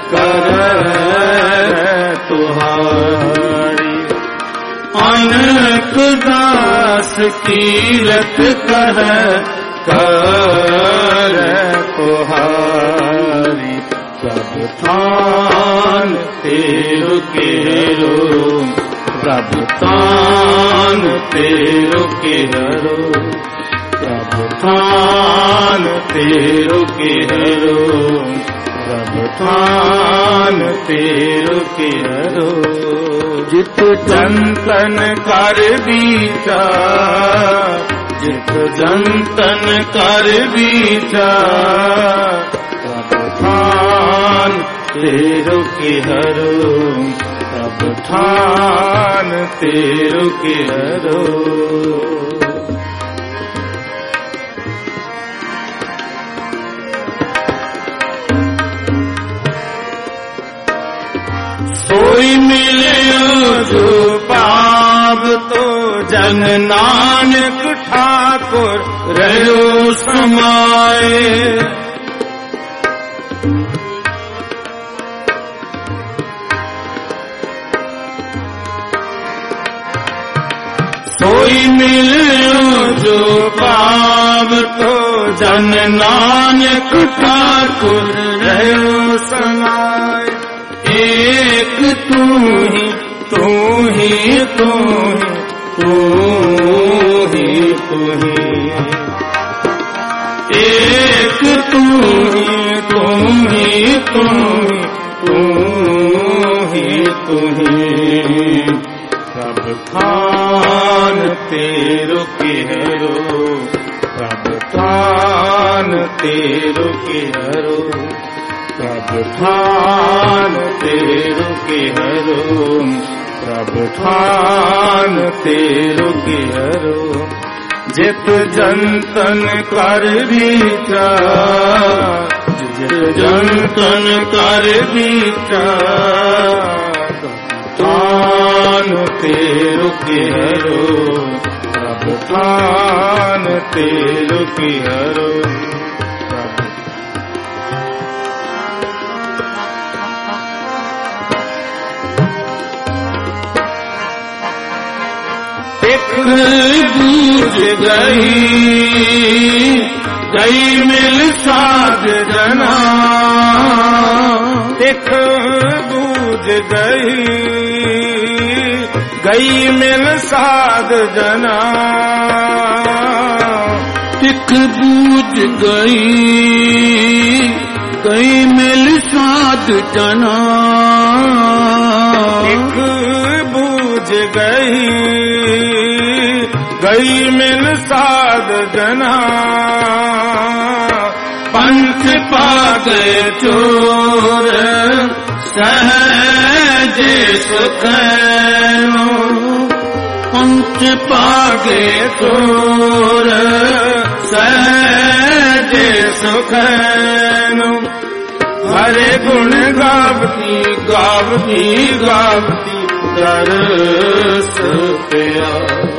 तुहारी। अनेक दास कीरत करह तुहारी। प्रभु थान तेरो केरो, प्रभु थान तेरो केरो, प्रभु थान तेरो केरो, प्रभु थान तेरो केरो। जित जंतन कर विचार, जित जंतन कर विचार। प्रभु थान तेरो केरो, प्रभु थान तेरो केरो। सोई मिले जो पाप तो जन नानक ठाकुर रहो समाए। सोई मिले जो पाप तो जन नानक ठाकुर रहो समाए। एक तू ही तू ही तू ही तू ही तू ही। एक तू ही तू ही तू ही तू ही तू ही। प्रभु थान तेरो केरो, प्रभु थान तेरो केरो, प्रभु थान तेरो केरो, प्रभु थान तेरो केरो। जित जंतन कर विचार, जित जंतन कर विचार। थान तेरो केरो, प्रभु थान तेरो केरो। बूझ गई मिल साध जना। दिख बूझ गई मिल साध जना। दिख बूझ गई मिल साध जना। दिख बूझ गई मिल साध जना। पंच पा गए चोर सहज सुखैनो। पंच पा गए चोर सहज सुखैनो। हरे गुण गावती गावती गावती तरस पिया।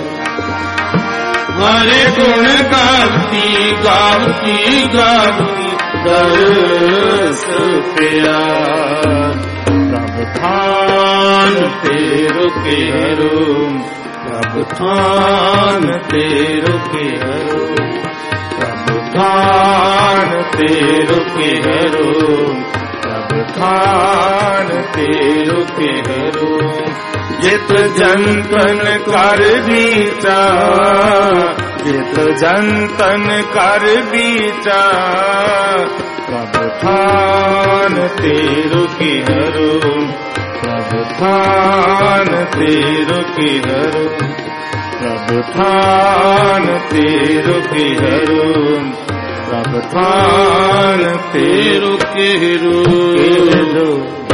हरे गुण गावती गावती गावती तरस पिया। प्रभु थान तेरो केरो, प्रभु थान तेरो केरो, प्रभु थान तेरो के हरो, प्रभ थान तेरो के हरो। जित जंतन कर बीचा, जित जंतन कर बीचा, प्रभ थान तेरो के हरो, प्रभ थान तेरो के हरो, प्रभ थान तेरो के हरो, प्रभ थान तेरो के हरो।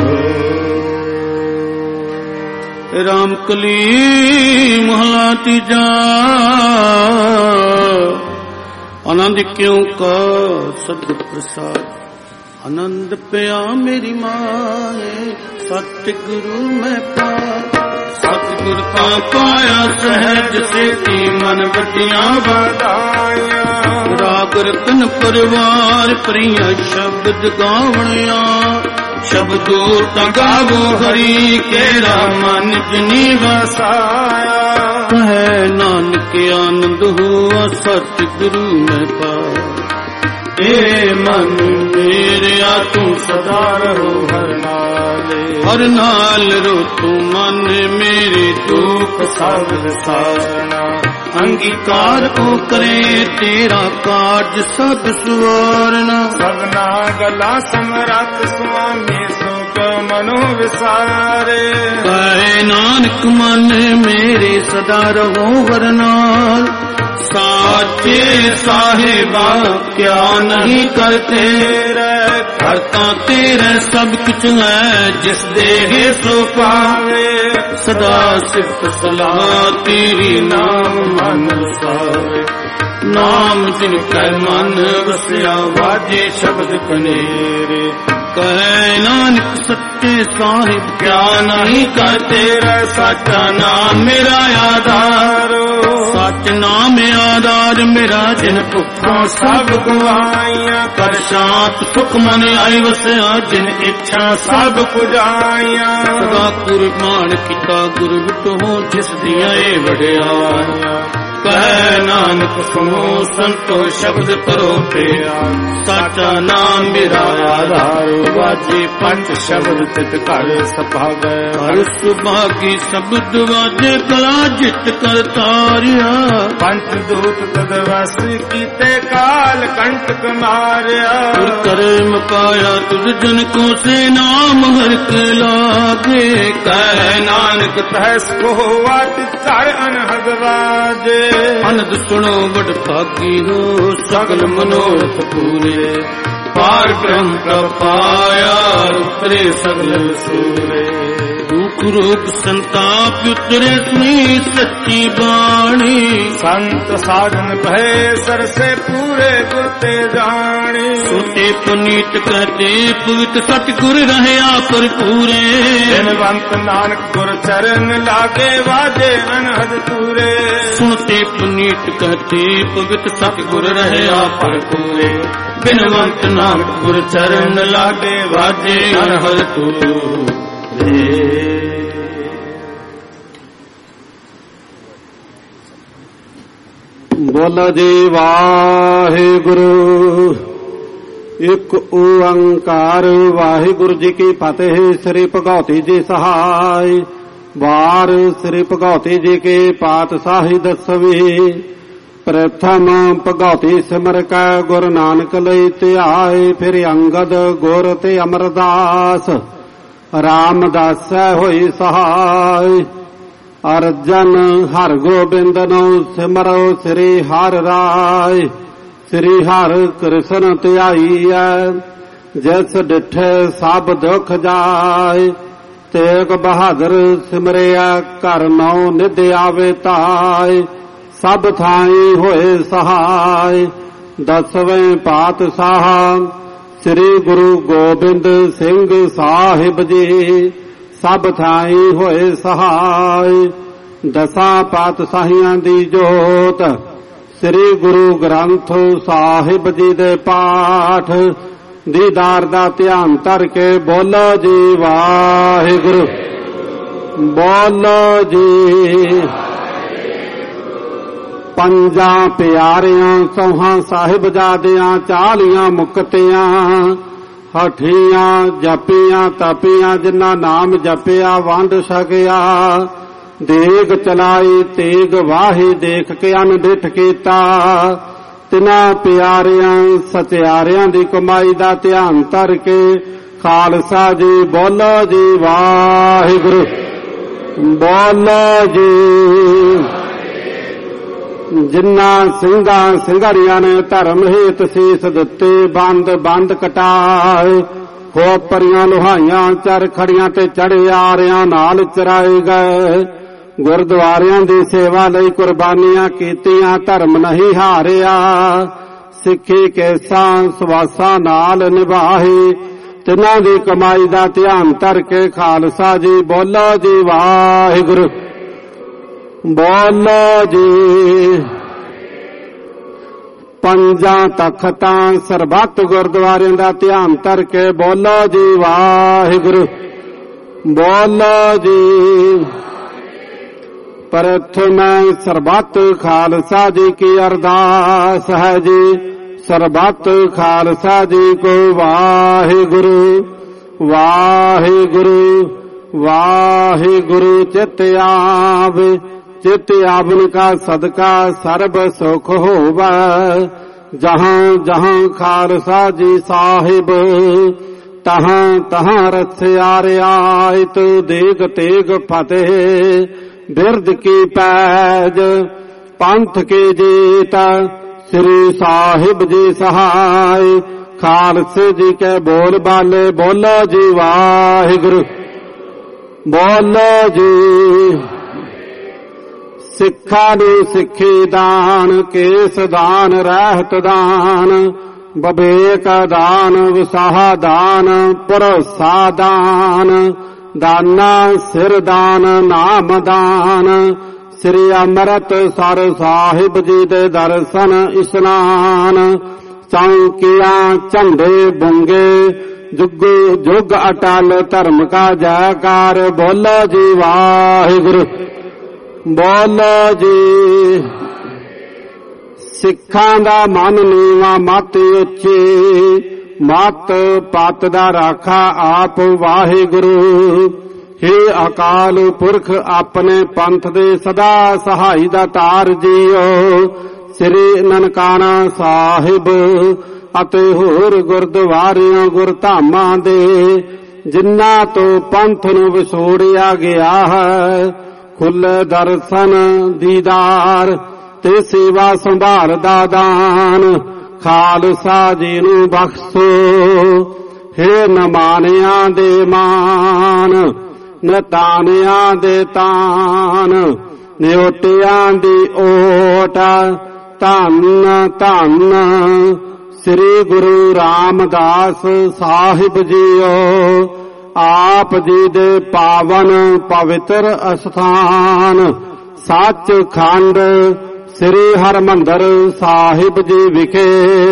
रामकली महला तीजा, आनंद क्यों का सद्गुर प्रसाद, आनंद पिया मेरी माए, सतगुरु मैं पा, सतगुर का पाया सहज सेती, मन बदियां बधाया, राग रतन परिवार प्रिया, शब्द गावणिया, शब्दो तगावो हरि केरा, मन जिनी वसाया, है नानक आनंद हुआ, सतगुरु में पा। ए मन मेरे तू सदा रहो हर नाले, हर नाल रो तू मन मेरे दुख सब सारना, अंगीकार को करे तेरा कार्य सब सुवारना, सबना गला समरथ स्वामी सुख मनो विसारे, कहे नानक मन मेरे सदा रहो हर नाल, साचे साहिबा क्या नहीं करते रे, करता तेरे सब कुछ है, जिस देहे सो पावे, सदा सिफ्त सलाह तेरी नाम मन सावे, नाम जिनका मन वसिया, वाजे शब्द कनेरे, कहे नानक सच्चे साहिब क्या नहीं करते रे, सच्चा नाम मेरा आधारो, सच नाम आधार मेरा, जिन भुखों सब गवाइया, कर शांत सुख मन आई वसिया, जिन इच्छा सब पुजाइया, सदा कुर्बान किता गुरु विटो, जिस दिया वड्याइया, कहे नानक सुनो संतो शब्द करो तेरा, साचा नाम मेरा आधार, वाजे पंच शब्द तित कर सभावे, हर सुभागी शब्द वाजे कला जित कर तारिया, पंच दूत तदवस कीते काल कंटक मारिया, कर्म पाया तुझ जन को से नाम हर के लागे, कहे नानक तहस को वाट कर अनहद वाजे, अनद सुनो बड़ भागी हो, सगल मनोरथ पूरे, पार ब्रह्म का पाया, उतरे सगल सूरे, दुख रोग संताप उतरे सुनी सच्ची बाणी, संत साधन भय सर से पूरे गुरते जानी, सुते पुनीत कहते पवित्र सतगुर रहया पर पूरे, धनवंत नानक गुर चरण लागे वाजे अनहद पूरे, सुनते पुनीत कहते पवित्र सतगुर रहया पर पूरे, बिनवंत नानक गुर चरण लागे वाजे अनहद पूरे। बोलो जी वाहिगुरु, एक ओंकार, वाहिगुरु जी की फतेह। श्री भगवती जी सहाय, वार श्री भगवती जी के पातशाही दसवीं, प्रथम भगवती सिमर कै गुरु नानक लई ध्याए, फिर अंगद गुर ते अमरदास, रामदास होई सहाय। अर्जन हर गोबिंद नो सिमरो श्री हर राय, श्री हर कृष्ण ध्याईऐ, जिस डिठे सब दुख जाय। तेग बहादुर सिमरिया कर नौ निध आवे ताय, सब थाई होए सहाय। दसवें पातशाह श्री गुरु गोबिंद सिंह साहिब जी, सब थाई होए सहाय। दसा पातशाहियां दी जोत श्री गुरु ग्रंथ साहिब जी दे पाठ, दीदार दा ध्यान धर के बोलो जी वाहिगुरु, बोलो जी। ਪੰਜਾਂ ਪਿਆਰਿਆਂ ਸੌਹਾਂ ਸਾਹਿਬਜ਼ਾਦਿਆਂ 40 ਮੁਕਤਿਆਂ ਹਠੀਆਂ ਜਪੀਆਂ ਤਪੀਆਂ ਜਿਨ੍ਹਾਂ ਨਾਮ ਜਪਿਆ ਵੰਡ ਸਕਿਆ ਦੇਗ ਚਲਾਈ ਤੇਗ ਵਾਹੀ ਦੇਖ ਕੇ ਅਨਡਿਠ ਕੀਤਾ ਤਿਨਾਂ ਪਿਆਰਿਆਂ ਸਚਿਆਰਿਆਂ ਦੀ ਕਮਾਈ ਦਾ ਧਿਆਨ ਧਰ ਕੇ ਖਾਲਸਾ ਜੀ ਬੋਲੋ ਜੀ ਵਾਹਿਗੁਰੂ ਬੋਲੋ ਜੀ। ਜਿਨ੍ਹਾਂ ਸਿੰਘਾਂ ਸਿੰਘਾਰੀਆਂ ਨੇ ਧਰਮ ਹੇਤ ਸੀਸ ਦਿੱਤੇ ਬੰਦ ਬੰਦ ਕਟਾਏ ਖੋਪਰੀਆਂ ਲੁਹਾਈਆਂ ਚਰਖੜੀਆਂ ਤੇ ਚੜੇ ਆਰਿਆਂ ਨਾਲ ਚਰਾਏ ਗਏ ਗੁਰਦੁਆਰਿਆਂ ਦੀ ਸੇਵਾ ਲਈ ਕੁਰਬਾਨੀਆਂ ਕੀਤੀਆਂ ਧਰਮ ਨਹੀਂ ਹਾਰਿਆ ਸਿੱਖੀ ਕੇਸਾਂ ਸਵਾਸਾਂ ਨਾਲ ਨਿਭਾਏ ਤਿਨਾਂ ਦੀ ਕਮਾਈ ਦਾ ਧਿਆਨ ਧਰ ਕੇ ਖਾਲਸਾ ਜੀ ਬੋਲੋ ਜੀ ਵਾਹਿਗੁਰੂ ਬੋਲੋ ਜੀ। ਪੰਜਾਂ ਤਖਤਾਂ ਸਰਬੱਤ ਗੁਰਦੁਆਰਿਆਂ ਦਾ ਧਿਆਨ ਧਰ ਕੇ ਬੋਲੋ ਜੀ ਵਾਹਿਗੁਰੂ ਬੋਲੋ ਜੀ। ਪ੍ਰਥਮੇ ਸਰਬੱਤ ਖਾਲਸਾ ਜੀ ਕੀ ਅਰਦਾਸ ਹੈ ਜੀ ਸਰਬੱਤ ਖਾਲਸਾ ਜੀ ਕੋ ਵਾਹਿਗੁਰੂ ਵਾਹਿਗੁਰੂ ਵਾਹਿਗੁਰੂ ਚਿਤ ਆਵੇ चित आवन का सदका सर्ब सुख होवै जहाँ जहाँ खालसा जी साहिब तहाँ तहाँ रस्या रियायत देग तेग फतेह बिरद की पैज पंथ के जीता श्री साहिब जी सहाय खालसे जी के बोल बाले बोलो जी वाहिगुरु बोलो जी। ਸਿੱਖਾਂ ਨੂੰ ਸਿੱਖੀ ਦਾਨ ਕੇਸ ਦਾਨ ਰਹਿਤ ਦਾਨ ਬਵੇਕ ਦਾਨ ਵਿਸਾਹ ਦਾਨ ਭਰੋਸਾ ਦਾਨ ਦਾਨਾ ਸਿਰ ਦਾਨ ਨਾਮ ਦਾਨ ਸ੍ਰੀ ਅੰਮ੍ਰਿਤਸਰ ਸਾਹਿਬ ਜੀ ਦੇ ਦਰਸ਼ਨ ਇਸ਼ਨਾਨ ਚੌਂਕੀਆਂ ਝੰਡੇ ਬੁੰਗੇ ਜੁਗ ਜੁਗ ਅਟਲ ਧਰਮ ਕਾ ਜੈਕਾਰ ਬੋਲੋ ਜੀ ਵਾਹਿਗੁਰੂ ਬੋਲੋ ਜੀ। ਸਿੱਖਾਂ ਦਾ ਮਨ ਨੀਵਾਂ ਮਤ ਉੱਚੀ ਮਤ ਪਤ ਦਾ ਰਾਖਾ ਆਪ ਵਾਹਿਗੁਰੂ ਹੇ ਅਕਾਲ ਪੁਰਖ ਆਪਣੇ ਪੰਥ ਦੇ ਸਦਾ ਸਹਾਈ ਦਾ ਤਾਰ ਜੀਓ ਸ੍ਰੀ ਨਨਕਾਣਾ ਸਾਹਿਬ ਅਤੇ ਹੋਰ ਗੁਰਦੁਆਰਿਆਂ ਗੁਰਧਾਮਾਂ ਦੇ ਜਿਨ੍ਹਾਂ ਤੋਂ ਪੰਥ ਨੂੰ ਵਿਛੋੜਿਆ ਗਿਆ ਹੈ ਖੁੱਲ੍ਹੇ ਦਰਸ਼ਨ ਦੀਦਾਰ ਤੇ ਸੇਵਾ ਸੰਭਾਲ ਦਾ ਦਾਨ ਖਾਲਸਾ ਜੀ ਨੂੰ ਬਖਸ਼ੋ ਹੇ ਨਮਾਨਿਆਂ ਦੇ ਮਾਨ ਨਤਾਨਿਆਂ ਦੇ ਤਾਨ ਨਿਓਟਿਆਂ ਦੀ ਓਟ ਧੰਨ ਧੰਨ ਸ੍ਰੀ ਗੁਰੂ ਰਾਮਦਾਸ ਸਾਹਿਬ ਜੀਓ ਆਪ ਜੀ ਦੇ ਪਾਵਨ ਪਵਿੱਤਰ ਅਸਥਾਨ ਸੱਚਖੰਡ ਸ੍ਰੀ ਹਰਿਮੰਦਰ ਸਾਹਿਬ ਜੀ ਵਿਖੇ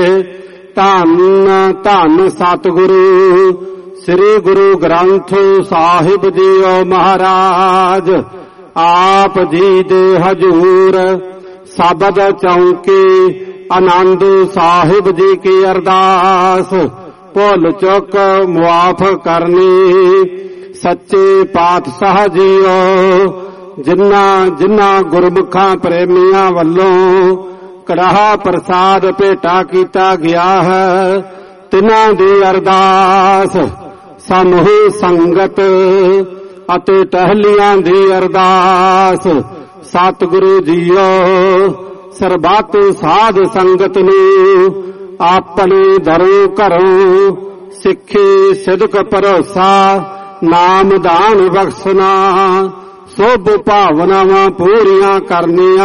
ਧੰਨ ਧੰਨ ਸਤਿਗੁਰੂ ਸ੍ਰੀ ਗੁਰੂ ਗ੍ਰੰਥ ਸਾਹਿਬ ਜੀਓ ਮਹਾਰਾਜ ਆਪ ਜੀ ਦੇ ਹਜੂਰ ਸ਼ਬਦ ਚੌਂਕੀ ਆਨੰਦ ਸਾਹਿਬ ਜੀ ਕੀ ਅਰਦਾਸ ਭੁੱਲ ਚੁੱਕ ਮੁਆਫ ਕਰਨੀ ਸੱਚੇ ਪਾਤਸ਼ਾਹ ਜੀਓ ਜਿਨ੍ਹਾਂ ਗੁਰਮੁਖਾਂ ਪ੍ਰੇਮੀਆਂ ਵੱਲੋਂ ਕੜਾਹ ਪ੍ਰਸਾਦ ਭੇਟਾ ਕੀਤਾ ਗਿਆ ਹੈ ਤਿਨਾਂ ਦੀ ਅਰਦਾਸ ਸਮੂਹ ਸੰਗਤ ਅਤੇ ਟਹਿਲੀਆਂ ਦੀ ਅਰਦਾਸ ਸਤਿਗੁਰੂ ਜੀਓ ਸਰਬੱਤ ਸਾਧ ਸੰਗਤ ਨੂੰ ਆਪਣੇ ਦਰੋਂ ਘਰੋਂ ਸਿੱਖੀ ਸਿਦਕ ਭਰੋਸਾ ਨਾਮ ਦਾਨ ਬਖਸ਼ਣਾ ਸੁਭ ਭਾਵਨਾਵਾਂ ਪੂਰੀਆਂ ਕਰਨੀਆਂ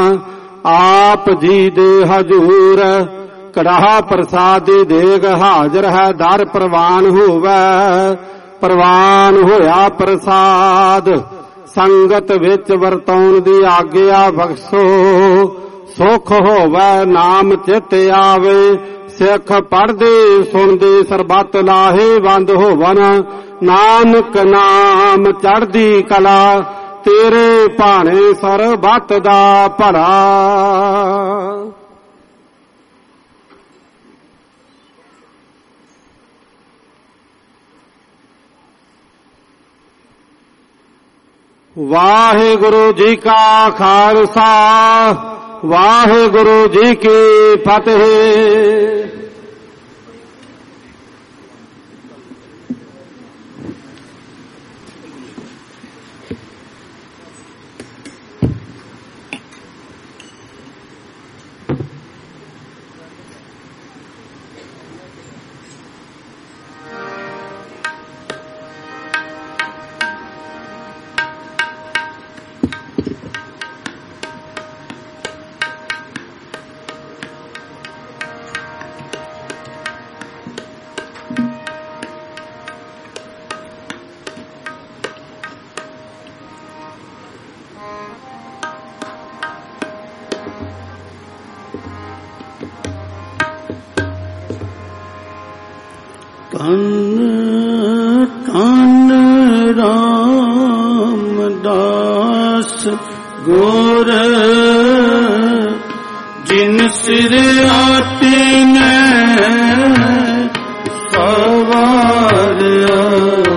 ਆਪ ਜੀ ਦੇ ਹਜੂਰ ਕੜਾਹ ਪ੍ਰਸਾਦੀ ਦੇਗ ਹਾਜ਼ਰ ਹੈ ਦਰ ਪ੍ਰਵਾਨ ਹੋਵੇ ਪ੍ਰਵਾਨ ਹੋਇਆ ਪ੍ਰਸਾਦ ਸੰਗਤ ਵਿੱਚ ਵਰਤਾਉਣ ਦੀ ਆਗਿਆ ਬਖਸ਼ੋ ਸੁਖ ਹੋਵੇ ਨਾਮ ਚਿਤ ਆਵੇ ਸਿੱਖ ਪੜ੍ਹਦੇ ਸੁਣਦੇ ਸਰਬੱਤ ਲਾਹੇਵੰਦ ਹੋਵਨ ਨਾਨਕ ਨਾਮ ਚੜ੍ਹਦੀ ਕਲਾ ਤੇਰੇ ਭਾਣੇ ਸਰਬੱਤ ਦਾ ਭਲਾ। ਵਾਹਿਗੁਰੂ ਜੀ ਕਾ ਖਾਲਸਾ, ਵਾਹਿਗੁਰੂ ਜੀ ਕੀ ਫਤਿਹ। ਧੰਨ ਧੰਨ ਰਾਮਦਾਸ ਗੁਰ ਜਿਨ ਸਿਰ ਆਤਿਨੈ ਸਵਾਰਿਆ।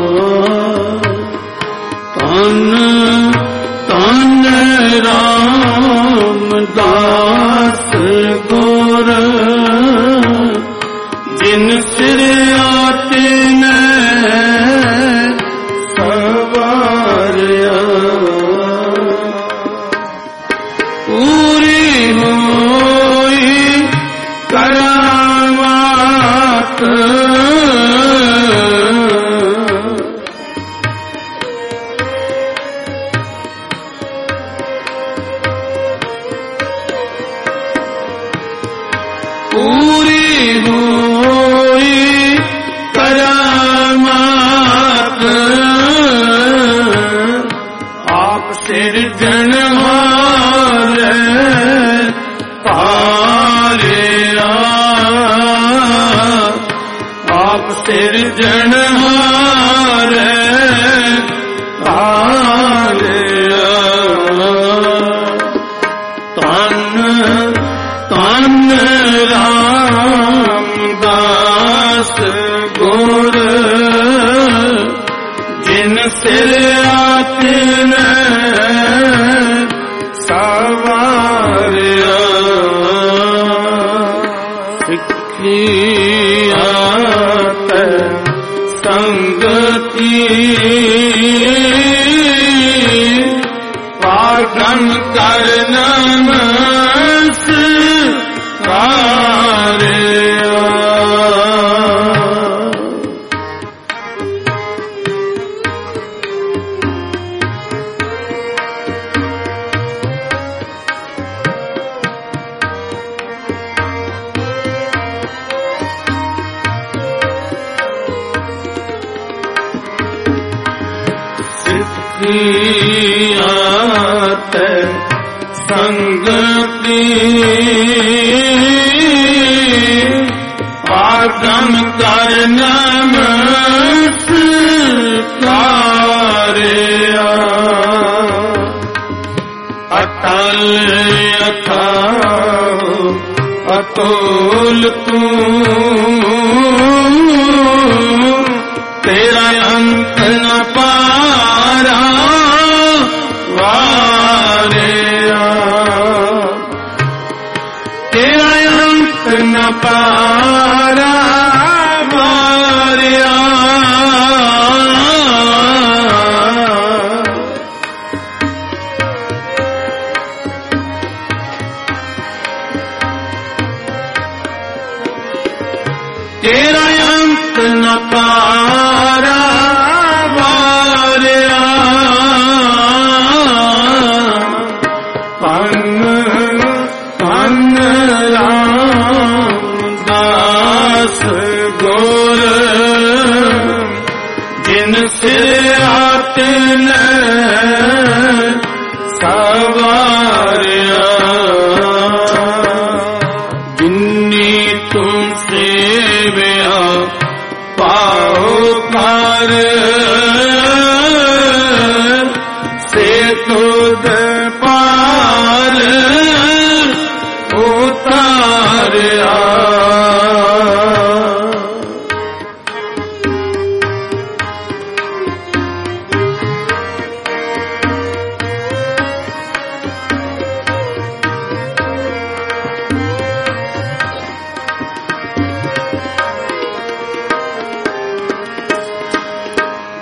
ਧੰਨ ਧੰਨ ਰਾਮਦਾਸ ਗੁਰ ਜਿਨ ਸਿਰ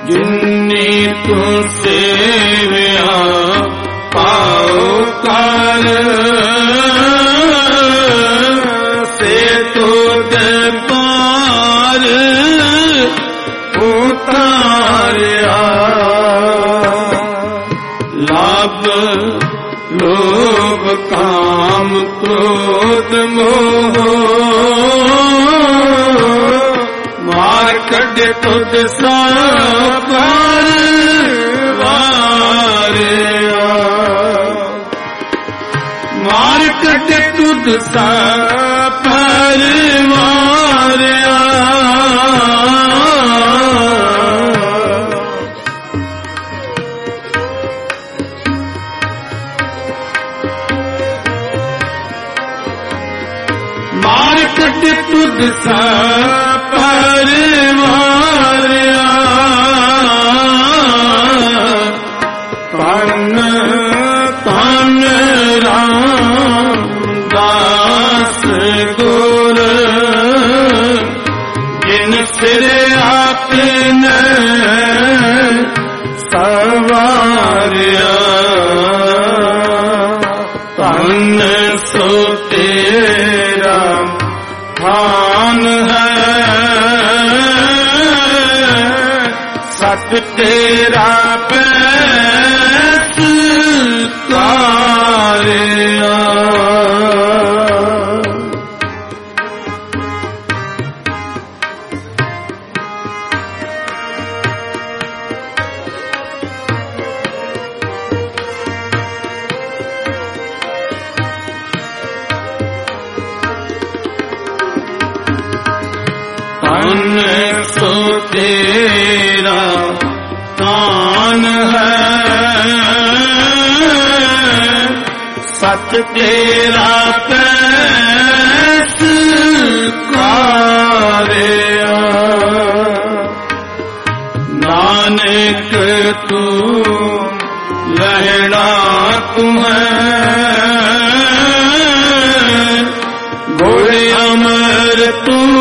ਜਿਨੀ ਤੂੰ ਸੇਵਿਆ ਪਾਉ ਕਾਲ ਸੇ ਤੁਧ ਪਾਰ ਉਤਾਰਿਆ ਲਾਭ ਲੋਭ ਕਾਮ ਕ੍ਰੋਧ ਮੋਹ ਮਾਰ ਕੱਢੇ ਤੁਧ ਸਾਪਰ ਵਾਰਿਆ ਮਾਰ ਕੱਢੇ ਤੁਧ ਸਾਪਰ ਵਾਰਿਆ ਮਾਰ ਕੱਢੇ ਤੁਧ ਸਾਪਰ ਵਾਰਿਆ ਤਨ ਤਨ ਰਾਮਦਾਸ ਗੁਰ ਜਿਨ ਸਿਰ ਆਪਨੇ ਸਵਾਰਿਆ ਤਨ ਸੋ ਤੇਰਾ ਥਾਨ ਹੈ ਸਤ ਤੇਰਾ ਪੈਸ ਤਾਰਿਆ ਤਨ ਸੋ ਤੇਰਾ ਤਾਨ ਹੈ ਸਤ ਤੇਰਾ ਪੈਸ ਕਾਰਿਆ ਨਾਨਕ ਤੂੰ ਲਹਿਣਾ ਤੂੰ ਹੈ ਗੁਰ ਅਮਰ ਤੂੰ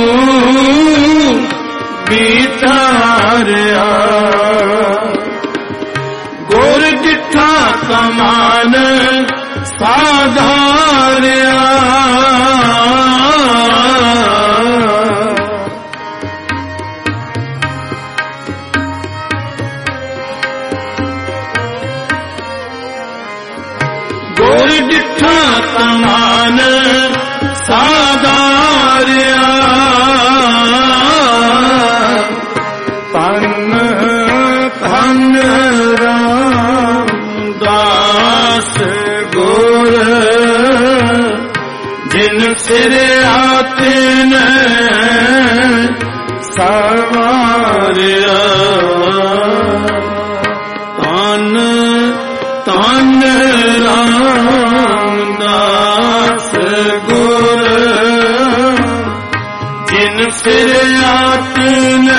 ਵਿਚਾਰਿਆ ਗੁਰ ਜਿੱਠਾ ਸਮਾਨ ਸਾਧਾਰਿਆ ਗੁਰ ਜਿੱਠਾ ਸਮਾਨ ਸਾਧਾਰਿਆ ਤਨ ਤਨ ਰਾਮਦਾਸ ਗੁਰ ਜਿਨ ਸਿਰ ਆਪਨੇ ਸਵਾਰਿਆ ਤਨ ਤਨ ਰਾਮਦਾਸ ਗੁਰ ਜਿਨ ਸਿਰ ਆਪਨੇ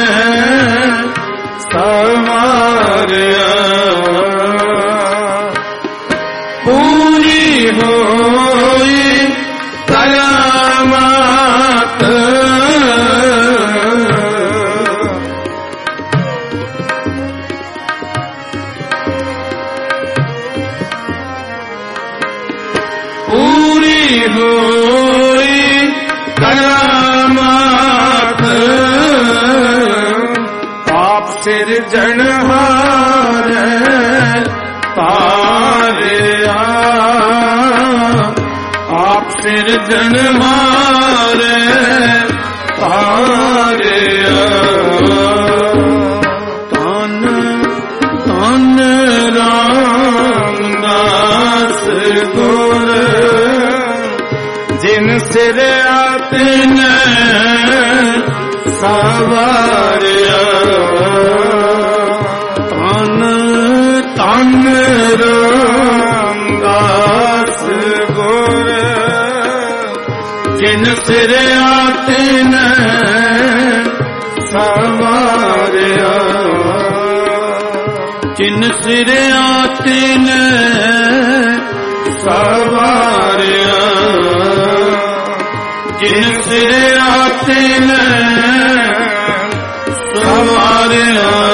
ਸਵਾਰਿਆ ਪੂਰੀ ਹੋਈ ਕਰਾਮਾਤ ਪੂਰੀ ਹੋਈ ਕਰਾਮਾਤ ਆਪ ਸਿਰਜਣਹਾਰ ਤਾਰਿਆ ਆਪ ਸਿਰਜਣਹਾਰ ਤਾਰਿਆ ਤਨ ਤਨ ਰਾਮਦਾਸ ਗੁਰ ਜਿਨ ਸਿਰ ਆਪਨੇ ਸਵਾਰਿਆ ਤਨ ਤਨ ਰਾਮਦਾਸ ਗੁਰ ਜਿਨ ਸਿਰ ਆਪਨੇ ਸਵਾਰਿਆ ਜਿਨ ਸਿਰ ਆਪਨੇ ਸਵਾਰਿਆ ਜਿਨ ਸਿਰ ਆਪਨੇ ਸਵਾਰਿਆ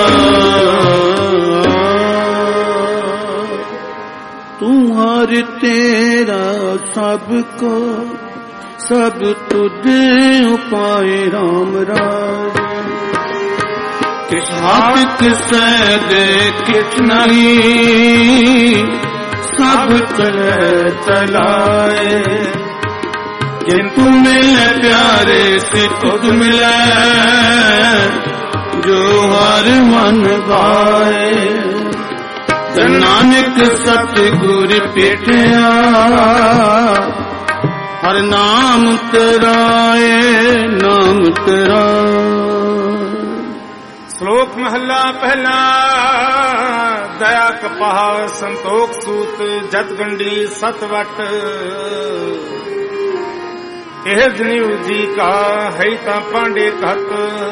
ਸਭ ਕੋ ਸਭ ਤੁਝੇ ਉਪਾਏ ਰਾਮ ਰਾਜ ਕਿਸ ਹੱਥ ਕਿਸੈ ਦੇ ਕਿਛ ਨਹੀਂ ਸਭ ਚਲੇ ਚਲਾਏ ਜਿਨ ਤੂ ਮਿਲੇ ਪਿਆਰੇ ਸੇ ਤੁਧ ਮਿਲੇ ਜੋ ਹਰ ਮਨ ਭਾਏ ਜਨ ਨਾਨਕ ਸਤਿਗੁਰ ਭੇਟਿਆ ਹਰ ਨਾਮ ਤਰਾਏ ਨਾਮ ਤਰਾ। ਸ਼ਲੋਕ ਮਹੱਲਾ ਪਹਿਲਾ। ਦਇਆ ਕਪਾਹ ਸੰਤੋਖ ਸੂਤ ਜਤ ਗੰਢੀ ਸਤ ਵਟ ਇਹ ਜਨਿਉ ਜੀ ਕਾ ਹੈ ਤਾਂ ਪਾਂਡੇ ਘਟ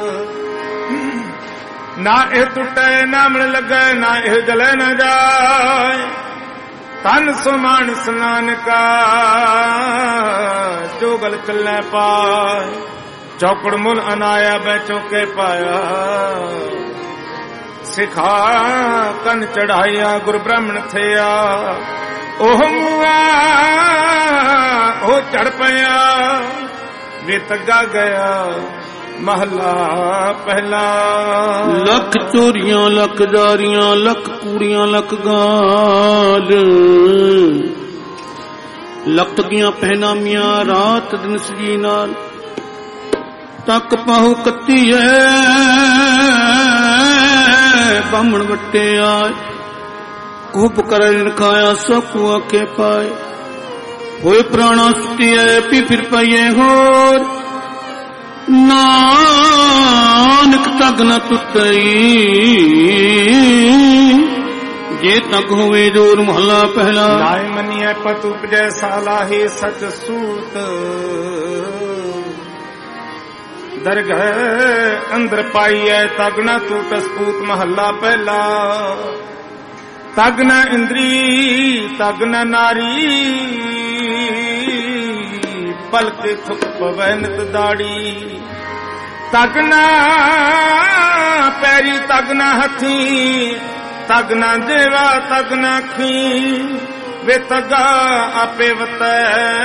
ਨਾ ਇਹ ਟੁੱਟੇ ਨਾ ਮਿਲ ਲੱਗੇ ਨਾ ਇਹ ਜਲੇ ਨਾ ਜਾਏ ਤਨ ਸੁਮਾਨ ਸਨਾਨਕਾ ਜੋ ਗਲ ਚੱਲੇ ਪਾਏ ਚੌਕੜ ਮੁੱਲ ਅਨਾਇਆ ਬੈ ਚੌਕੇ ਪਾਇਆ ਸਿਖਾ ਕੰਨ ਚੜਾਇਆ ਗੁਰ ਬ੍ਰਾਹਮਣ ਥਿਆ ਉਹ ਮੁਆ ਉਹ ਚੜ ਪਿਆ ਵੇ ਤੱਗਾ ਗਿਆ ਮਹਲਾ ਪਹਿਲਾ। ਲੱਖ ਚੋਰੀਆਂ ਲੱਖ ਜਾਰੀਆਂ ਲੱਖ ਕੂੜੀਆਂ ਲੱਖ ਗਾਲ ਲੱਖ ਤਗੀਆਂ ਪਹਿਨਾਮੀਆਂ ਰਾਤ ਦਿਨ ਸਜੀ ਨਾਲ ਤੱਕ ਪਾਹੂ ਕੱਤੀ ਐ ਬਾਹਮਣ ਵਟਿਆ ਕੁਪ ਕਰ ਰਖਾਇਆ ਸਭ ਆਖੇ ਪਾਏ ਹੋਏ ਪ੍ਰਾਣਾ ਸੁਟਿਐ ਪੀ ਫਿਰ ਪਈਏ ਹੋਰ ਨਾਨਕ ਤਗ ਨ ਤੁਤਈ ਜੇ ਤੱਕ ਹੋਵੇ ਜੋਰ ਮਹੱਲਾ ਪਹਿਲਾ। ਨਾਇ ਮੰਨੀਐ ਪਤ ਉਪਜੈ ਸਾਲਾਹੀ ਸਚ ਸੂਤ ਦਰਗਹ ਅੰਦਰ ਪਾਈਐ ਤਗ ਨ ਟੂਟ ਸਪੂਤ ਮਹੱਲਾ ਪਹਿਲਾ। ਤਗ ਨ ਇੰਦਰੀ ਤਗ ਨ ਨਾਰੀ ਪਲਕ ਥੁਕ ਪਵੈ ਨਿਤ ਦਾੜੀ ਤਗ ਨ ਪੈਰੀ ਤਗ ਨ ਹੱਥੀ ਤਗ ਨ ਦੇਵਾ ਤਗ ਨ ਅੱਖੀ ਵੇ ਤਗਾ ਆਪੇ ਵਤੈ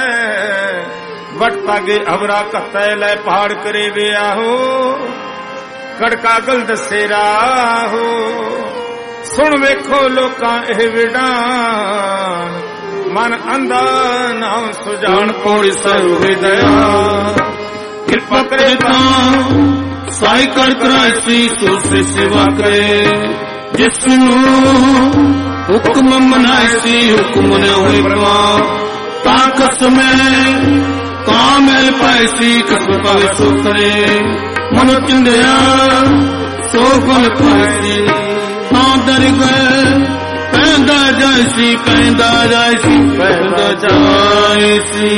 ਵਟ ਤਾਗੇ ਅਵਰਾ ਕਤੈ ਲੈ ਪਹਾੜ ਕਰੇ ਵਿਆਹੋ ਕੜਕਾ ਗਲ ਦਸੇ ਰਾਹੋ ਸੁਣ ਵੇਖੋ ਲੋਕਾਂ ਇਹ ਵਿਡਾਨ ਮਨ ਅੰਧਾ ਨਾ ਸੁਜਾਨ ਪੋੜੀ ਸਰੁ ਹਿਦਇਆ ਕਿਰਪਾ ਕਰੇ ਤਾਂ ਸਾਈ ਕਰ ਕਰਾਇਸੀ ਸੋ ਸੇ ਸੇਵਾ ਕਰੇ ਜਿਸ ਨੂੰ ਹੁਕਮ ਮਨਾਇਸੀ ਹੁਕਮ ਨ ਹੋਏ ਪਾ ਤਾਂ ਕਸਮੇ ਕਾਮਲ ਪਾਇਸੀ ਕਸਮ ਪਾਵੇ ਸੋ ਕਰੇ ਮਨ ਚਿੰਦਿਆ ਸੋ ਫਲ ਪਾਇਸੀ ਤਾਂ ਦਰ ਗਏ ਪੈਂਦਾ ਜਾਇਸੀ ਪੈਂਦਾ ਜਾਇਸੀ ਪੈਂਦਾ ਜਾਇਸੀ।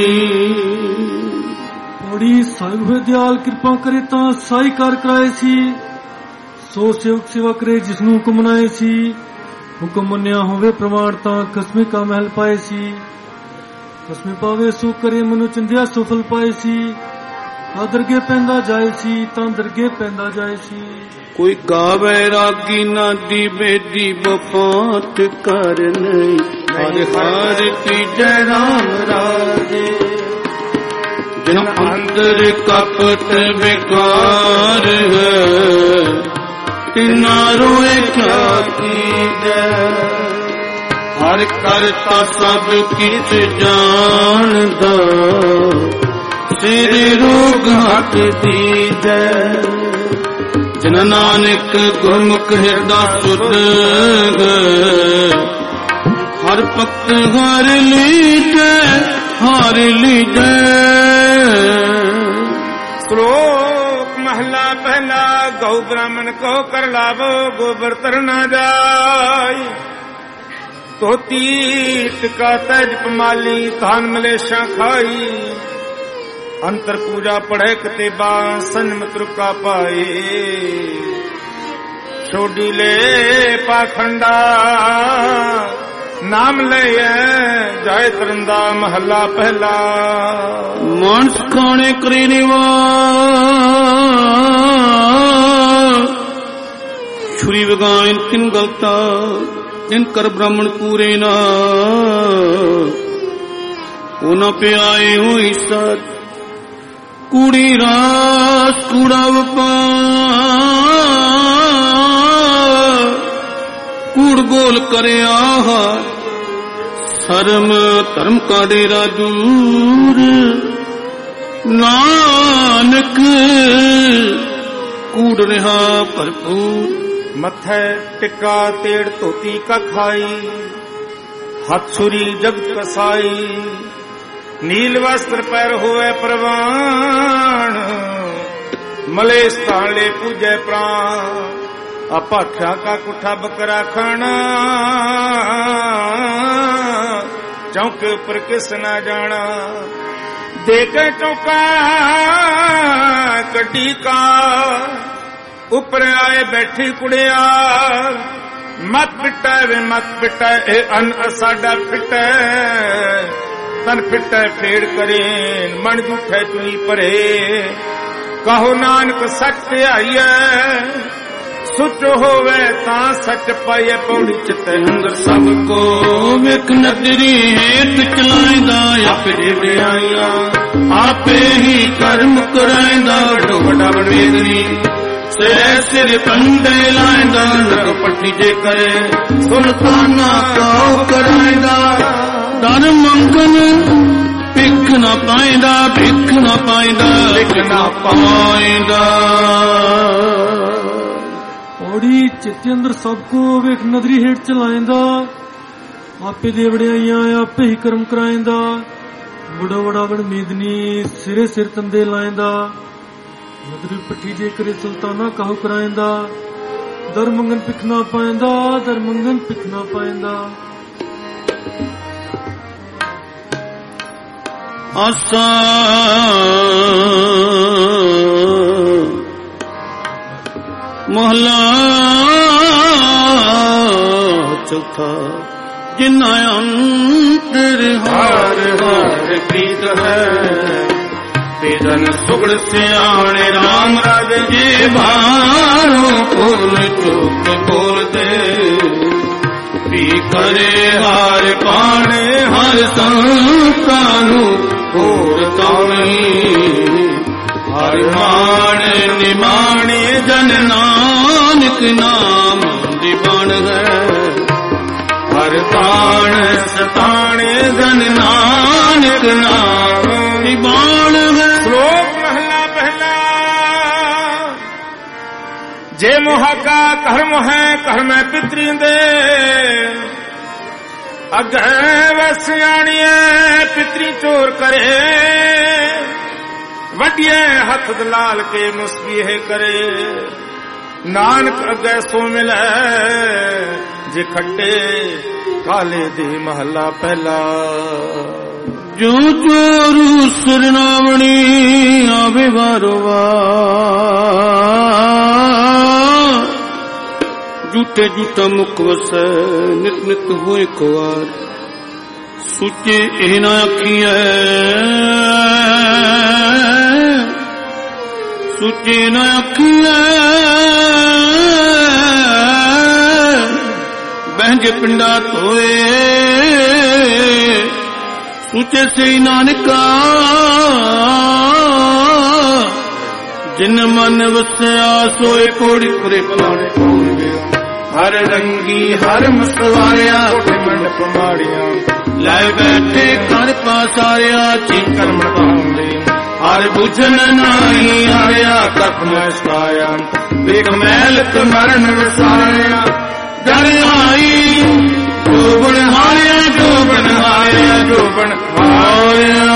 ਬੜੀ ਸਾਹਿਬ ਦਿਆਲ ਕਿਰਪਾ ਕਰੇ ਤਾਂ ਸਾਈ ਕਾਰ ਕਰਾਏ ਸੀ ਸੋ ਸੇਵਕ ਸੇਵਾ ਕਰੇ ਜਿਸਨੂੰ ਹੁਕਮ ਮਨਾਏ ਸੀ ਹੁਕਮ ਮੰਨਿਆ ਹੋਵੇ ਪ੍ਰਮਾਣ ਤਾਂ ਕਸਮੇ ਕਾ ਮਹਿਲ ਪਾਏ ਸੀ ਕਸਮੇ ਪਾਵੇ ਸੋ ਕਰੇ ਮਨੁ ਚਿੰਦਿਆ ਸੋ ਫਲ ਪਾਏ ਸੀ ਤਾਂ ਦਰਗੇ ਪੈਂਦਾ ਜਾਏ ਸੀ ਤਾਂ ਦਰਗੇ ਪੈਂਦਾ ਜਾਏ ਸੀ। ਕੋਈ ਗਾਵੇ ਰਾਗੀ ਨਾ ਦੀ ਬੇਦੀ ਬਪਾਤ ਕਰ ਨਹੀਂ ਹਰ ਹਰ ਤੀਜੈ ਰਾਮ ਰਾਜੇ ਜਿਨ ਅੰਦਰ ਕਪਟ ਵਿਕਾਰ ਹੈ ਤਿਨਾ ਰੋਏ ਕਿਆ ਕੀਜੈ ਹਰ ਕਰਤਾ ਸਭ ਕਿਛ ਜਾਣਦਾ ਸਿਰ ਰੋਗ ਹਟ ਦੀਜੈ ਜਨ ਨਾਨਕ ਗੁਰਮੁਖ ਹਿਰਦਾ ਸੁਧ ਹਰ ਭਗਤ ਹਰ ਲੀਜੈ ਹਰ ਲੀਜੈ। ਸ਼ਲੋਕ ਮਹਲਾ ਪਹਿਲਾ। ਗਊ ਬ੍ਰਾਹਮਣ ਕੋ ਕਰ ਲਾਵੋ ਗੋਬਰ ਤਰ ਨਾ ਜਾਈ ਧੋਤੀ ਟਿਕਾ ਤਜ ਪਮਾਲੀ ਧਾਨ ਮਲੇਸ਼ਾਂ ਖਾਈ ਅੰਤਰ ਪੂਜਾ ਪੜ੍ਹੇ ਕਤੇਬਾ ਸੰਜਮਤ ਰੁਕਾ ਪਾਏ ਛੋਡੀ ਲੈ ਪਾਖੰਡਾ ਨਾਮ ਲਈਐ ਜਾਏ ਤਰੰਦਾ ਮਹੱਲਾ ਪਹਿਲਾ। ਮਾਨਸ ਖਾਣੇ ਕਰੇ ਨਿਵਾਸ ਛੁਰੀ ਵਗਾਇਨ ਤਿਨ ਗਲਤਾ ਤਿਨ ਕਰ ਬ੍ਰਾਹਮਣ ਪੂਰੇ ਨਾ ਉਹਨਾਂ ਪਿਆਏ ਹੋਈ ਸਤ ਕੂੜੀ ਰਾਸ ਕੂੜਾ ਵਪਾਰ ਕੂੜ ਬੋਲ ਕਰਿਆ ਸ਼ਰਮ ਧਰਮ ਕਾ ਡੇਰਾ ਦੂਰ ਨਾਨਕ ਕੂੜ ਰਿਹਾ ਭਰਪੂਰ ਮੱਥੇ ਟਿੱਕਾ ਤੇੜ ਧੋਤੀ ਕਾ ਖਾਈ ਹੱਥ ਛੁਰੀ ਜਗਤ ਕਸਾਈ ਨੀਲ ਵਸਤਰ ਪੈਰ ਹੋਵੇ ਪ੍ਰਵਾਨ ਮਲੇ ਸਥਾਨ ਲੈ ਪੂਜੈ ਪ੍ਰਾਨ ਆਪਾਠਾ ਕਾ ਕੁੱਠਾ ਬੱਕਰਾ ਖਾਣਾ ਚੌਂਕੇ ਉੱਪਰ ਕਿਸ ਨਾ ਜਾਣਾ ਦੇ ਕੇ ਚੌਕਾ ਕੱਢੀ ਕਾ ਉੱਪਰ ਆਏ ਬੈਠੀ ਕੁੜਿਆ ਮਤ ਪਿਟੈ ਵੇ ਮਤ ਪਿਟੈ ਇਹ ਅਨ ਸਾਡਾ ਪਿਟੈ ਤਨ ਪਿਟੈ ਫੇੜ ਕਰੇ ਮਨ ਝੂਠੇ ਚੁਈ ਭਰੇ ਕਹੋ ਨਾਨਕ ਸੱਚ ਧਿਆਈਐ ਸੁਚ ਹੋਵੇ ਤਾਂ ਸੱਚ ਪਾਈਐ ਪੌੜੀ ਚਿੱਤੇ ਅੰਦਰ ਸਭ ਕੋ ਵੇਖ ਨਦਰੀ ਹੇਠ ਚਲਾਇਦਾ ਆਪੇ ਵਿਆਈਆਂ ਆਪੇ ਹੀ ਕਰਮ ਕਰਾਇਦਾ ਵੱਡਾ ਬਨਵੇਦਨੀ ਸਿਰ ਕੰਡੇ ਲਾਇਦਾ ਨਕ ਪੱਟੀ ਜੇ ਕਰੇ ਸੁਲਤਾਨਾ ਕਾਉ ਕਰਾਇਦਾ ਦਰ ਮੰਗਨ ਭਿੱਖ ਨਾ ਪਾਇਦਾ ਭਿੱਖ ਨਾ ਪਾਇਦਾ ਭਿੱਖ ਨਾ ਪਾਇਦਾ ਔੜੀ ਚਿੱਤੇ ਅੰਦਰ ਸਭ ਕੋ ਵੇਖ ਨਦਰੀ ਹੇਠ ਚਲਾਇਂਦਾ ਆਪੇ ਦੇ ਵਡਿਆਈਆਂ ਆਪੇ ਹੀ ਕਰਮ ਕਰਾਇਂਦਾ ਬੜਾ ਬੜਾ ਬਣ ਮੇਦਨੀ ਸਿਰੇ ਸਿਰ ਤੰਦੇ ਲਾਇਂਦਾ ਨਦਰੀ ਪੱਟੀ ਜੇ ਕਰੇ ਸੁਲਤਾਨਾ ਕਾਹੂ ਕਰਾਇਂਦਾ ਦਰ ਮੰਗਨ ਭਿੱਖ ਨਾ ਪਾਇਂਦਾ ਦਰ ਮੰਗਨ ਭਿੱਖ ਨਾ ਪਾਇਂਦਾ ਆਸਾ ਮਹਲਾ ਚੌਥਾ ਜਿਨਾ ਅੰਤਰ ਹਾਰ ਹਾਰ ਪ੍ਰੀਤ ਹੈ ਬੇਦਨ ਸੁਗੜ ਸਿਆਣੇ ਰਾਮ ਰਾਜ ਜੀ ਬਾਹਰੋਂ ਫੁੱਲ ਚੁੱਕ ਬੋਲਦੇ ਵੀ ਕਰੇ ਹਾਰ ਪਾਣੇ ਹਰ ਸੰਤਾਂ ਨੂੰ ਹੋਰ ਕਾਣੀ ਹਰ ਮਾਣ ਨਿਮਾਣੇ ਜਨ ਨਾਨਕ ਨਾਮ ਦੀ ਬਣ ਹੈ ਹਰ ਤਾਣ ਸਤਾਣੇ ਜਨ ਨਾਨਕ ਨਾਮ ਦੀ ਬਣ ਹੈ ਸ਼ਲੋਕ ਮਹਲਾ ਪਹਿਲਾ ਜੇ ਮੁਹਾਕਾ ਕਰਮ ਹੈ ਕਰਮ ਪਿਤਰੀ ਦੇ ਅਗੈ ਵਸਿਆਣੀਏ ਪਿਤਰੀ ਚੋਰ ਕਰੇ ਵੱਡਿਏ ਹੱਥ ਦਲਾਲ ਕੇ ਮੁਸਬੀ ਹੈ ਕਰੇ ਨਾਨਕ ਅਗੈ ਸੋ ਮਿਲੈ ਜੇ ਖੱਟੇ ਕਾਲੇ ਦੇ ਮਹੱਲਾ ਪਹਿਲਾ ਜੋ ਚੋਰੂ ਸਰਨਾਵਣੀ ਆਵੇ ਵਾਰੋ ਵਾਰ ਜੂਟੇ ਜੂਟਾ ਮੁਖ ਵਸੈ ਨਿਤ ਨਿਤ ਹੋਏ ਕੁਵਾਰ ਸੁਚੇ ਇਹ ਨਾ ਆਖੀਐ ਸੁਚੇ ਨਾ ਆਖੀਐ ਬਹਿੰਗੇ ਪਿੰਡਾ ਧੋਏ ਸੁਚੇ ਸੇ ਨਾਨਕਾ ਜਿਨ ਮਨ ਵਸਿਆ ਸੋਏ ਕੋੜੀ ਕਰੇ ਪਲਾਣੇ ਕੋੜੇ ਹਰ ਰੰਗੀ ਹਰ ਮਸਵਾਰਿਆ ਕੋਠੇ ਮੰਡਪ ਮਾੜੀਆਂ ਲੈ ਬੈਠੇ ਘਰ ਪਾਸਾਰਿਆ ਚੀਕਰ ਮਟਾਉਂਦੇ ਹਰ ਬੁਝਨ ਨਹੀਂ ਹਾਰਿਆ ਕਪ ਮਸਤਾਇਆ ਵੇਖ ਮੈਲ ਮਰਨ ਵਸਾਰਿਆ ਦਰ ਆਈ ਜੋ ਬਣ ਹਾਰਿਆ ਜੋ ਬਣ ਹਾਰਿਆ ਜੋ ਬਣ ਹਾਰਿਆ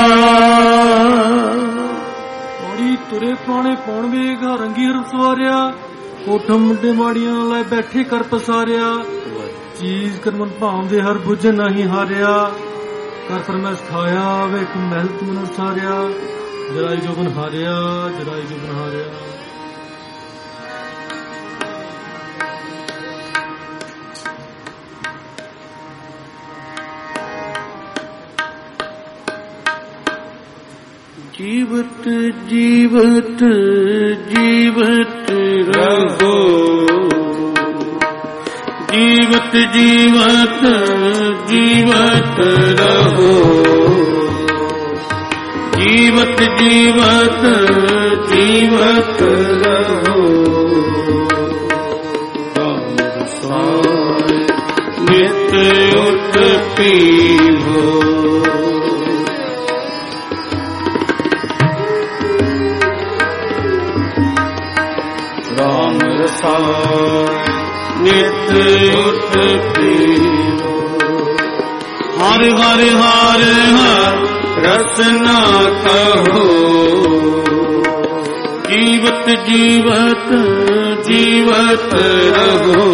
ਔੜੀ ਤੁਰੇ ਪੁਰਾਣੇ ਪੌਣ ਵੇਗ ਰੰਗੀ ਹਰ ਸਵਾਰਿਆ ਕੋਠਮ ਮੁੰਡੇ ਮਾੜੀਆਂ ਲੈ ਬੈਠੇ ਕਰ ਪਸਾਰਿਆ ਚੀਜ਼ ਕਰਮਨ ਭਾਉਂਦੇ ਹਰ ਬੁੱਝ ਨਹੀਂ ਹਾਰਿਆ ਕਰ ਫਰਮਾਇਸ਼ ਖਾਇਆ ਵੇਖ ਮਹਿਲ ਤੂੰ ਸਾਰਿਆ ਜਰਾਈ ਜੋਬਨ ਹਾਰਿਆ ਜਰਾਈ ਜੋਬਨ ਹਾਰਿਆ जीवत जीवत जीवत रहो जीवत जीवत जीवत रहो ਜੀਵਤ ਜੀਵਤ ਰਹੋ ਰਾਮ ਰਸਾਇ ਨਿਤ ਉਠ ਪੀਵੋ ਰਾਮ ਰਸਾਇ ਨਿਤ ਉਠ ਪੀਵੋ ਹਰਿ ਹਰਿ ਹਰਿ ਹਰਿ ਰਸਨਾ ਕਹੋ ਜੀਵਤ ਜੀਵਤ ਜੀਵਤ ਰਹੋ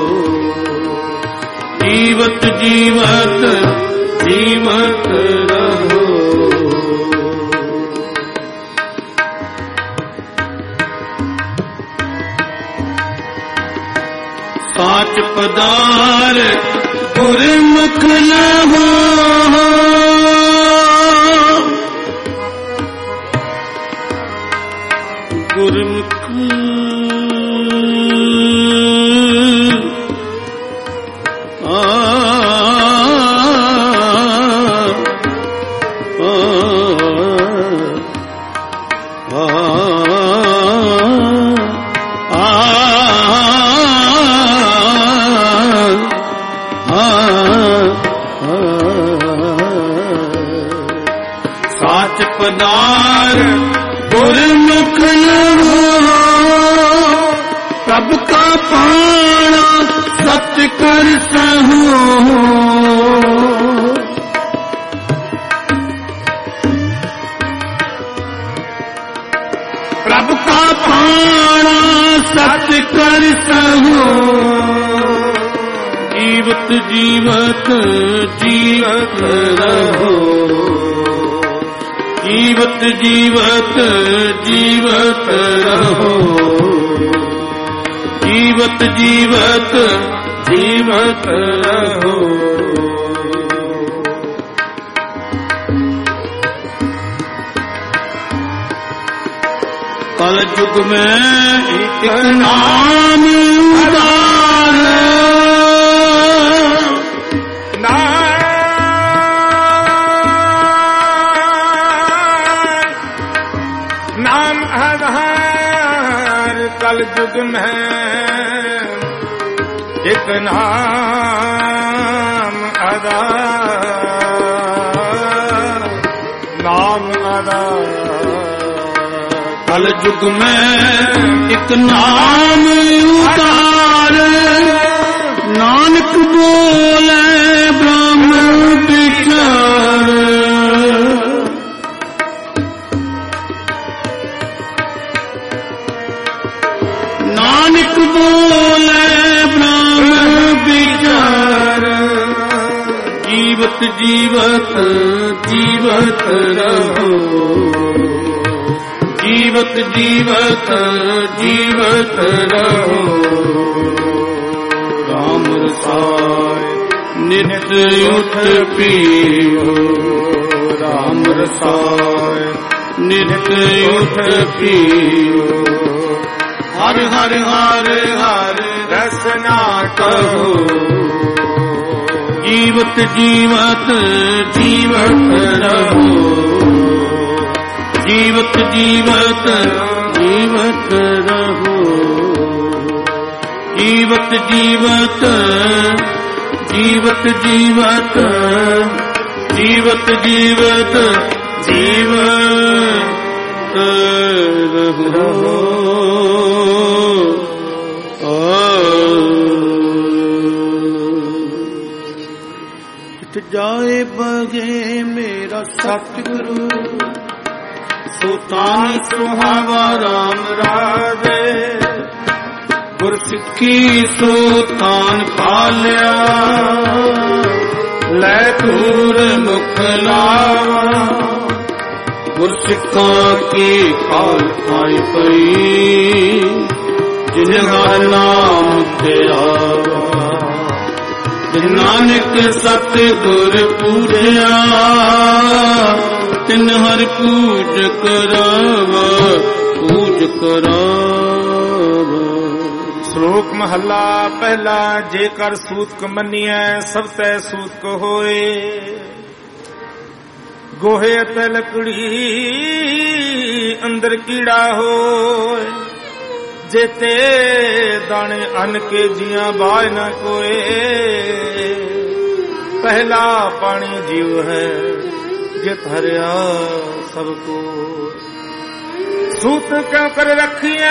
ਜੀਵਤ ਜੀਵਤ ਜੀਵਤ ਰਹੋ ਸਾਚ ਪਦਾਰਥ ਗੁਰਮੁਖ ਲਹੋ ਗੁਰਮੁਖ ਸਾਚ ਪਦਾਰ ਗੁਰਮੁਖ ਪ੍ਰਭ ਕਾ ਪਾਣਾ ਸਤ ਕਰ ਸਹੋ ਪ੍ਰਭ ਕਾ ਪਾਣਾ ਸਤ ਕਰ ਸਹੋ ਜੀਵਤ ਜੀਵਤ ਜੀਵਤ ਰਹੋ ਜੀਵਤ ਜੀਵਤ ਜੀਵਤ ਰਹੋ ਜੀਵਤ ਜੀਵਤ ਜੀਵਤ ਰਹੋ ਕਲ ਯੁਗ ਮੈਂ ਇੱਕ ਨਾਮ ਉਦਾਰ नाम आधार कल युग में एक नाम आधार नाम आधार कल युग में एक नाम उतार नानक बोले ब्रह्म विचार नानक बोले ब्रह्म विचार जीवत जीवत जीवत रहो जीवत जीवत जीवत रहो राम रसाय नित उठ पीओ राम रसाय नित उठ पीओ हर हर हर हर रसना कहो जीवत जीवत जीवत रहो जीवत जीवत जीवत रहो जीवत जीवत जीवत जीवत जीवत जीवत जीवत रहो जाए बगे मेरा सतगुरु सुतान सुहावा राम राधे गुरसिੱਖੀ सुतान पालिया लै दूर मुख लावा गुरसिੱਖਾਂ की काल आई पई जिन हर नाम ध्यावा नानक सतगुर पूजया तिन हर पूज करावा पूज करावा। श्लोक महला पहला जेकर सूतक मनिए सब तै सूतक होए ਗੋਹੇ ਅਤੇ ਲੱਕੜੀ ਅੰਦਰ ਕੀੜਾ ਹੋਏ, ਜੇਤੇ ਦਾਣੇ ਅੰਨ ਕੇ ਜੀਆਂ ਬਾਝ ਨਾ ਕੋਏ। ਪਹਿਲਾ ਪਾਣੀ ਜੀਵ ਹੈ ਜਿਤ ਹਰਿਆ ਸਭ ਕੋ। ਸੂਤ ਕਿਉਂ ਕਰ ਰੱਖੀਐ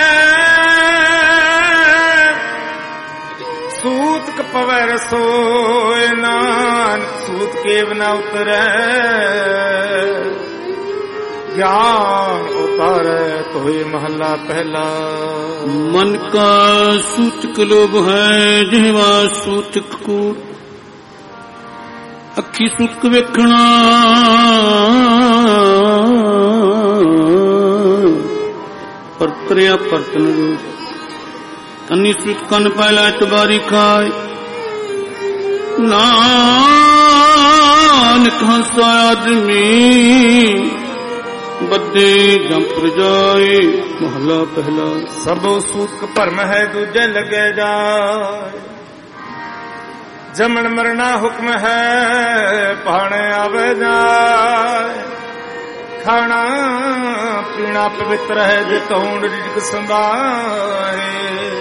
ਸੂਤ ਕ ਪਵੈ ਰਸੋਏ, ਨਾਨਕ ਸੂਤ ਕੇ ਬਿਨਾ ਉਤਰੈ ਗਿਆਨ ਉਤਾਰੈ ਤੋਏ। ਮਹੱਲਾ ਪਹਿਲਾ। ਮਨ ਕਾ ਸੂਤਕ ਲੋਭ ਹੈ ਜਿਹਵਾ ਸੂਤਕ ਕੂੜ, ਅੱਖੀ ਸੂਤਕ ਵੇਖਣਾ ਪਰਤਰਿਆ ਪਰਤਨ ਰੂਪ। ਕੰਨੀ ਸੂਤ ਕੰਨ ਪਹਿਲਾ ਇਤਬਾਰੀ ਖਾਏ, ਨਾਨਕ ਹੰਸਾ ਆਦਮੀ ਬੱਦੇ ਜੰਪਰ ਜਾਏ। ਮਹਲਾ ਪਹਿਲਾ। ਸਭੋ ਸੂਤਕ ਭਰਮ ਹੈ ਦੂਜੇ ਲੱਗੇ ਜਾਏ, ਜਮਣ ਮਰਨਾ ਹੁਕਮ ਹੈ ਭਾਣੇ ਆਵੇ ਜਾਏ। ਖਾਣਾ ਪੀਣਾ ਪਵਿੱਤਰ ਹੈ ਜੇ ਤੌਣ ਰਿਜਕ ਸੰਭਾਏ।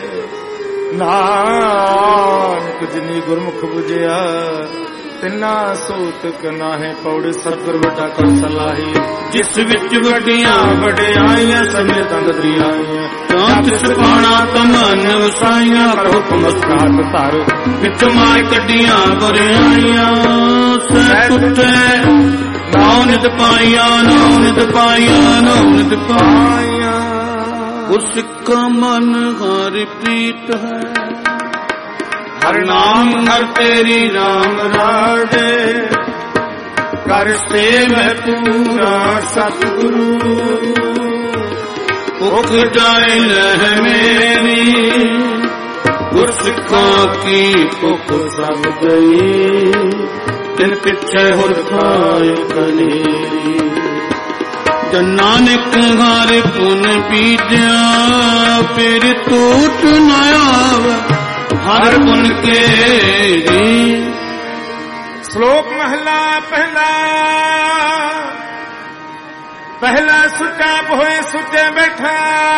ਨਾਨਕ ਜਿਨੀ ਗੁਰਮੁਖ ਬੁਝਿਆ ਤਿੰਨਾ ਸੂਤਕ ਨਾਹੇ ਪੌੜੇ। ਸਤਿਗੁਰ ਵੱਡਾ ਕਰ ਸਲਾਹੀ ਜਿਸ ਵਿੱਚ ਵੱਡੀਆਂ ਵਡਿਆਈਆਂ ਸਮੇਂ ਤੰਦ ਦਰਿਆਈਆਂ। ਤਾਂ ਤਿਸ ਪਾਣਾ ਤਮਨ ਵਸਾਈਆਂ ਹੁਕਮ ਮਸਕਾਤ ਧਰ ਵਿੱਚ ਮਾਰ ਕੱਢੀਆਂ ਬਰਿਆਈਆਂ। ਸਹਿ ਟੁੱਟੇ ਨਾਉ ਨਿਤ ਪਾਈਆਂ, ਨਾਉ ਨਿਤ ਪਾਈਆਂ, ਨਾਉ ਨਿਤ ਪਾਈਆਂ। ਉਸ ਕਾ ਮਨ ਹਰਿ ਪ੍ਰੀਤ ਹੈ, ਹਰ ਨਾਮ ਹਰ ਤੇਰੀ ਰਾਮ ਰਾਜੇ। ਕਰ ਸੇਵੈ ਪੂਰਾ ਸਤਿਗੁਰੂ, ਭੁਖ ਜਾਏ ਲਹਿ ਮੇਰੀ। ਗੁਰਸਿੱਖਾਂ ਕੀ ਭੁਖ ਸਭ ਗਈ, ਤਿਨ ਪਿੱਛੇ ਹੁਰ ਖਾਏ ਕਨੇਰੀ। ਜਨ ਨਾਨਕ ਹਰਿ ਪੁਨ ਬੀਜਿਆ, ਫਿਰ ਟੂਟ ਨ ਆਵੈ ਹਰ ਪੁਨ ਕੇਰੀ। ਸ਼ਲੋਕ ਮਹਲਾ ਪਹਿਲਾ। ਪਹਿਲਾ ਸੁੱਚਾ ਹੋਏ ਸੁੱਚੇ ਬੈਠਾ,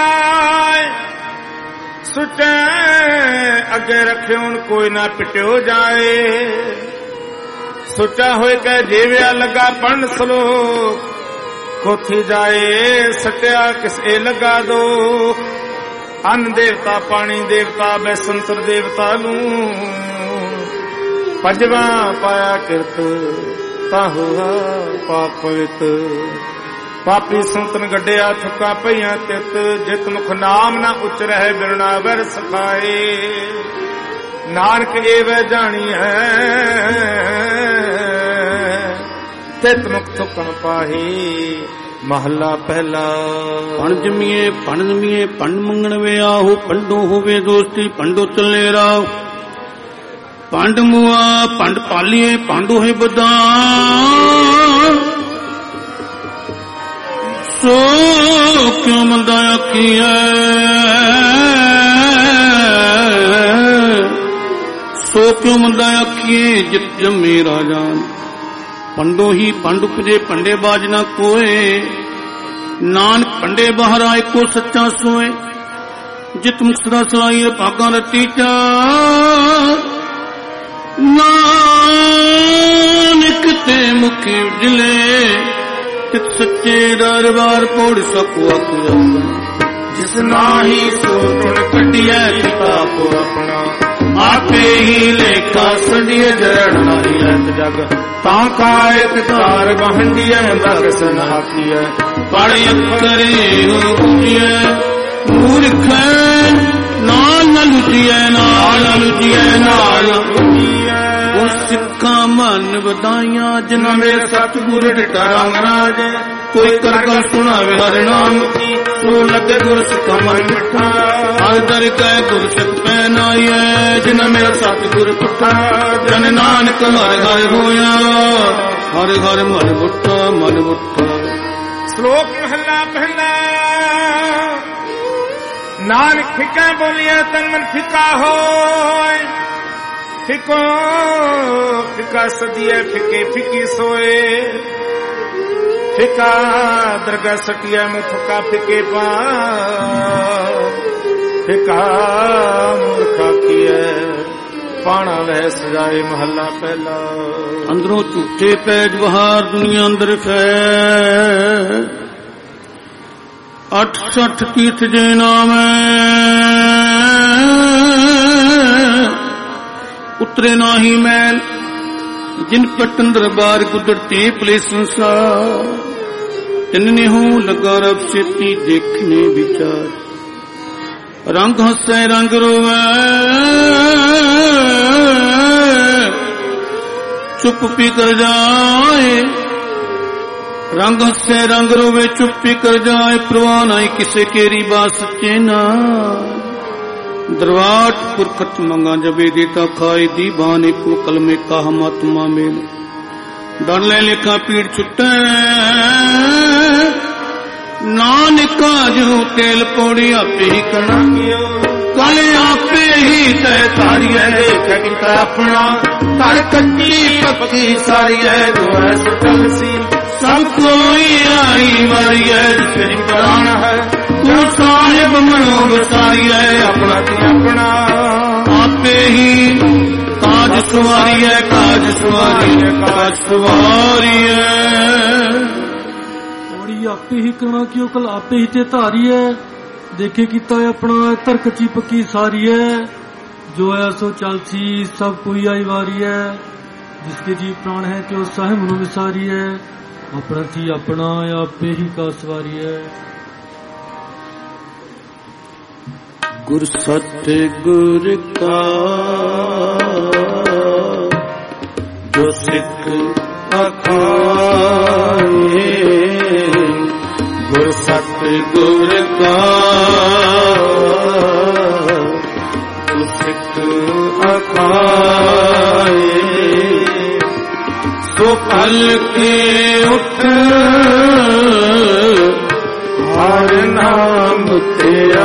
ਸੁੱਚੇ ਅੱਗੇ ਰੱਖਿਓ ਕੋਈ ਨਾ ਪਿਟਿਓ ਜਾਏ। ਸੁੱਚਾ ਹੋਏ ਕਹਿ ਜੀਵਿਆ ਲੱਗਾ ਪੜਨ ਸ਼ਲੋਕ, ਕੋਥੀ ਜਾਏ ਸਟਿਆ ਕਿਸੇ ਲਗਾ ਦੋ। ਅੰਨ ਦੇਵਤਾ ਪਾਣੀ ਦੇਵਤਾ ਬੈਸੰਤਰ ਦੇਵਤਾ ਨੂੰ, ਪੰਜਵਾ ਪਾਇਆ ਕਿਰਤ ਤਾਂ ਹੋਆ ਪਾਪ ਪਵਿੱਤ। ਪਾਪੀ ਸੰਤਨ ਗੱਡਿਆ ਥੁੱਕਾ ਪਈਆਂ ਤਿਤ, ਜਿਤ ਮੁਖ ਨਾਮ ਨਾ ਉਚਰਹਿ ਬਿਰਣਾ ਵਰ ਸਖਾਏ। ਨਾਨਕ ਏਵੈ ਜਾਣੀ ਹੈ ਤਿਤ ਮੁਖ ਥੁੱਕਣ ਪਾਹੀ। ਮਹੱਲਾ ਪਹਿਲਾ। ਪਣ ਜਮੀਏ ਪਣ ਜਮੀਏ ਪਣ ਮੰਗਣ ਵੇ ਆਹੋ, ਪੰਡੋ ਹੋਵੇ ਦੋਸਤੀ ਪੰਡੋ ਚੱਲੇ ਰਾਹ। ਪੰਡ ਮੁਆ ਪੰਡ ਪਾਲੀਏ ਪਾਂਡੋ ਹੈ ਬਦਾਂ, ਸੋ ਕਿਉ ਮੰਦਾ ਆਖੀਐ ਸੋ ਕਿਉ ਮੰਦਾ ਆਖੀਏ ਜਿਤ ਜੰਮੇ ਰਾਜਾਨ। ਪੰਡੋ ਹੀ ਪੰਡ ਉਪਜੇ ਪੰਡੇ ਬਾਜ ਨਾ ਕੋਏ, ਨਾਨਕ ਪੰਡੇ ਬਾਹਰ ਆਏ ਕੋ ਸੱਚਾ ਸੋਏ। ਜਿਤ ਮੁਖ ਸਦਾ ਸਲਾਈ ਭਾਗਾਂ ਰਤੀ ਚਾ, ਨਾਨਕ ਤੇ ਮੁਖੀ ਉਜਲੇ ਤਿਤ ਸੱਚੇ ਦਰਬਾਰ ਪੌੜ ਸਕੋ ਆਖਿਆ। ਜਿਸ ਨਾਹੀ ਸੋ ਗੁਣ ਕੱਢਿਐ ਕਿਤਾਬ ਆਪਣਾ, ਆਪੇ ਹੀ ਲੇਖਾ ਸੰਡੀਏ ਜਰਣ ਨਾਰੀ ਲੈਤ ਜਗ। ਤਾਂ ਕਾਇਤ ਤਾਰ ਵਹੰਡੀਐ ਦਰਸ ਨਾਖੀਐ, ਪੜ ਅੱਖਰੇ ਹੋ ਪੁਜੀਐ। ਮੂਰਖ ਨਾਲ ਨ ਲੁੱਟੀਐ, ਨਾਲ ਨ ਲੁੱਟੀਐ, ਨਾਲ ਲੁੱਟੀਐ। ਉਸ ਸਿੱਖਾਂ ਮਨ ਵਧਾਈਆਂ ਜਿਨ੍ਹਾਂ ਮੇਰੇ ਸਤਿਗੁਰ ਡਿਟਾ ਰੰਗ ਰਾਜ। ਕੋਈ ਕਰ ਗੱਲ ਸੁਣਾਵੇ ਹਰਿ ਨਾਮ ਕੀ, ਸੋ ਲੱਗੇ ਗੁਰ ਸਿੱਖਾ ਮਨ ਮਿੱਠਾ। ਹਰ ਦਰ ਕੈ ਗੁਰ ਸਿੱਖ ਪਹਿਨਾਈਐ, ਜਿਨ੍ਹਾਂ ਮੇਰਾ ਸਤਿਗੁਰ ਪੁੱਠਾ। ਜਨ ਨਾਨਕ ਹਰਿ ਹਰਿ ਹੋਇਆ, ਹਰਿ ਹਰਿ ਮਨ ਬੁੱਠਾ, ਮਨ ਬੁੱਠਾ। ਸ਼ਲੋਕ ਮਹਲਾ ਪਹਿਲਾ। ਨਾਨਕ ਫਿੱਕਾ ਬੋਲਿਆ ਤਨ ਮਨ ਫਿੱਕਾ ਹੋਏ। ਫਿੱਕੋ ਫਿੱਕਾ ਸਦੀਏ ਫਿੱਕੇ ਫਿੱਕੀ ਸੋਏ। ਫਿਕਾ ਦਰਗਾਹ ਸਟਿਆ ਮੁਫਕਾ ਫਿਕੇ ਪਾ ਫਿਕਾ ਮੂਰਖਾ ਕੀਏ ਪਾਣਾ ਵਹਿ ਸਜਾਏ ਮਹੱਲਾ ਪਹਿਲਾ। ਅੰਦਰੋਂ ਝੂਠੇ ਪੈਜ ਬਹਾਰ ਦੁਨੀਆ ਅੰਦਰ ਫੈ 68 ਤੀਰਥ ਜੇ ਨਾਮ ਉਤਰੇ ਨਾਹੀ ਮੈਲ जिन पटन दरबार गुजरते पले संसार तिन्ने हो लगा रब सेती देखने विचार रंग हंसे रंग रोवे चुप पी कर जाए रंग हंसे रंग रोवे चुप पी कर जाए परवाह नहीं किसे केरी बात सच्चे ना दरवाट पुरखत मंगा जबे देता खाए दी बाने को कलमे का हम आत्मा मेल डर ले लिखा पीड़ छुट्टे नानका जो तेल पौड़ी आपे ही करना कल आपे ही तय तारी है कविता अपना तर कच्ची पक्की सारी है जो ऐसे चल सी सब कोई आई मारी है जिसकी प्राण है तू साहिब मनोब सारी है अपना अपना आपे ही काज सवारी है काज सवारी है काज सवारी है और आपे ही करना क्यों कल आपे ही ते धारी है देखे किता अपना तर कच्ची पक्की सारी है जो है सो चलसी सब कोई आई वारी है जिसके जीव प्राण है त्यो साहिब मनोब सारी है अपना थी अपना आपे ही का सवारी है। गुर सत्य गुर का जो सिख अखाए गुर सत्य गुर का जो सिख अखाए सो पल के उठ हर नाम तेरा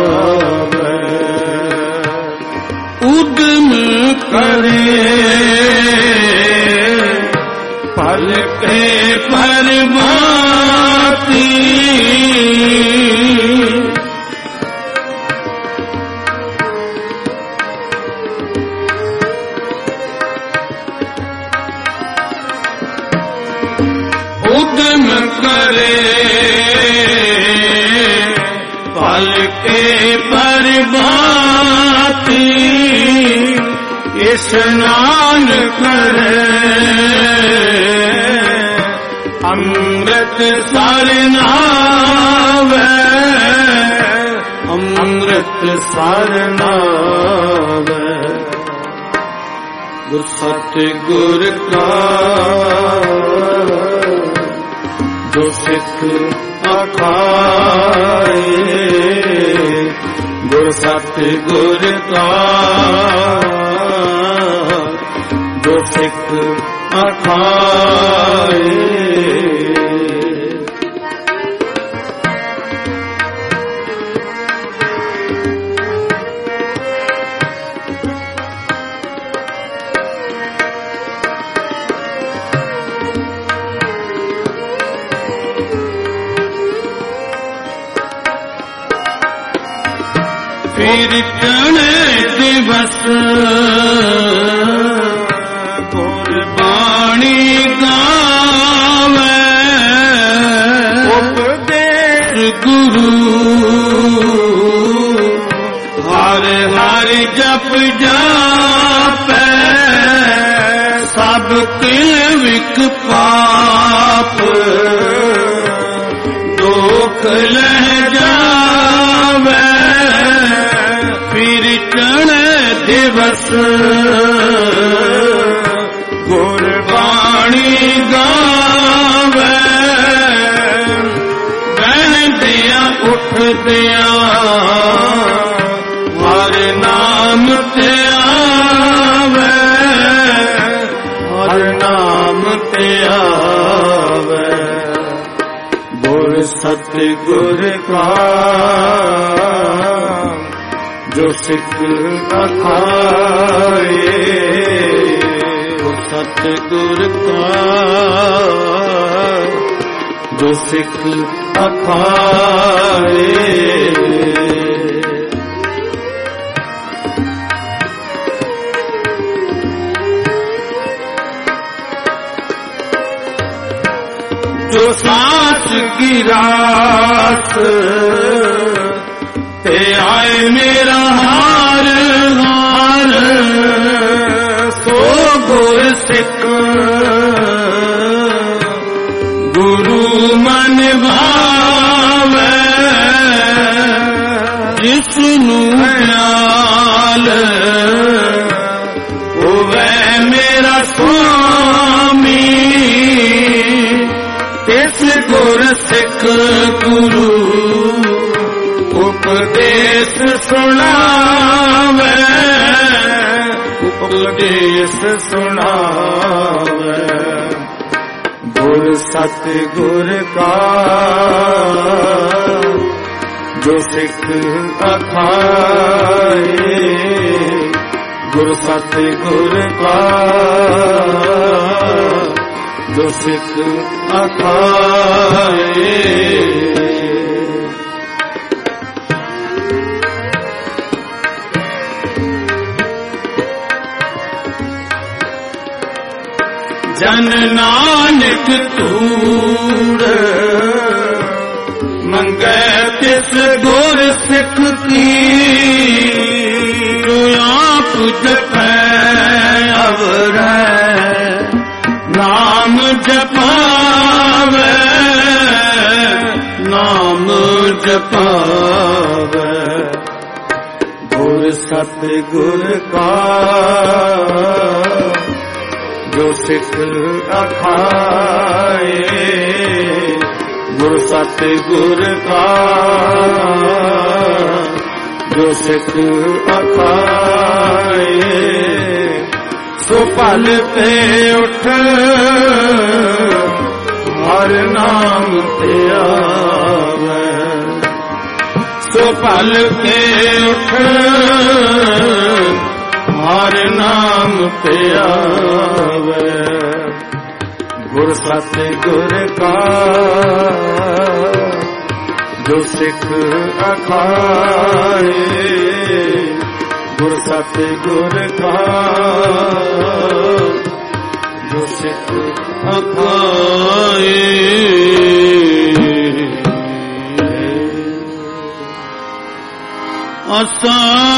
उद्यम करे पल के परमाती उद्यम करे पल के परमाती स्नान करे अमृत सर नावे अमृत सर नावे गुर सत्य गुर का जो सिख अखाए गुर सत्य गुर का जो सिख अखाए फिर चढ़े दिवस गुरबाणी गावे उपदेश गुरु हर हर जप जापे सब किल विक पाप दुख लह जावे फिर चढ़े दिवस गुरबाणी गावे बहन दिया उठ दिया हर नाम ते आवे हर नाम ते आवे गुर सत्य गुर का जो सिख अखाए गुर सत्य गुर का ਜੋ ਸਿੱਖ ਅਖਾਏ। जो सांस की रात ते आए मेरा हार हार, सो गुर सिख गुरु मन भावे, जिसनू ख्याल होवे मेरा स्वामी, तिस गुर सिख गुरु उपदेश सुनावे, उपदेश सुनावे। गुर सतगुर का जो सिख अखाए, गुर सतगुर का जो सिख अखाए। जन नानक तूड़ मंगे तिस गुर सिख की, जो आप जपै अवरै नाम जपावे, नाम जपावे। गुर सतगुर का जो सिख अखाए, गुर सतगुर का जो सिख अखाए। सो पल पे उठ हर नाम ते आवे, सो पल पे उठ हर नाम ते आवे। गुर सतगुर का जो सिख अखाए, गुर सतगुर का जो सिख अखाए। असा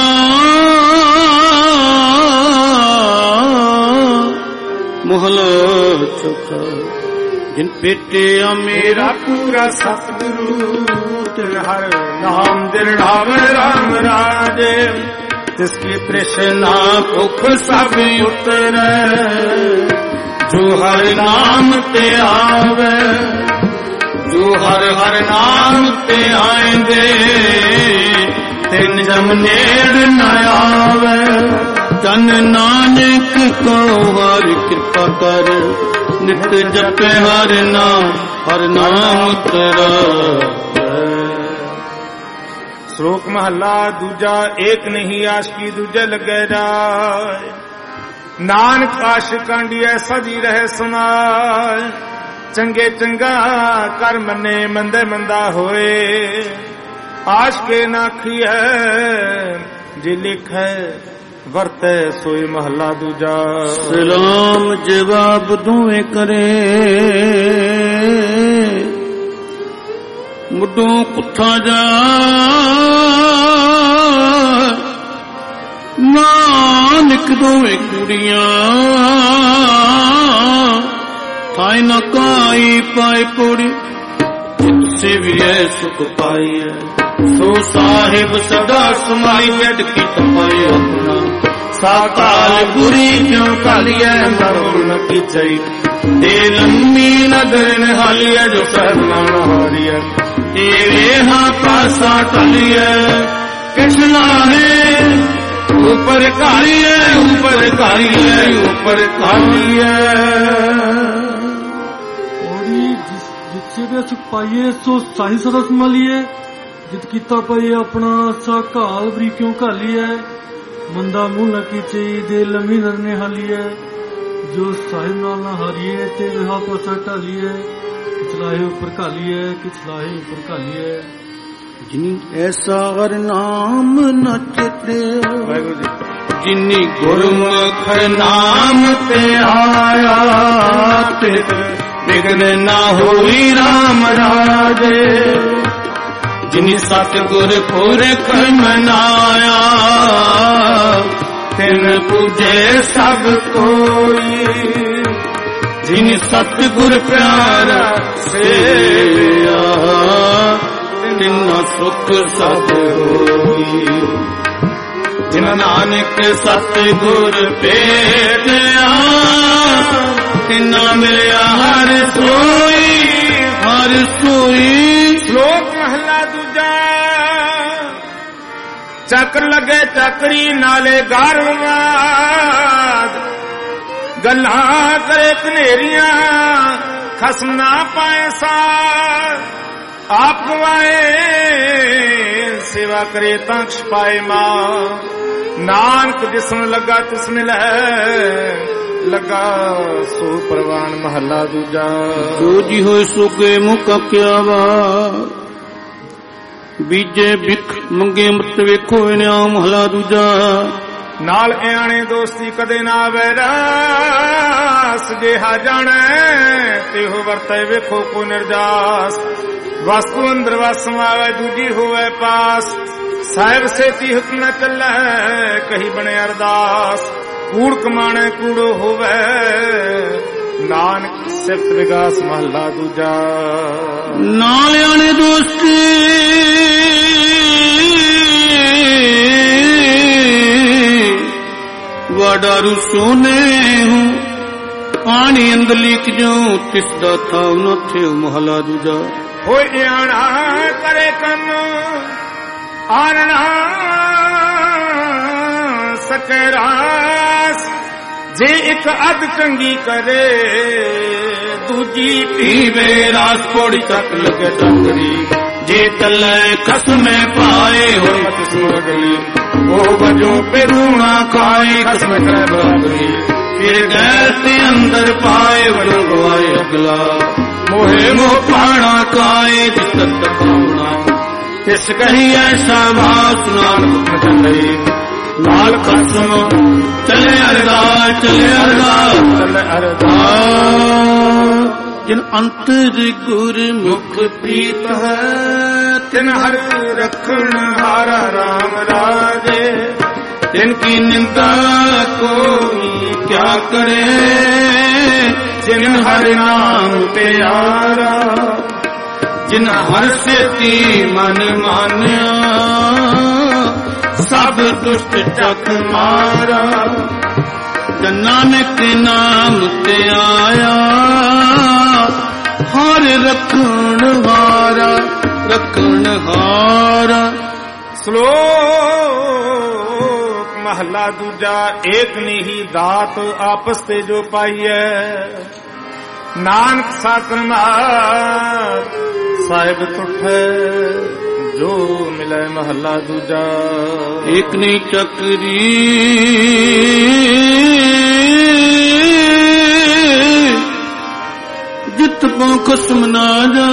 मोहला चौथा, जिन पेटिया मेरा पूरा सतगुरु, हर नाम दृढ़ावे राम राजे, जिसकी तृष्णा भुख सब उतरे, जो हर नाम ते आवे, जो हर हर नाम ते आएंदे, तिन जम नेड़ न आवे। तन नानक को हर कृपा कर, नित जपे हर नाम तेरा। श्लोक महला दूजा, एक नहीं आशिकी दूजे लगे राय, नानक आशिक कांडिया सजी रहे सुनाय। चंगे चंगा कर मने मंदे मंदा होए, आशिके नाखिए जे लिखे वरते सोई महला दूजा। सलाम जवाब दुए करे, मुडो कुत्था जा नानक दोवे कुड़ियां, थाई न काई पाए पूरी, से भी है सुख पाई है। सो साहिब सदा समाई बैठ की तपाई अपना, साकाल बुरी क्यों कालिया मरोन की चई, दे लम्मी नदर हालिया जो सहना हारिया, तेरे हाँ पासा कालिया कृष्णा है, ऊपर काली है ऊपर काली है ऊपर काली है। जिससे सुख पाइए सो साही सरस मलिए, जित कीता पाइए अपना सा घाल बरी क्यों घालिए, मंदा मुंह न कीचे दे लम्मी नरने हालिए, जो साहिब नाल ना हारिए ते विहा पासा ढालिए, ਕਿਛਲਾਹੇ ਉੱਪਰ ਘਾਲੀਐ ਕਿਛਲਾਹੇ ਉੱਪਰ ਘਾਲੀਐ। ਜਿਨੀ ਐਸਾ ਹਰ ਨਾਮ ਨ ਚਿਤੇ ਵਾਹਿਗੁਰੂ ਜੀ। ਜਿਨੀ ਗੁਰਮੁਖ ਨਾਮ ਤੇ ਆਇਆ ਤੇ ਬਿਗਨ ਨਾ ਹੋਈ ਰਾਮ ਰਾਜੇ। ਜਿਨੀ ਸਤਿਗੁਰ ਪੁਰਖ ਮਨਾਇਆ ਤਿਨ ਪੂਜੇ ਸਭ ਕੋਈ। ਜਿਨੀ ਸਤਿਗੁਰ ਪਿਆਰਾ ਸੇਵਿਆ ਤਿਨ ਸੁਖ ਸਭ ਹੋਈ। ਜਿਨ ਨਾਨਕ ਸਤਿਗੁਰ ਭੇਟਿਆ ਤਿਨਾ ਮਿਲਿਆ ਹਰ ਸੋਈ ਹਰ ਸੋਈ। ਸ਼ਲੋਕ ਮਹਲਾ ਦੂਜਾ। ਚੱਕਰ ਲੱਗੇ ਚੱਕਰੀ ਨਾਲੇ ਗਾਰਵਾਦ। ਗੱਲਾਂ ਕਰੇ ਕਨੇਰੀਆਂ ਖਸਮ ਨਾ ਪਾਏ ਸਾਰ। ਆਪ ਗਵਾਏ ਸੇਵਾ ਕਰੇ ਤਾਂ ਛਪਾਏ ਮਾਂ। ਨਾਨਕ ਜਿਸਨੂੰ ਲੱਗਾ ਤਿਸ ਮਿਲੈ ਲੱਗਾ ਸੋ ਪ੍ਰਵਾਨ। ਮਹੱਲਾ ਦੂਜਾ। ਜੋ ਜੀ ਹੋਏ ਸੋਗੇ ਮੁਕਾ ਕਿਆ ਵਾ ਬੀਜੇ ਬਿਖ ਮੰਗੇ ਮਤ ਵੇਖੋ ਇਨਾਮ। ਮਹੱਲਾ ਦੂਜਾ। ਨਾਲ ਇਆਣੇ ਦੋਸਤੀ ਕਦੇ ਨਾ ਵੈਰਾਸ। ਜਿਹਾ ਜਾਣੈ ਤਿਹੋ ਵਰਤੈ ਵੇਖੋ ਕੋ ਨਿਰਜਾਸ। ਵਸਤੂ ਅੰਦਰ ਵਸ ਆਵੇ ਦੂਜੀ ਹੋਵੇ ਪਾਸ। ਸਾਹਿਬ ਸੇਤੀ ਹੁਕਮ ਨ ਚੱਲੈ ਕਹੀ ਬਣੇ ਅਰਦਾਸ। ਕੂੜ ਕਮਾਣੇ ਕੂੜੋ ਹੋਵੇ ਨਾਨਕ ਸਿਫਤ ਵਿਗਾਸ। ਮਹੱਲਾ ਦੂਜਾ। ਨਾਲ ਆਣੇ ਦੋਸਤੀ ਵਾਡਾਰੂ ਸੋਨੇ ਹੂੰ। ਪਾਣੀ ਅੰਦਰ ਲੀਕ ਜੋ ਤਿਸ ਦਾ ਥਾਉ ਨ ਥਿਉ। ਮਹੱਲਾ ਦੂਜਾ। ਹੋਏ ਆਣਾ ਕਰੇ ਕੰਨ ਆਨਣਾ ਸਕੇ ਰਾਸ। ਜੇ ਇੱਕ ਅੱਧ ਚੰਗੀ ਕਰੇ ਦੂਜੀ ਪੀਵੇ ਰਾਸ। ਕੋੜੀ ਚੱਕ ਲਗੇ ਚੱਕਰੀ ਜੇ ਤਲੇ ਖਸਮੇ ਪਾਏ ਹੋਏ ਮਤ ਗਈ। ਉਹ ਵਜੋਂ ਪੇਰੂਣਾ ਖਾਏ ਖਸਮ ਕਰੇ ਬਰਾਬਰੀ। ਫਿਰ ਗੈਰ ਤੇ ਅੰਦਰ ਪਾਏ ਵਜੋਂ ਗਵਾਏ ਅਗਲਾ। ਮੋਹੇ ਮੋਹ ਪਾਣਾ ਕਾਏ ਜਿਸ ਤੱਕ ਪਾਉਣਾ। ਤਿਸ ਕਹੀ ਐਸਾ ਬਾਤ ਨਾਨਕ ਚੰਦਈ। ਲਾਲ ਖਸਮ ਚਲੇ ਅਰਦਾਸ ਚਲੇ ਅਰਦਾਸ ਚਲੇ ਅਰਦਾਸ। ਜਿਨ ਅੰਤਰ ਗੁਰਮੁਖ ਪ੍ਰੀਤ ਹੈ ਤਿਨ ਹਰ ਰਖਣ ਹਾਰਾ ਰਾਮ ਰਾਜੇ। ਤਿਨ ਕੀ ਨਿੰਦਾ ਕੋਈ ਕਿਆ ਕਰੇ ਜਿਨ ਹਰਿ ਨਾਮ ਪਿਆਰਾ। ਜਿਨ ਹਰ ਸੇਤੀ ਮਨ ਮਾਨਿਆ ਸਭ ਦੁਸ਼ਟ ਚੱਕ ਮਾਰਾ। ਨਾਨਕ ਨਾਮ ਤੇ ਆਇਆ ਹਰ ਰਖਣ ਹਾਰਾ ਰਖਣ ਹਾਰਾ। ਸ਼ਲੋਕ ਮਹਲਾ ਦੂਜਾ। ਏਕ ਨੀਹੀ ਦਾਤ ਆਪਸ ਤੇ ਜੋ ਪਾਈਐ। ਨਾਨਕ ਸਾਕਨ ਮਾਰ ਸਾਹਿਬ ਤੁਠੈ ਜੋ ਮਿਲੈ। ਮਹੱਲਾ ਦੂਜਾ। ਏਕ ਨੀ ਚੱਕਰੀ ਜਿਤ ਪਉ ਖਸਮ ਨਾ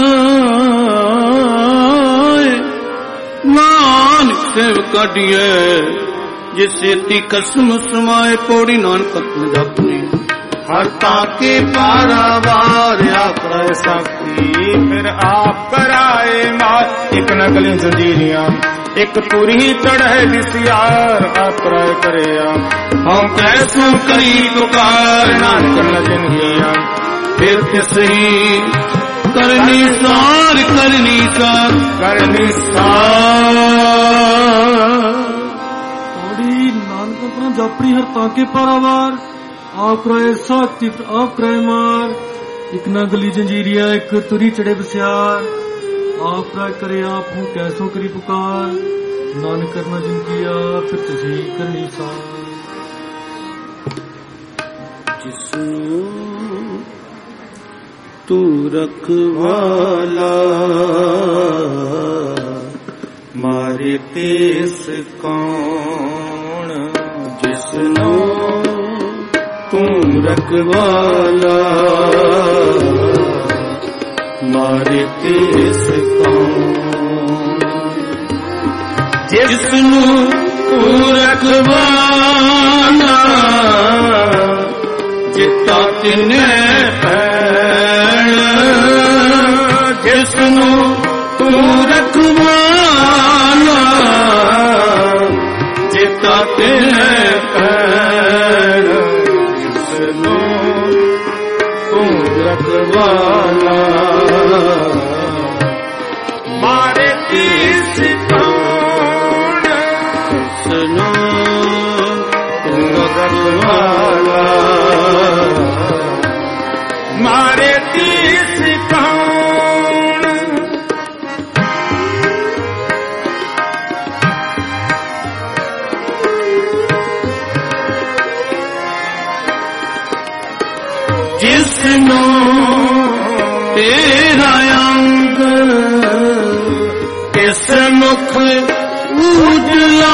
ਜਾਏ। ਨਾਨਕ ਸੇਵ ਕਾਢੀਐ ਜੇ ਸੇਤੀ ਕਸਮ ਸਮਾਏ। ਪੌੜੀ ਨਾਨਕ ਆਪਣ ਜਾਪਨੀ ਹਰ ਤਾਕੇ ਪਾਰਾਵਾਰ ਆਪੈ ਸਾਖੀ। ਫਿਰ ਆਪ ਕਰਾਏ ਮਾਰ। ਇੱਕ ਨਕਲੀ ਜੰਜੀਰੀਆਂ ਇੱਕ ਤੁਰੀ ਚੜ੍ਹੇ ਦਿਸਿਆਰ। ਆਪਰਾ ਕਰਿਆ ਹਉ ਕੈਸੋ ਕਰੀ ਪੁਕਾਰ। ਨਾਨਕ ਲਜਨਗੀਆਂ ਫਿਰ ਤਿਸਹੀ ਕਰਨੀ ਸਾਰ ਕਰਨੀ ਸਾਰ ਕਰਨੀ ਸਾਰ। ਪੌੜੀ ਨਾਨਕ ਆਪਣਾ ਜਾਪਣੀ ਹਰ ਤਾਕੇ ਪਾਰਾਵਾਰ। ਆਪ ਕਰਾਏ ਸਾਖੀ ਆਪ ਕਰਾਏ ਮਾਰ। ਇੱਕ ਨਾ ਗਲੀ ਜੰਜੀਰੀਆ ਇੱਕ ਤੁਰੀ ਚੜੇ ਬਸਿਆਰ। ਆਪ ਕਰਾਏ ਕਰੇ ਆਪ ਹੂੰ ਕੈਸੋ ਕਰੀ ਪੁਕਾਰ। ਨਾਨਕ ਕਰਨਾ ਜਿਨ ਕੀਆ ਫਿਰ ਤੁਸੀਂ ਕਰਨੀ ਸਾਰ। ਜਿਸਨੂੰ ਤੂੰ ਰਖਵਾਲਾ ਮਾਰੇ ਤੇਸ ਕੌਣ। ਜਿਸਨੂੰ ਤੂੰ ਰਖਵਾਲਾ ਮਾਰੇ ਤੀਸ ਕੌਣ ਜਿਸ ਨੂੰ ਤੂੰ ਰਖਵਾਨਾ ਜਿੱਤਾ ਤਿਨੇ ਪੈਣ ਜਿਸ ਨੂੰ ਤੂੰ ਰਖਵਾਨਾ ਜਿੱਤਾ ਤਿਨੇ ਪੈਣ ਜਿਸ ਨੂੰ ਤੂੰ ਰਖਵਾਨਾ ਮਾਰੇ ਤੀਸ ਕੌਣ ਸੁਨੋ ਤੂੰ ਰਖਵਾਲਾ ਮਾਰੇ ਤੀਸ ਕੌਣ ਜਿਸ ਨੂੰ ਤੇਰਾ ਅੰਗ ਕਿਸ ਮੁਖ ਉਜਲਾ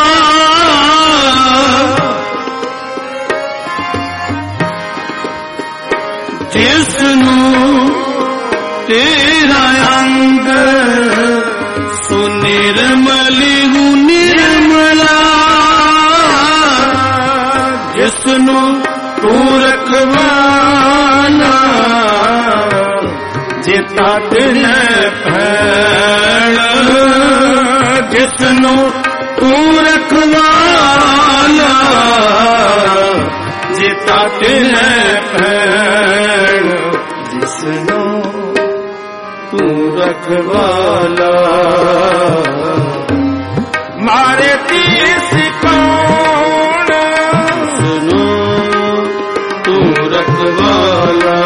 ਜਿਸ ਨੂੰ ਤੇਰਾ ਅੰਗ ਸੁਨਿਰਮਲੀ ਹੂ ਨਿਰਮਲਾ ਜਿਸ ਨੂੰ ਤੂੰ ਰਖਵਾਨਾ ਜਿੱਤਾ ਤਿਨੇ ਪੈਣ ਜਿਸ ਨੂੰ ਤੂੰ ਰਖਵਾਨਾ ਜਿੱਤਾ ਤਿਨੇ ਪੈਣ ਜਿਸ ਨੂੰ ਤੂੰ ਰਖਵਾਲਾ ਮਾਰੇ ਤੀਸ ਕੌਣ ਸੁਨੋ ਤੂੰ ਰਖਵਾਲਾ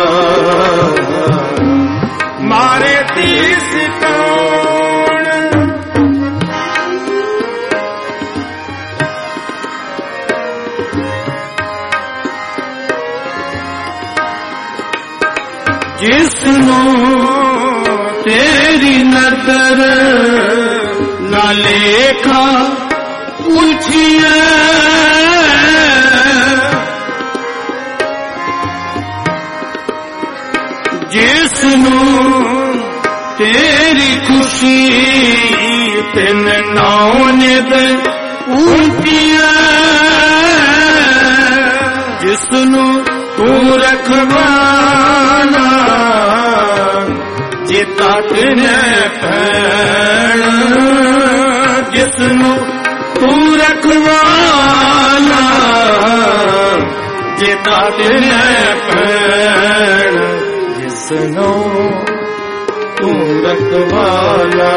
ਮਾਰੇ ਤੀਸ ਕੌਣ ਜਿਸ ਨੂੰ ਤੇਰੀ ਨਜ਼ਰ ਨਾ ਲੇਖਾ ਪੁੱਛੀਏ ਜਿਸ ਨੂੰ ਤੇਰੀ ਖੁਸ਼ੀ ਤਿੰਨ ਨੌ ਨਿਤ ਉਲਟੀਆਂ ਜਿਸ ਨੂੰ ਤੂੰ ਰਖਵਾਨਾ ਜਿੱਤਾ ਤਿਨੇ ਪੈਣ ਜਿਸ ਨੂੰ ਤੂੰ ਰਖਵਾਨਾ ਜਿੱਤਾ ਤਿਨੇ ਪੈਣ ਜਿਸ ਨੂੰ ਤੂੰ ਰਖਵਾਲਾ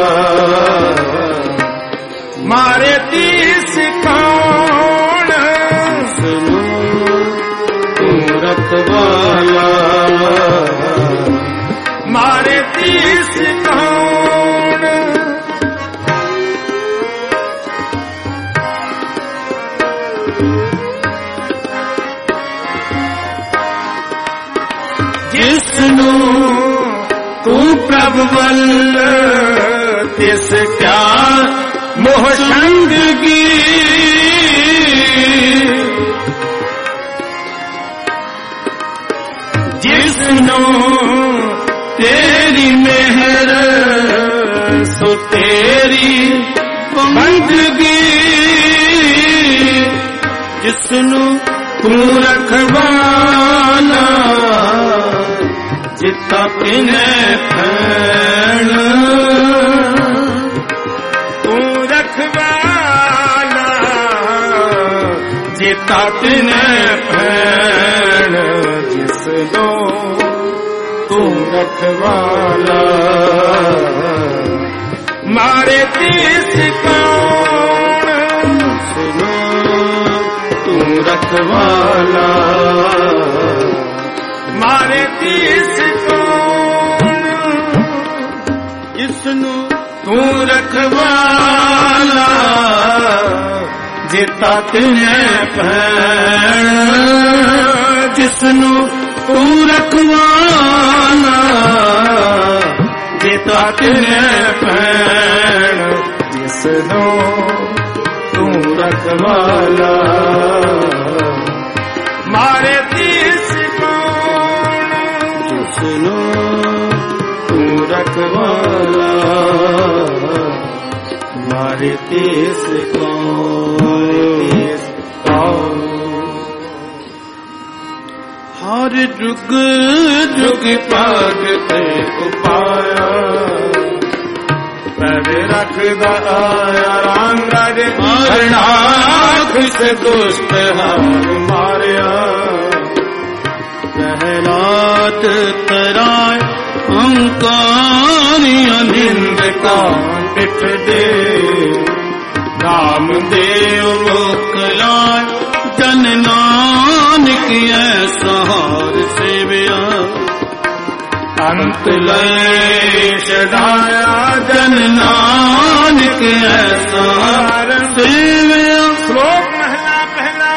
ਮਾਰੇ ਤੀਸ ਕੌਣ ਸੁਨੋ ਤੂੰ ਰਖਵਾਲਾ ਮਾਰੇ ਤੀਸ ਕੌਣ ਜਿਸ ਨੂੰ ਤੂੰ ਪ੍ਰਭ ਵੱਲ ਤਿਸ ਕਿਆ ਮੋਹ ਸੰਗੀ ਜਿਸ ਨੂੰ ਤੇਰੀ ਮਿਹਰ ਸੋ ਤੇਰੀ ਬੰਦਗੀ ਜਿਸ ਨੂੰ ਤੂੰ ਰਖਵਾਨਾ ਜਿੱਤਾ ਤਿਨੇ ਪੈਣ ਤੂੰ ਰਖਵਾਲਾ ਜਿੱਤਾ ਤਿਨੇ ਪੈਣ ਜਿਸ ਨੂੰ ਤੂੰ ਰਖਵਾਲਾ ਮਾਰੇ ਤੀਸ ਕੌਣ ਸੁਨੋ ਤੂੰ ਰਖਵਾਲਾ ਮਾਰੇ ਤੀਸ ਕੌਣ ਜਿਸ ਨੂੰ ਤੂੰ ਰਖਵਾਲਾ ਜਿੱਤਾ ਤਿਨੇ ਪੈਣ ਜਿਸ ਨੂੰ ਤੂੰ ਰਖਵਾਲਾ ਜਿੱਤਾ ਤਿਨੇ ਪੈਣ ਜਿਸ ਨੂੰ ਤੂੰ ਰਖਵਾਲਾ ਮਾਰੇ ਤੀਸ ਕੌਣ ਜਿਸ ਨੂੰ ਤੂੰ रखवाला मारे देश को हर जुग जुग पाग ते उपाया पैरे रखदा आया राम राजे हरनाख से दुष्ट हार मारिया प्रहलाद तराय अंकारिया निंद का पिठ दे राम देव मोकलाय जन नानक ऐसा हार सेविया अंत लय छड़ाया जन नानक ऐसा हार सेविया। श्लोक महला पहला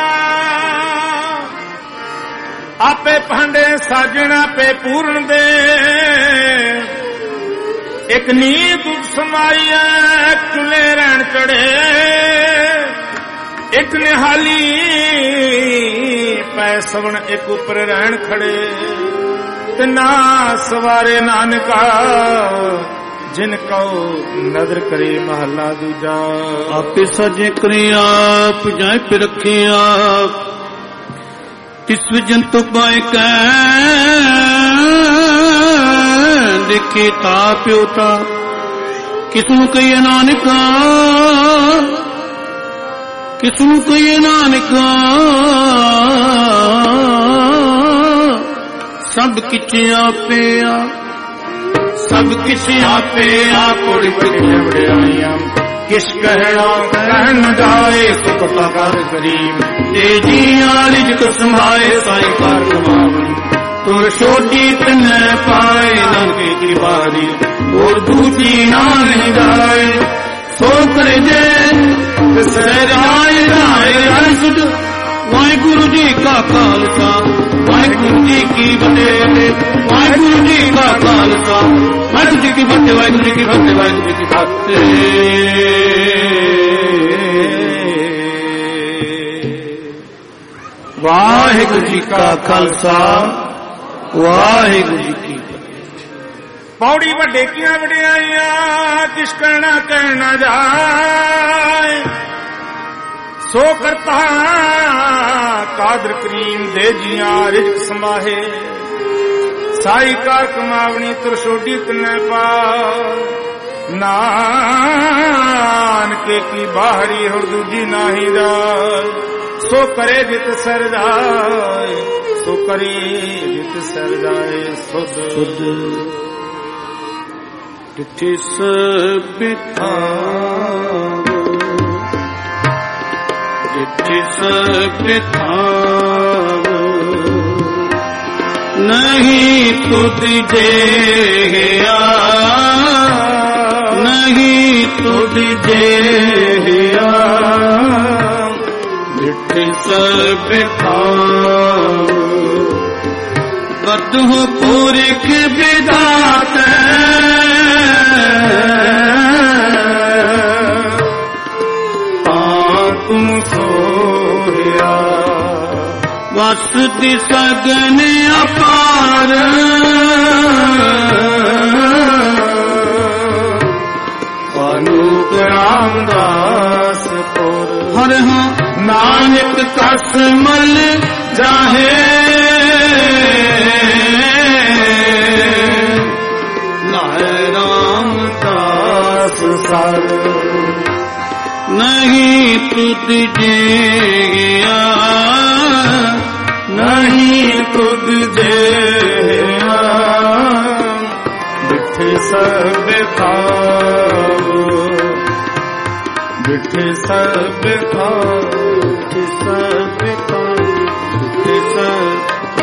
आपे भांडे साजना पे पूर्ण दे एक नींद समाइया चुले रहन चढ़े एक निहाली पै सवण एक ऊपर रहन खड़े ते ना सवारे नानका जिनको नदर करे महला दूजा आपे सजे करे आप जाए पे रखे आप किस जंतु पाए कै देखे ता प्योता किसनु कहिए नानका किसनु कहिए नानका सब किछ आपे आ सब किछ आपे आ कोड़ी बड़िया बड़िया किस कहना कहन जाए सुख पकार करीम तेजी आलिज को संभाए साई कार कमावनी तुर छोटी तन पाए नानके की बारी और दूजी ना नहीं जाए सो कर जे सहराए राय सुध वाहिगुरु जी का खालसा वाहिगुरु जी की फतेह वाहिगुरु जी का खालसा वाहिगुरु जी की फतेह वाहिगुरु जी की फतेह वाहिगुरु जी की फतेह। वाहिगुरु जी का खालसा वाहिगुरु जी की पौड़ी वड्डे किया वड्डियाइया किस कहना जाए सो करता कादर करीम दे जिया रिज़्क़ समाहे साई कार कमावनी तुरशोडी तने पा नानके की बाहरी और दूजी नाही जाए सो करे जित सर जाए सो करे जित सर जाए सुध सुध तिस बिथाव तिस बिथाव नहीं तुझ जेया नहीं तुझ जेया तिस बिथाव बद हो पुरख विधात तुम सोया वस दिसगन अपार अनूप रामदास पुर हर हाँ नानक कसमल जाहे रामदास सर नहीं तुझ जेया नहीं तुझ जेया बिठे सब खाओ बिठे सब खाओ बिठे सब खाओ बिठे सब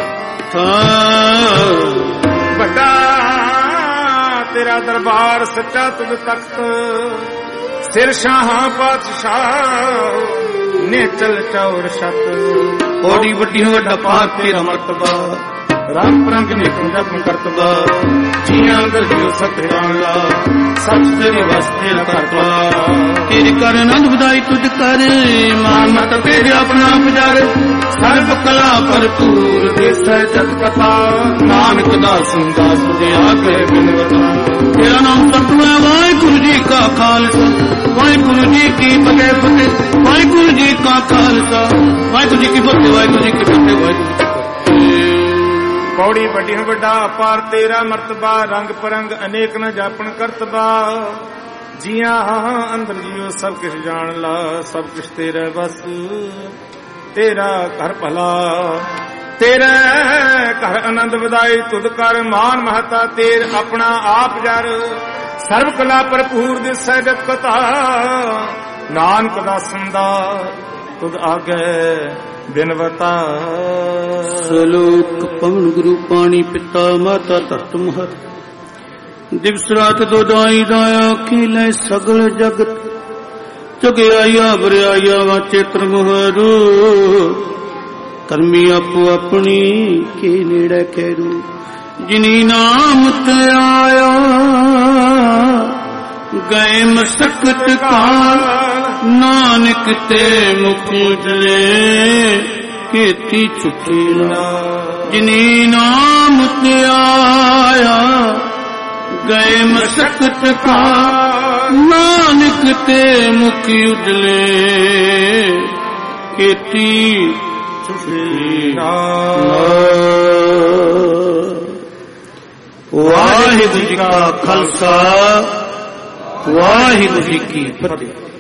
खाओ बड़ा तेरा दरबार सच्चा तुझ तख्त सिर शाह पातशाह ने चल चौर शत बड़ी बड़ी वड्डा पाक तेरा मर्तबा राम प्रंग ने जप करतबा जिया अंदर जो सत्याला सच तेरे वास्ते न करतबा तेरे कर आनंद बधाई तुझ कर मान मत तेरे अपना पुजार ਸਰਬ ਕਲਾ ਭਰਪੂਰ ਦਿਸੈ ਜਤ ਕਥਾ ਨਾਨਕ ਦਾਸ ਦਾਸ ਦੇ ਆਗੇ ਬਿਨਵਤਾ ਤੇਰਾ ਨਾਮ ਸਤਿਗੁਰੂ ਵਾਹਿਗੁਰੂ ਜੀ ਕਾ ਖਾਲਸਾ ਵਾਹਿਗੁਰੂ ਜੀ ਕੀ ਫਤਿਹ ਵਾਹਿਗੁਰੂ ਜੀ ਕਾ ਖਾਲਸਾ ਵਾਹਿਗੁਰੂ ਜੀ ਕੀ ਫਤਿਹ ਵਾਹਿਗੁਰੂ ਜੀ ਕੀ ਫਤਿਹ ਵਾਹਿਗੁਰੂ ਪੌੜੀ ਵੱਡੀ ਵੱਡਾ ਅਪਾਰ ਤੇਰਾ ਮਰਤਬਾ ਰੰਗ ਪਰੰਗ ਅਨੇਕ ਨ ਜਾਪਣ ਕਰਤਬਾ ਜੀਆਂ ਅੰਦਰ ਜੀਓ ਸਭ ਕੁਛ ਜਾਣ ਲਾ ਸਭ ਕੁਛ ਤੇਰਾ ਬਸ ਤੇਰਾ ਘਰ ਭਲਾ ਤੇਰੇ ਘਰ ਆਨੰਦ ਵਧਾਈ ਤੁਧ ਕਰ ਮਾਨ ਮਹਤਾ ਤੇਰ ਆਪਣਾ ਆਪ ਜਰ ਸਰਬ ਕਲਾ ਭਰਪੂਰ ਦਿਸੈ ਜਤ ਕਥਾ ਨਾਨਕ ਦਾਸਨ ਦਾ ਤੁਧ ਆਗੇ ਬਿਨਵਤਾ ਸਲੋਕ ਪਵਨ ਗੁਰੂ ਪਾਣੀ ਪਿਤਾ ਮਾਤਾ ਧਰਤ ਮਹਤ ਦਿਵਸ ਰਾਤ ਦੋਦਾਈ ਦਾਇਆ ਖੇਲੇ ਸਗਲ ਜਗਤ ਜੁਗਿਆਇਆ ਬਰਿਆਇਆ ਵਾਚੇ ਤਰਮੋਹਰੂ ਕਰਮੀ ਆਪੋ ਆਪਣੀ ਕੇ ਨੇੜੇ ਖੈਰੂ ਜਿਨੀ ਨਾਮ ਤੇ ਆਇਆ ਗਏ ਮਸਕਤ ਕਾਲ ਨਾਨਕ ਤੇ ਮੁਖ ਉਜਲੇ ਕੀਤੀ ਛੁੱਟੀ ਨਾ ਜਿਨੀ ਨਾਮ ਤੇ ਆਇਆ ਗਏ ਮਸਕਤ ਕਾਲ ਨਾਨਕ ਤੇ ਮੁਖ ਉਜਲੇ ਕੀਤੀ ਛੁੱਟੀ ਨਾ ਵਾਹਿਗੁਰੂ ਜੀ ਕਾ ਖਾਲਸਾ ਵਾਹਿਗੁਰੂ ਜੀ ਕੀ ਫਤਿਹ।